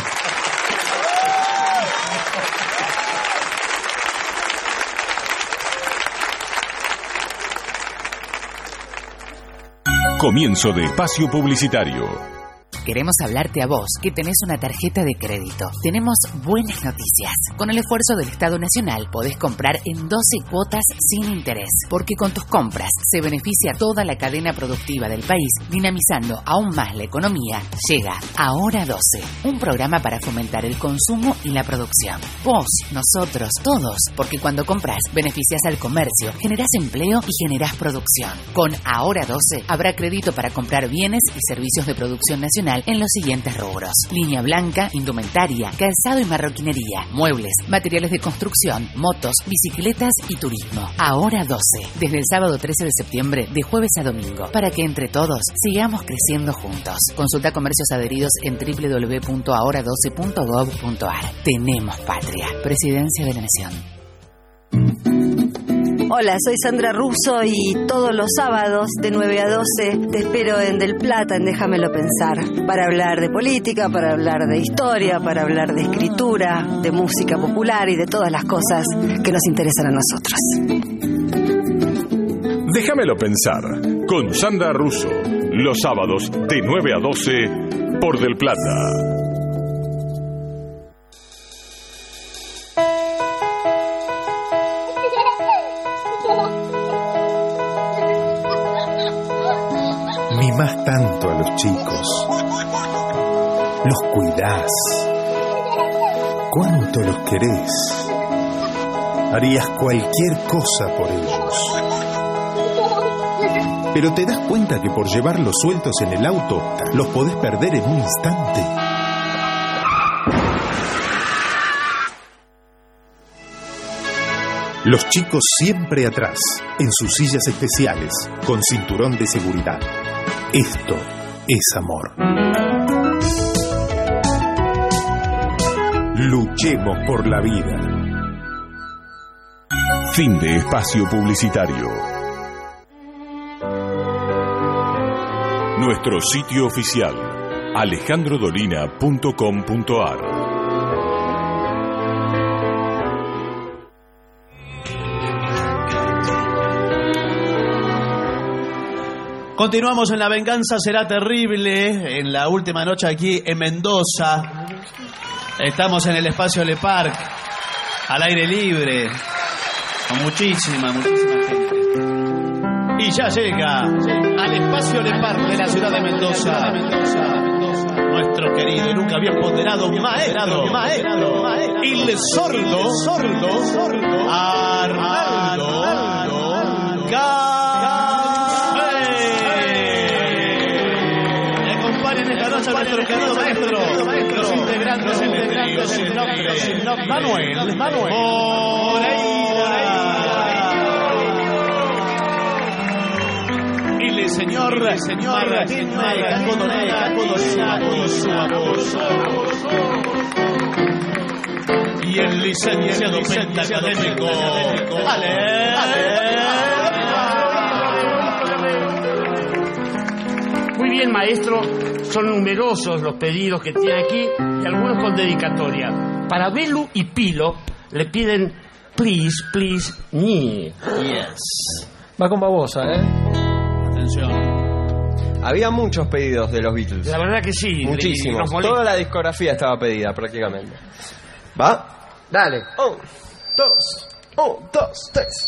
Comienzo de espacio publicitario. Queremos hablarte a vos, que tenés una tarjeta de crédito. Tenemos buenas noticias. Con el esfuerzo del Estado Nacional podés comprar en 12 cuotas sin interés, porque con tus compras se beneficia toda la cadena productiva del país, dinamizando aún más la economía. Llega Ahora 12, un programa para fomentar el consumo y la producción. Vos, nosotros, todos, porque cuando compras beneficias al comercio, generás empleo y generás producción. Con Ahora 12 habrá crédito para comprar bienes y servicios de producción nacional en los siguientes rubros: línea blanca, indumentaria, calzado y marroquinería, muebles, materiales de construcción, motos, bicicletas y turismo. Ahora 12, desde el sábado 13 de septiembre, de jueves a domingo, para que entre todos sigamos creciendo juntos. Consulta comercios adheridos en www.ahora12.gov.ar. Tenemos patria. Presidencia de la Nación. Hola, soy Sandra Russo y todos los sábados de 9 a 12 te espero en Del Plata, en Déjamelo Pensar, para hablar de política, para hablar de historia, para hablar de escritura, de música popular y de todas las cosas que nos interesan a nosotros. Déjamelo pensar, con Sandra Russo, los sábados de 9 a 12 por Del Plata. Mimás tanto a los chicos, los cuidás, cuánto los querés, harías cualquier cosa por ellos. Pero te das cuenta que por llevarlos sueltos en el auto, los podés perder en un instante. Los chicos siempre atrás, en sus sillas especiales, con cinturón de seguridad. Esto es amor. Luchemos por la vida. Fin de espacio publicitario. Nuestro sitio oficial, alejandrodolina.com.ar. Continuamos en La Venganza Será Terrible, en la última noche aquí en Mendoza. Estamos en el espacio Le Parc, al aire libre, con muchísima gente. Y ya llega al espacio Le Parc de la ciudad de Mendoza, nuestro querido y nunca bien ponderado maestro, el sordo, Arnaldo nuestro querido maestro, los integrantes del trío sin nombre, Manuel Moreira. señor, y el licenciado pentacadémico. Muy bien, maestro, son numerosos los pedidos que tiene aquí y algunos con dedicatoria. Para Belu y Pilo le piden please, please, me. Yes. Va con babosa, ¿eh? Atención. Había muchos pedidos de los Beatles. La verdad que sí. Muchísimos. Toda la discografía estaba pedida prácticamente. ¿Va? Dale. 1, 2, 1, 2, 3.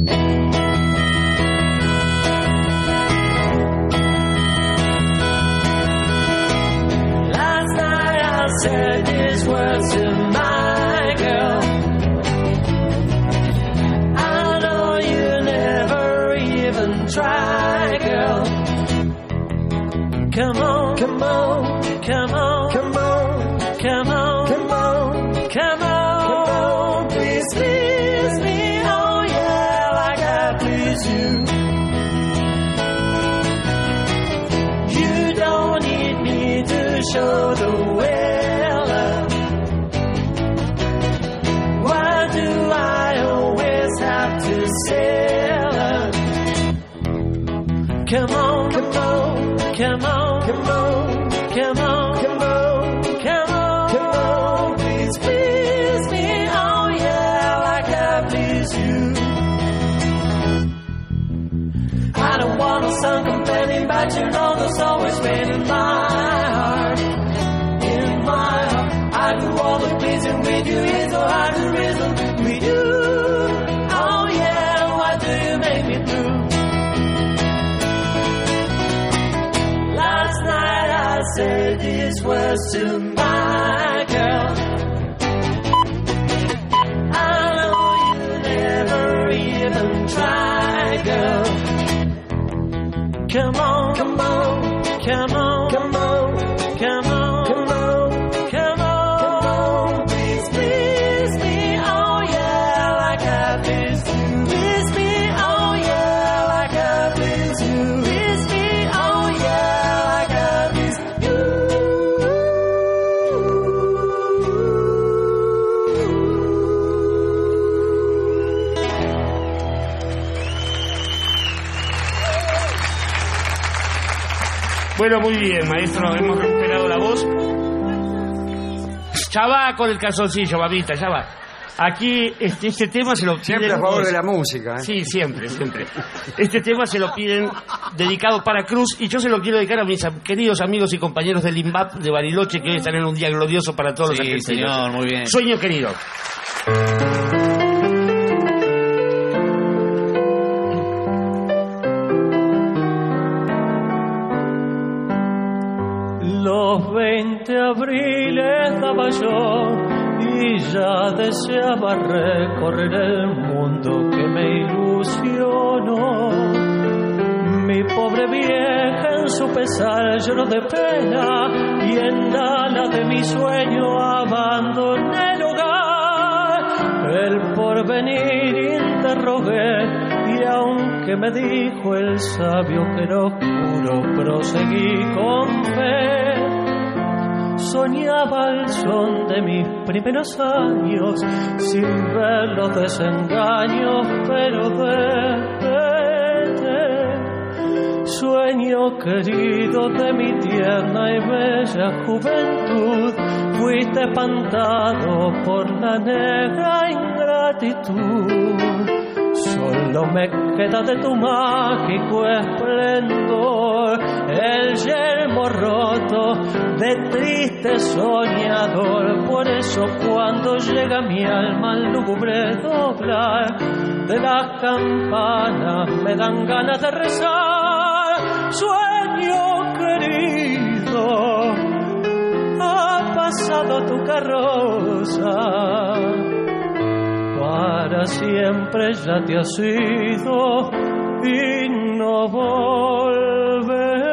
Last night I said these words to my girl. I know you never even try, girl. Come on, come on, come on, come on, come on, come on, come on. Please, please me, oh yeah, like I please you. You don't need me to show the way, love. Why do I always have to say, love? Come on, come on, come on, come on, come on, come on, come on, come on. Please, please me, oh yeah, like I please you. I don't want a song companion, but you know there's always rain in my heart. In my heart, I do all the pleasing with you. It's so hard to reason with you. Oh yeah, what do you make me do? Last night I said these words to my girl. I know you never even try, girl. Come on, come on, come on, come on, come on, come on, come on. Please, please me, oh yeah, like I please you. Please me, oh yeah, like I please you. Please me, oh yeah, like I please you. Bueno, muy bien, maestro, hemos recuperado la voz. Ya va con el calzoncillo, babita, ya va. Aquí, este tema se lo piden... Siempre a favor de la música, ¿eh? Sí, siempre, siempre. Este tema se lo piden dedicado para Cruz y yo se lo quiero dedicar a mis queridos amigos y compañeros del INVAP de Bariloche que hoy están en un día glorioso para todos los argentinos. Sí, señor, muy bien. Sueño querido. Los 20 abriles daba yo y ya deseaba recorrer el mundo que me ilusionó. Mi pobre vieja en su pesar lloró de pena y en la ala de mi sueño abandoné el hogar. El porvenir interrogué y aunque me dijo el sabio que era oscuro, proseguí con fe. Soñaba al son de mis primeros años, sin ver los desengaños, pero sueño querido de mi tierna y bella juventud, fuiste espantado por la negra ingratitud. Solo me queda de tu mágico esplendor el yelmo roto de triste soñador. Por eso cuando llega mi alma al lúgubre doblar de las campanas me dan ganas de rezar. Sueño querido, ha pasado tu carroza, para siempre ya te has ido y no volverás.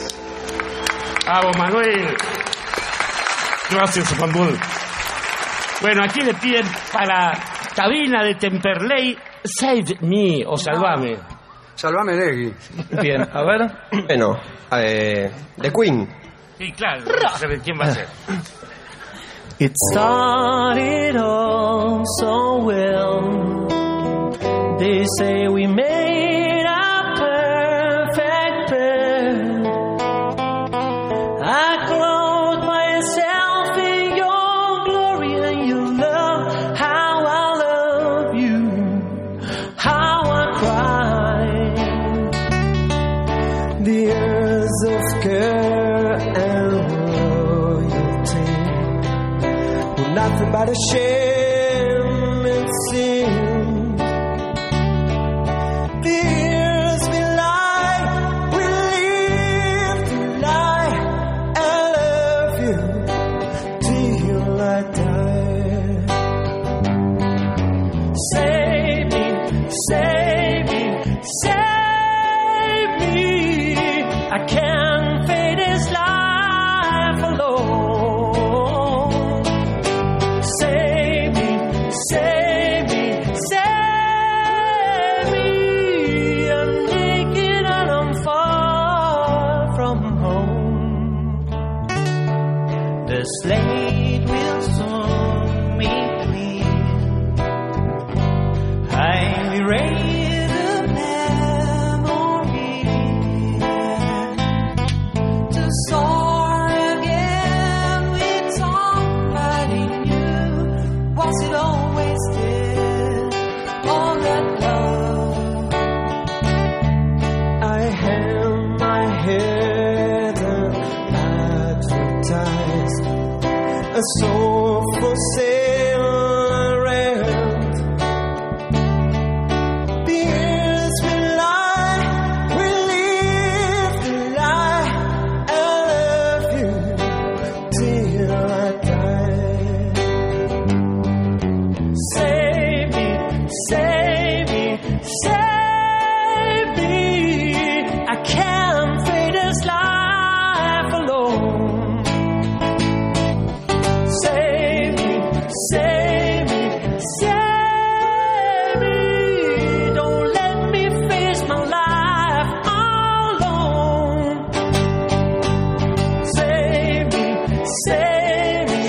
Bravo, Manuel. Gracias, Juan Bull. Bueno, aquí le piden para cabina de Temperley, Save Me o Salvame. Salvame, Legui. Bien, a ver. Bueno, The Queen. Sí, claro, no sé quién va a ser. It started all so well. They say we made a perfect pair. I clothed myself in your glory and your love. How I love you, how I cry. The years of care and royalty were nothing but a shame and sin. Slate will soon be clean. I erase the memory to soar again with somebody new. Was it always there? All that love. I held my head and advertised a soul for sale around. The years will lie, we live the lie. I love you till I die. Save me, save me, save me. I can't face this life alone. Save me, save me, save me. Don't let me face my life alone. Save me, save me,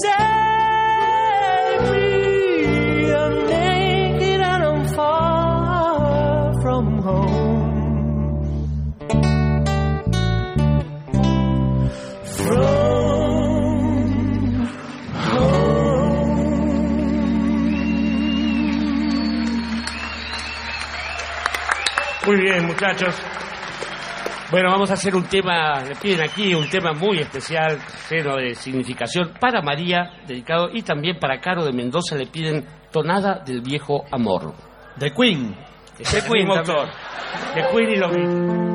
save me. I'm naked and I'm far from home. Muy bien, muchachos. Bueno, vamos a hacer un tema, le piden aquí un tema muy especial, lleno de significación, para María, dedicado, y también para Caro de Mendoza le piden Tonada del Viejo Amor. The Queen. The Queen, doctor. The Queen y lo mismo.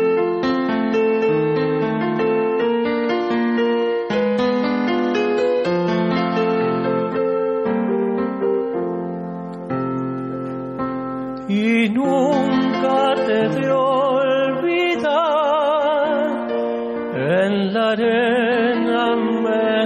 Y nunca te de olvidar, en la arena me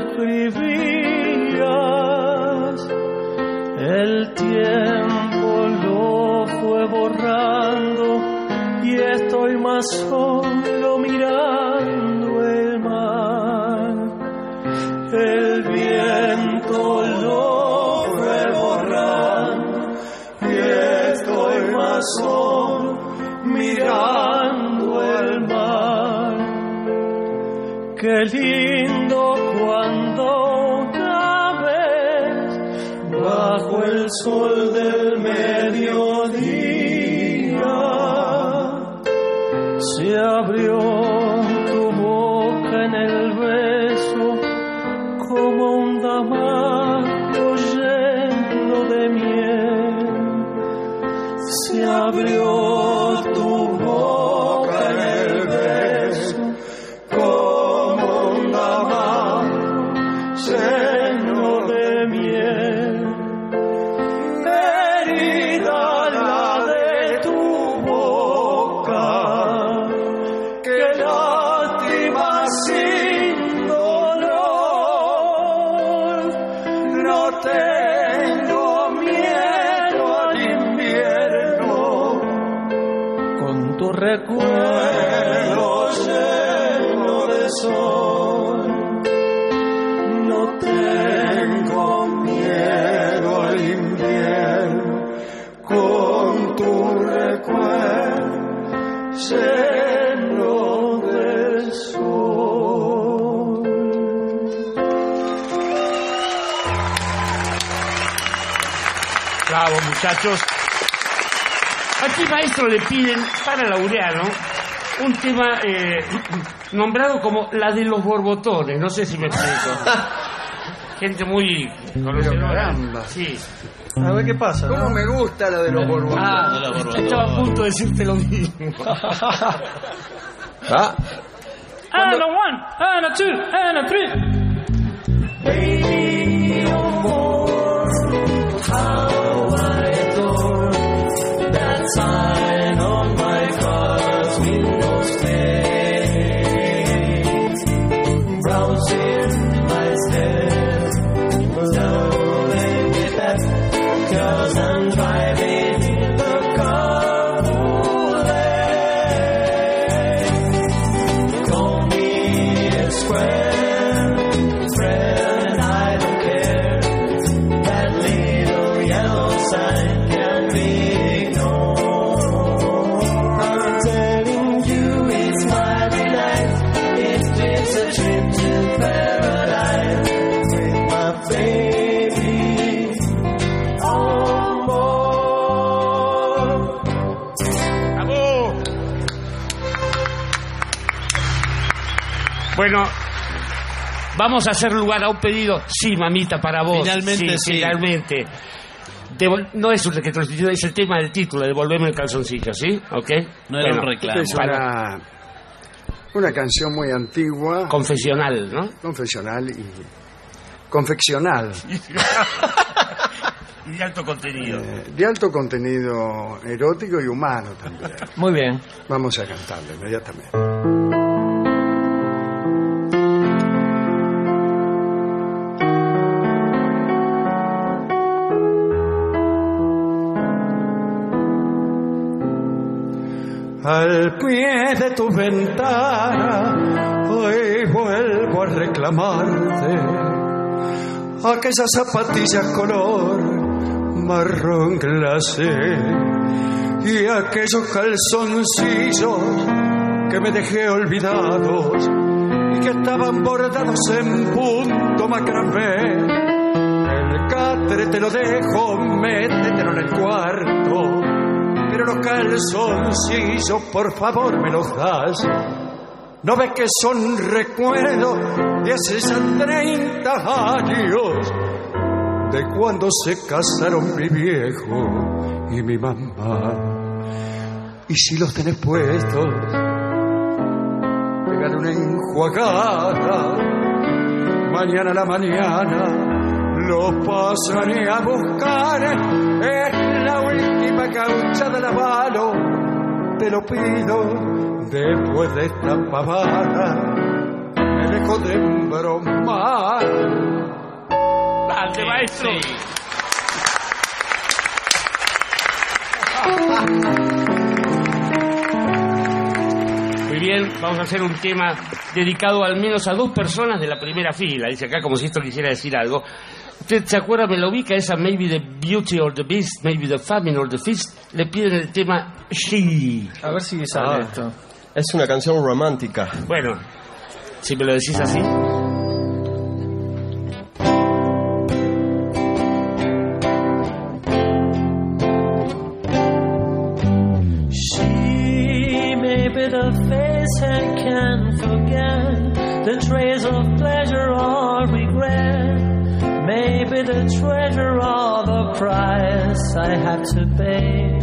escribías, el tiempo lo fue borrando y estoy más solo mirando el mar, el viento lo fue borrando y estoy más solo mirando el mar. Qué lindo cuando una vez bajo el sol del mediodía se abrió tu boca en el beso como un damasco lleno de miel. Se abrió tu boca en el beso como un damasco lleno de miel. Herida la de tu boca, qué lástima sin dolor. No no tengo miedo al invierno. Con tu recuerdo lleno de sol. No tengo miedo al invierno. Con tu recuerdo lleno de sol. Bravo, muchachos. Aquí, maestro, le piden para Laureano un tema nombrado como la de los borbotones. No sé si me explico. Gente muy conocedora. Sí. A ver qué pasa. ¿Cómo me gusta la de los borbotones? Estaba a punto de decirte lo mismo. And a one, and a two, and a three. Baby, oh more, how I adore that sign on my car's window pane. Browsing my stairs, slowly get back, 'cause I'm driving in the carpool lane. Call me a square friend, I don't care. That little yellow sign can be ignored. I'm telling you it's my delight if it's a trip to paradise with my baby on board. ¡Bravo! Bueno, vamos a hacer lugar a un pedido. Sí, mamita, para vos. Finalmente, sí. Finalmente. No es un requetroncillo, es el tema del título, devolverme el calzoncillo, ¿sí? ¿Ok? No era un reclamo. Es una canción muy antigua. Confesional, ¿no? Confesional y confeccional. Y de alto contenido. De alto contenido erótico y humano también. Muy bien. Vamos a cantarlo inmediatamente. Al pie de tu ventana, hoy vuelvo a reclamarte aquellas zapatillas color marrón glacé y aquellos calzoncillos que me dejé olvidados y que estaban bordados en punto macramé. El catre te lo dejo, métetelo en el cuarto, pero los calzoncillos, por favor, me los das. ¿No ves que son recuerdos de hace ya 30 años? De cuando se casaron mi viejo y mi mamá. Y si los tenés puestos, pégale una enjuagada. Mañana a la mañana los pasaré a buscar. Es la última gauchada, lavalo, te lo pido. Después de esta pavada me dejo de embromar. ¡Dale, maestro! Sí. Muy bien, vamos a hacer un tema dedicado al menos a 2 personas de la primera fila. Dice acá como si esto quisiera decir algo. ¿Usted se acuerda, me lo ubica esa Maybe the Beauty or the Beast, Maybe the Famine or the Feast? Le piden el tema She. A ver si sale esto. Es una canción romántica. Bueno, si me lo decís así. She may be the face I can't forget, the trace of pleasure or regret, maybe the treasure or the price I have to pay.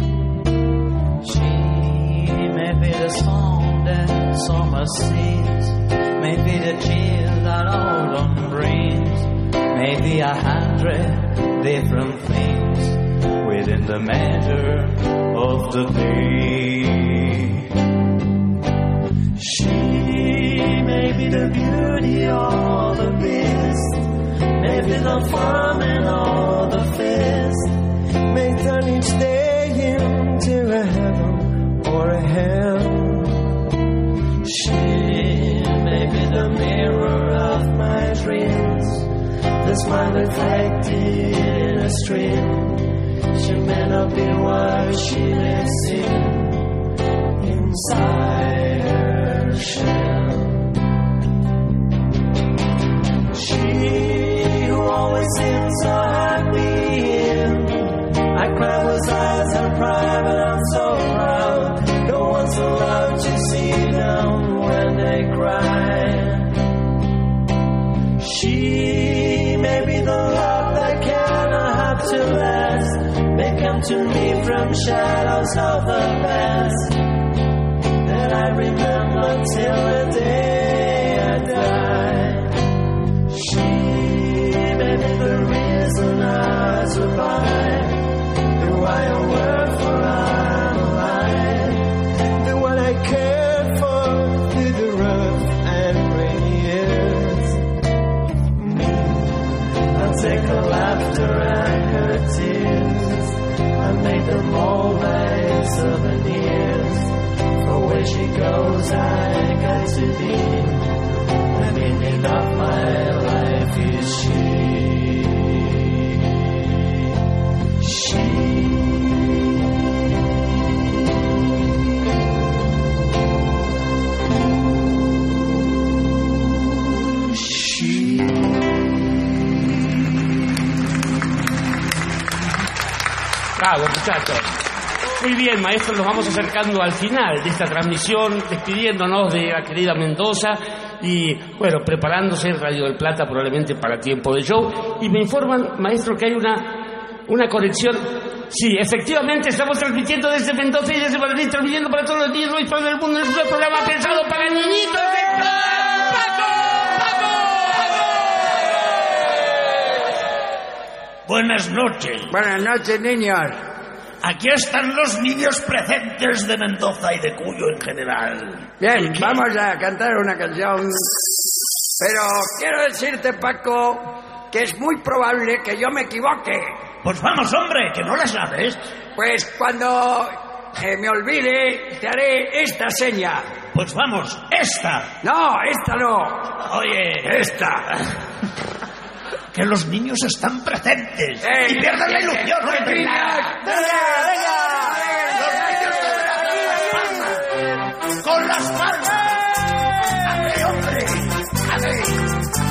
She may be the song that summer sings, maybe the chill that autumn brings, maybe 100 different things within the measure of the day. She may be the beauty or the beast, Maybe the fun and all the fears may turn each day into a heaven or a hell. She may be the mirror of my dreams, the smile reflected in a stream. She may not be what she lives inside her shell. She who always seems so happy, I cry with eyes her pride, but I'm so proud. No one's allowed to see them when they cry. She may be the love that cannot have to last, may come to me from shadows of the past that I remember till the day I die. She may be the reason I survive, the why I work for I'm alive, the one I cared for through the rough and rainy years. I'll take her laughter and her tears, I make them all my souvenirs. For where she goes I got to be, the meaning of my life is she. Bravo, muchachos. Muy bien, maestros, nos vamos acercando al final de esta transmisión, despidiéndonos de la querida Mendoza y, bueno, preparándose en Radio del Plata probablemente para tiempo de show. Y me informan, maestro, que hay una conexión. Sí, efectivamente, estamos transmitiendo desde Mendoza y desde Madrid, transmitiendo para todos los niños y para el mundo. Es un programa pensado para niñitos de Paco. Buenas noches. Buenas noches, niños. Aquí están los niños presentes de Mendoza y de Cuyo en general. Bien, vamos a cantar una canción. Pero quiero decirte, Paco, que es muy probable que yo me equivoque. Pues vamos, hombre, que no la sabes. Pues cuando me olvide, te haré esta seña. Pues vamos, esta. No, esta no. Oye, esta. Que los niños están presentes. Y pierden la ilusión, ¿no? ¡Venga! ¡Con las palmas! ¡Ande, hombre! ¡Ande!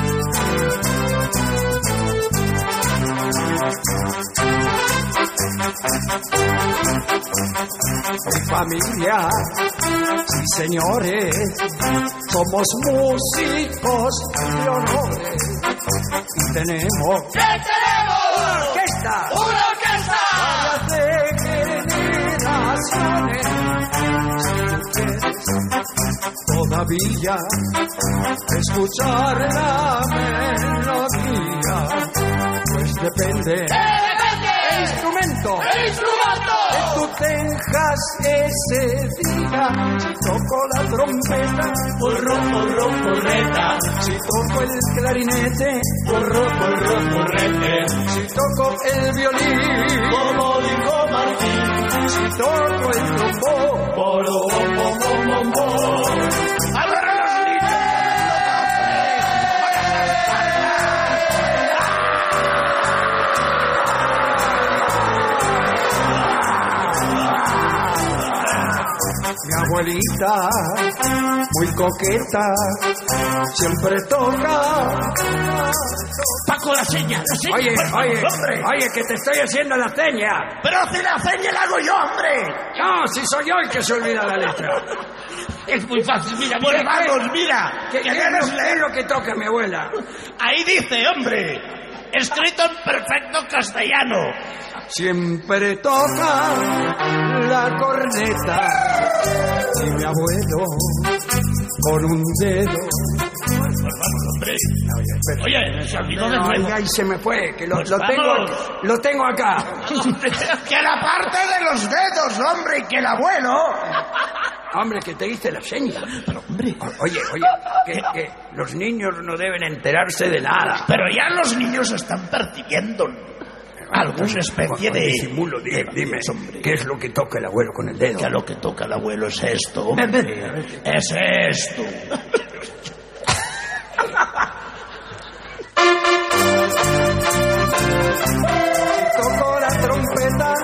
Mi familia, sí señores, somos músicos de honores y tenemos... ¿Qué tenemos? ¡Una orquesta! ¡Una orquesta! Varias de generaciones. Si tú quieres todavía escuchar la melodía, pues depende... ¡El instrumento! ¡El instrumento! Que tú tengas ese día. Si toco la trompeta, porro, porro, porreta. Si toco el clarinete, porro, porro, porrete. Si toco el violín, como dijo Martín. Si toco el trombón, poro, bom, bom, bom, bom. mi abuelita, muy coqueta, siempre toca. Paco, la seña. Oye, que te estoy haciendo la seña. Pero si la seña la hago yo, hombre. No, si soy yo el que se olvida la letra. Es muy fácil, mira. Vamos, mira. ¿Qué es lo que toca mi abuela? Ahí dice, hombre, escrito en perfecto castellano. Siempre toca la corneta y mi abuelo con un dedo. Pues vamos, hombre. Oye, se olvidó de nuevo. Ay, se me fue, que lo tengo acá. Que la parte de los dedos, hombre, y que el abuelo Hombre, que te hice la seña. Pero, hombre. Oye, que los niños no deben enterarse de nada. Pero ya los niños están percibiendo alguna especie de disimulo. Dime, ¿qué es lo que toca el abuelo con el dedo? Que lo que toca el abuelo es esto, hombre. Es esto. Toco la trompeta,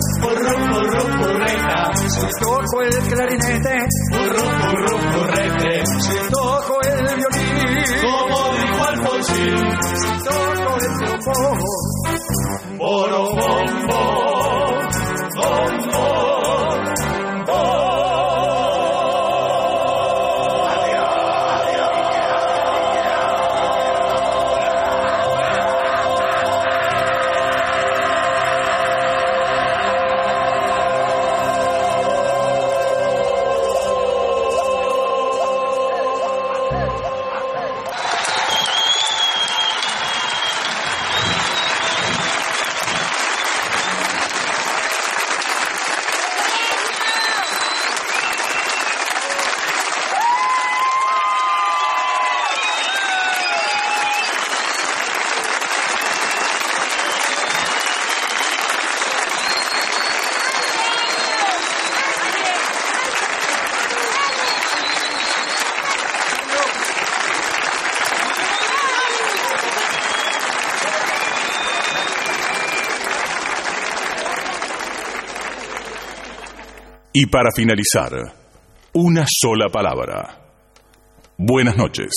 si toco el clarinete, si toco el violín, como dijo Alfonsín, si toco el trombón, Y para finalizar, una sola palabra. Buenas noches.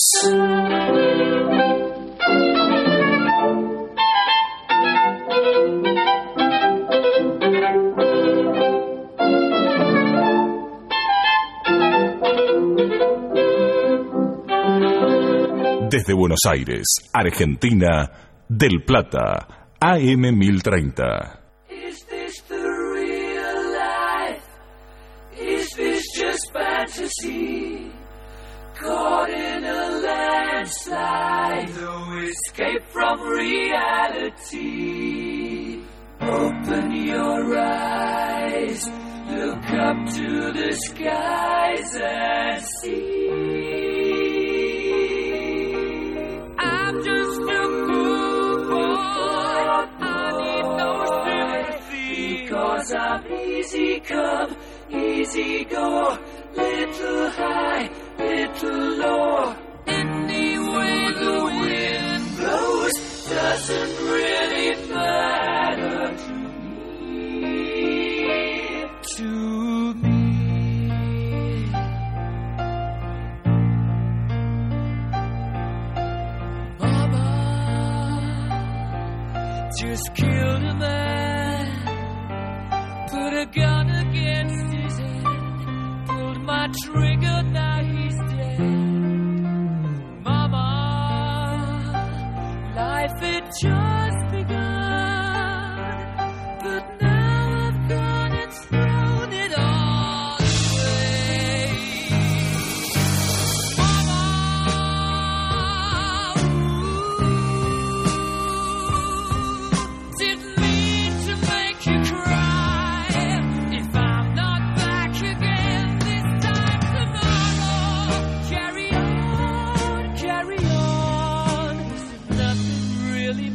Desde Buenos Aires, Argentina, Del Plata, AM 1030. Fantasy, caught in a landslide, no escape from reality. Open your eyes, look up to the skies and see. I'm just a good boy, I need no sympathy, 'cause I'm easy come, easy go. Little high, little low. Any way the wind blows doesn't really matter to me. Mama just killed a man, put a gun against his head. My trigger, now he's dead. Mama, life had just begun, but now I've gone and thrown it all away. Mama, didn't mean to make you cry. If I'm not back again, carry on, as if nothing really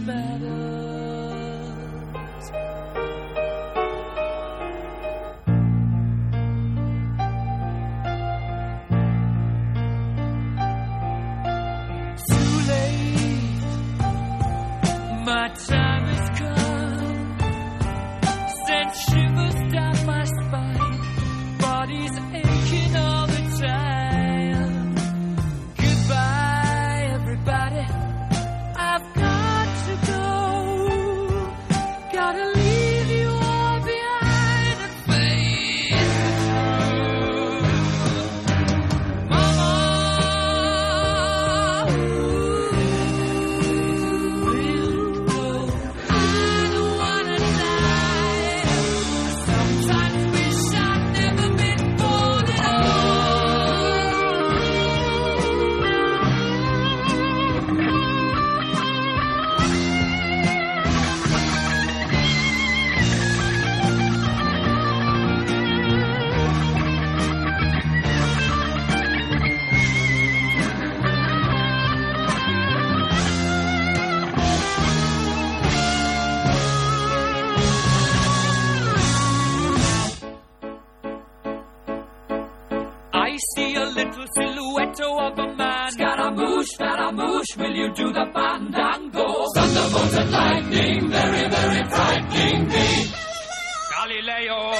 matters. Too late, my time has come, sent shivers down my spine, body's aching all the time. Goodbye, everybody, I've got to go. Gotta leave you all behind and face the truth. Mama, I don't wanna die. of a man. Scaramouche, will you do the fandango? Thunderbolt and lightning, very, very frightening me. Galileo,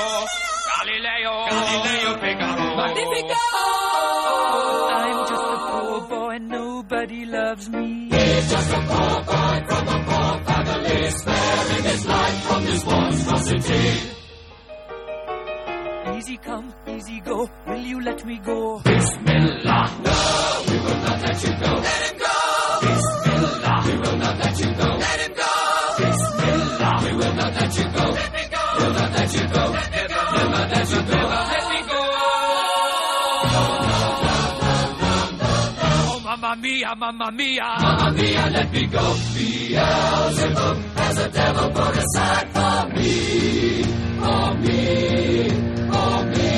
Figaro. Magnifico! I'm just a poor boy, nobody loves me. He's just a poor boy from a poor family, sparing his life from this monstrosity. Easy come, easy go, will you let me go? Bismillah, no, we will not let you go. Let him go! Bismillah, we will not let you go. Let him go! Bismillah, we will not let you go. Let me go! We'll not let you go. Let me go! We'll not let you go. Let me go! Oh, mamma mia, mamma mia. Mamma mia, let me go. Beelzebub has a devil put aside for me. For me. For me.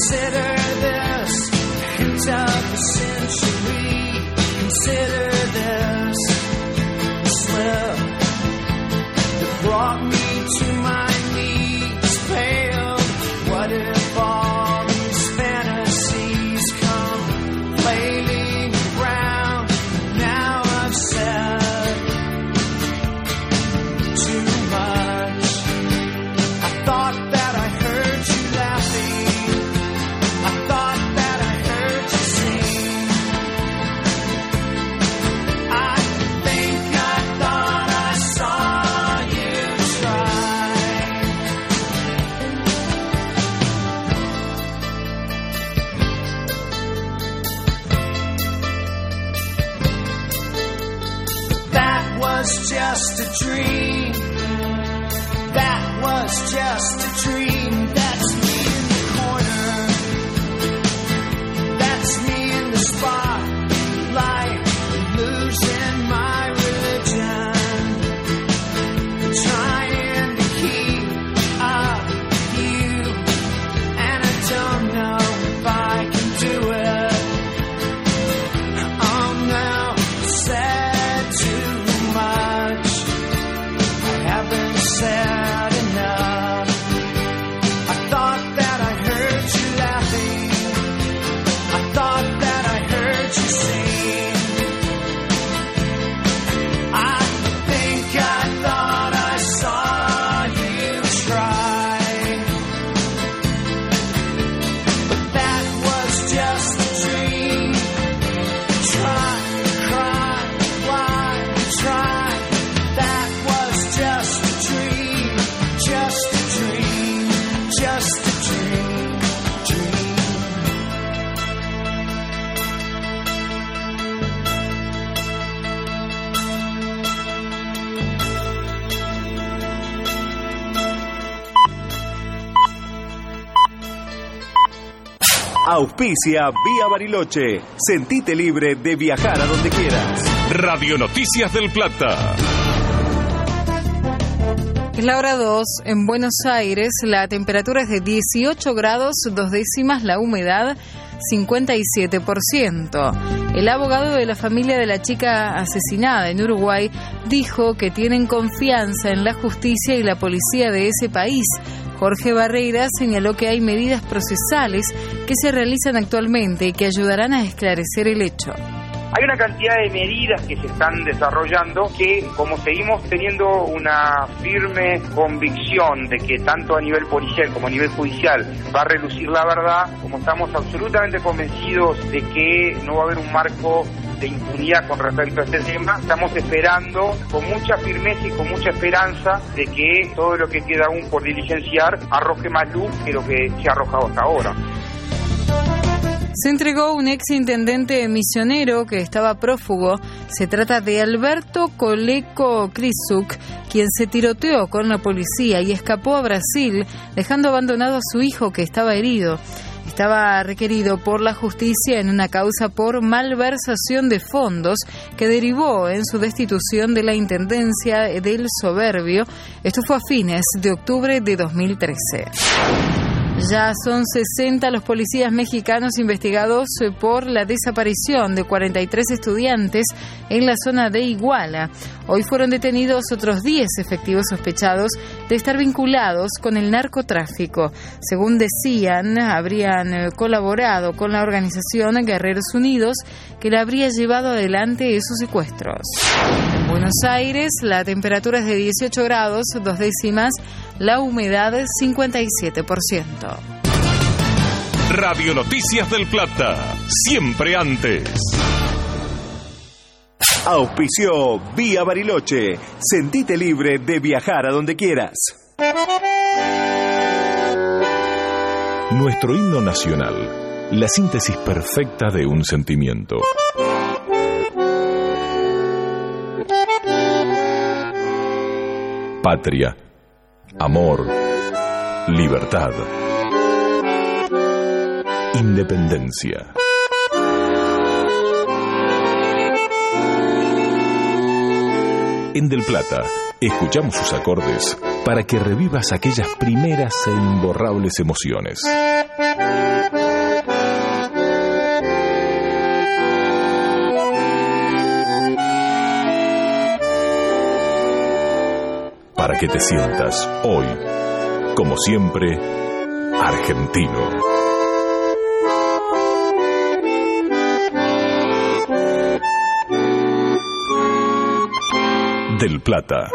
Consider this was just a dream. That was just a dream. That's me in the corner. That's me in the spotlight, losing my religion, trying to keep up with you, and I don't know if I can do it. I'm now said too much. I haven't said enough. I thought that I heard you laughing. I thought that I heard you sing. I think I thought I saw you try. But that was just a dream. Try, cry, why, try. That was just a dream. Just a dream. Just a dream. Dream. Auspicia Vía Bariloche. Sentite libre de viajar a donde quieras. Radio Noticias del Plata. Es la hora 2 en Buenos Aires, la temperatura es de 18 grados 2 décimas, la humedad 57%. El abogado de la familia de la chica asesinada en Uruguay dijo que tienen confianza en la justicia y la policía de ese país. Jorge Barreira señaló que hay medidas procesales que se realizan actualmente y que ayudarán a esclarecer el hecho. Hay una cantidad de medidas que se están desarrollando que, como seguimos teniendo una firme convicción de que tanto a nivel policial como a nivel judicial va a relucir la verdad, como estamos absolutamente convencidos de que no va a haber un marco de impunidad con respecto a este tema, estamos esperando con mucha firmeza y con mucha esperanza de que todo lo que queda aún por diligenciar arroje más luz que lo que se ha arrojado hasta ahora. Se entregó un ex intendente misionero que estaba prófugo. Se trata de Alberto Coleco Crisuk, quien se tiroteó con la policía y escapó a Brasil, dejando abandonado a su hijo que estaba herido. Estaba requerido por la justicia en una causa por malversación de fondos que derivó en su destitución de la intendencia del Soberbio. Esto fue a fines de octubre de 2013. Ya son 60 los policías mexicanos investigados por la desaparición de 43 estudiantes en la zona de Iguala. Hoy fueron detenidos otros 10 efectivos sospechados de estar vinculados con el narcotráfico. Según decían, habrían colaborado con la organización Guerreros Unidos, que la habría llevado adelante esos secuestros. En Buenos Aires, la temperatura es de 18 grados 2 décimas, la humedad 57%. Radio Noticias del Plata, siempre antes. Auspició Vía Bariloche. Sentite libre de viajar a donde quieras. Nuestro himno nacional, la síntesis perfecta de un sentimiento. Patria, amor, libertad, independencia. En Del Plata, escuchamos sus acordes para que revivas aquellas primeras e imborrables emociones. Para que te sientas hoy, como siempre, argentino. Del Plata.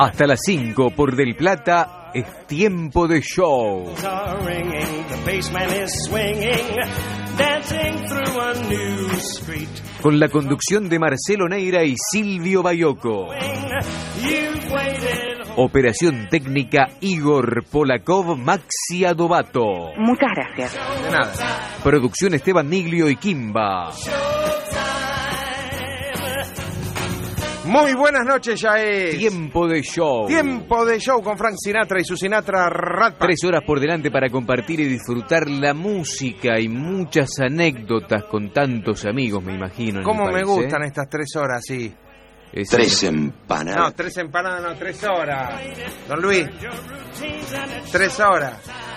Hasta las 5 por Del Plata es tiempo de show. Con la conducción de Marcelo Neira y Silvio Bayoco. Operación técnica Igor Polakov, Maxi Adobato. Muchas gracias. De nada. Producción Esteban Niglio y Kimba. Muy buenas noches, ya es tiempo de show. Tiempo de show con Frank Sinatra y su Sinatra Rat Pack. 3 horas por delante para compartir y disfrutar la música y muchas anécdotas con tantos amigos, me imagino. ¿Cómo me gustan estas 3 horas, sí? 3 empanadas. No, 3 empanadas, no, 3 horas. Don Luis, 3 horas.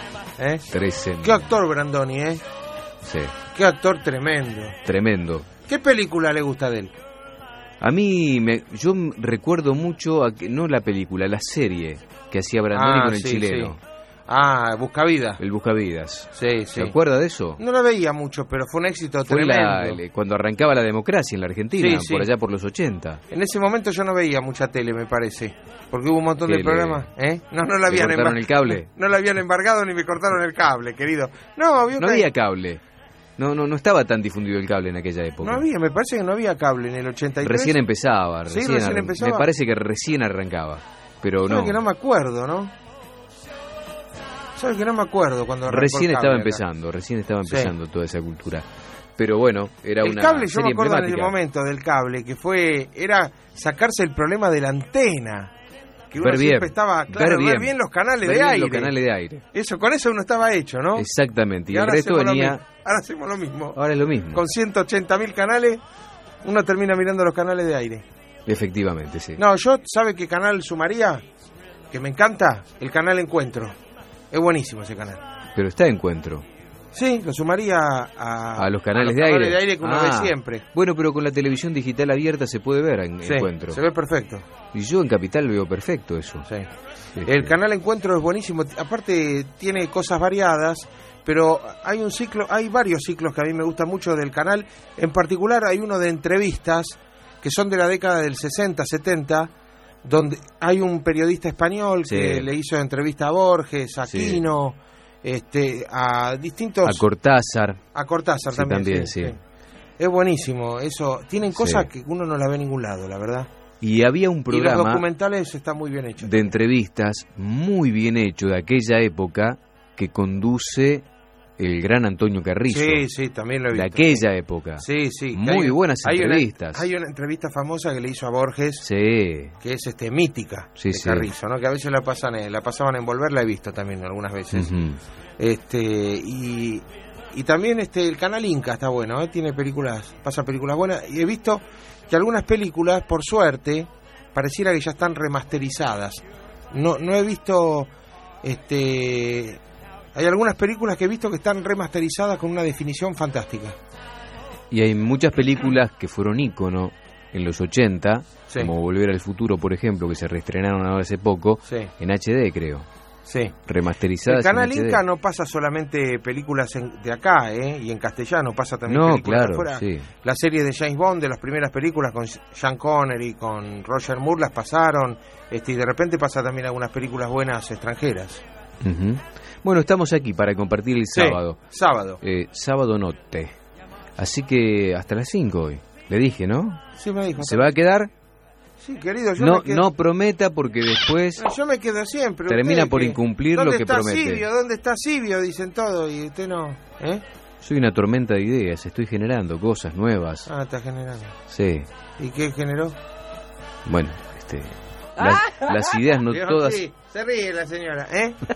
3 Qué actor Brandoni, ¿eh? Sí. Qué actor tremendo. Tremendo. ¿Qué película le gusta de él? A mí, yo recuerdo mucho, no la película, la serie que hacía Brandoni con el chileno. Sí. Ah, Buscavidas. El Buscavidas. Sí. ¿Se acuerda de eso? No la veía mucho, pero fue un éxito fue tremendo. Cuando arrancaba la democracia en la Argentina, Sí. por allá por los 80. En ese momento yo no veía mucha tele, me parece. Porque hubo un montón de programas. No la habían cortaron el cable. No la habían embargado ni me cortaron el cable, querido. No había cable. No estaba tan difundido el cable en aquella época. No había, me parece que no había cable en el 83. Recién empezaba. Recién empezaba. Me parece que recién arrancaba. Pero no. Que no me acuerdo, ¿no? ¿Sabes que no me acuerdo cuando recién estaba empezando toda esa cultura. Pero bueno, era el una cable, serie yo me acuerdo emblemática. en el momento del cable, que era sacarse el problema de la antena. Que uno siempre estaba, ver bien los canales de aire. Los canales de aire. Con eso uno estaba hecho, ¿no? Exactamente, y el resto venía... Ahora hacemos lo mismo. Ahora es lo mismo. Con 180.000 canales, uno termina mirando los canales de aire. Efectivamente, sí. No, ¿sabe qué canal sumaría? Que me encanta, el canal Encuentro. Es buenísimo ese canal. Pero está Encuentro. Sí, lo sumaría a los canales de aire que uno ve siempre. Bueno, pero con la televisión digital abierta se puede ver Encuentro. Se ve perfecto. Y yo en Capital veo perfecto eso. Sí. El canal Encuentro es buenísimo. Aparte tiene cosas variadas, pero hay varios ciclos que a mí me gustan mucho del canal. En particular hay uno de entrevistas que son de la década del 60, 70, donde hay un periodista español que le hizo entrevista a Borges, a Aquino, a distintos... A Cortázar. A Cortázar también. Sí. Es buenísimo, eso. Tienen cosas que uno no la ve en ningún lado, la verdad. Y había un programa... Y los documentales están muy bien hechos. De entrevistas, muy bien hecho, de aquella época, que conduce el gran Antonio Carrizo. Sí, también lo he visto. De aquella época. Sí. Muy buenas entrevistas. Hay una entrevista famosa que le hizo a Borges, que es mítica, de Carrizo, ¿no? Que a veces la pasaban en Volver, la he visto también algunas veces. Uh-huh. Y también el canal Inca está bueno, pasa películas buenas. Y he visto que algunas películas, por suerte, pareciera que ya están remasterizadas. No he visto... Hay algunas películas que he visto que están remasterizadas con una definición fantástica. Y hay muchas películas que fueron ícono en los 80, como Volver al Futuro, por ejemplo, que se reestrenaron ahora hace poco, en HD, creo. Sí. Remasterizadas. El canal en HD. Inca no pasa solamente películas de acá, y en castellano, pasa también películas de afuera. Sí. La serie de James Bond, de las primeras películas con Sean Connery, con Roger Moore, las pasaron, y de repente pasa también algunas películas buenas extranjeras. Uh-huh. Bueno, estamos aquí para compartir el sábado. Sábado noche. Así que hasta las 5 hoy. Le dije, ¿no? Sí, me dijo. ¿Se va a quedar? Sí, querido, no prometa porque después yo me quedo siempre. Termina por incumplir lo que promete. ¿Dónde está Sibio? Dicen todo y usted no. Soy una tormenta de ideas, estoy generando cosas nuevas. Está generando. Sí. ¿Y qué generó? Bueno, las ideas no todas... Sí, se ríe la señora,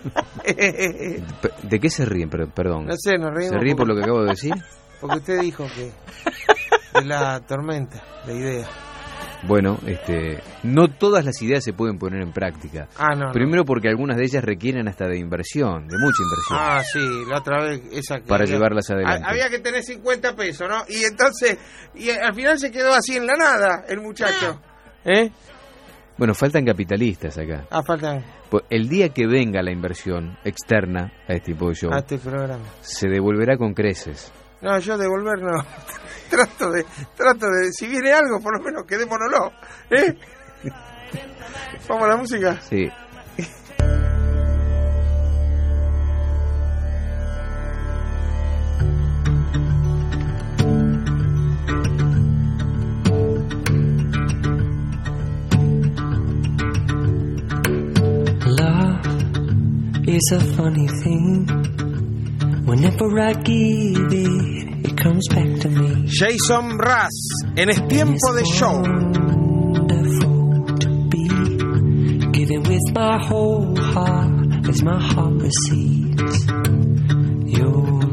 ¿De qué se ríen? Perdón. No sé, nos reímos. ¿Se ríen por lo que acabo de decir? Porque usted dijo que de la tormenta de ideas. Bueno, no todas las ideas se pueden poner en práctica. Primero porque algunas de ellas requieren hasta de inversión, de mucha inversión. Sí, la otra vez esa que para llevarlas adelante. Había que tener 50 pesos, ¿no? Y entonces, al final se quedó así en la nada el muchacho. Bueno, faltan capitalistas acá. Faltan. Pues el día que venga la inversión externa a este tipo de show, a este programa, se devolverá con creces. No, yo devolver no. trato de, si viene algo, por lo menos quedémonoslo. Vamos a la música. Sí. It's a funny thing. Whenever I give it, it comes back to me. Jason Mraz, en Es Tiempo de Show. Wonderful to be giving with my whole heart as my heart receives.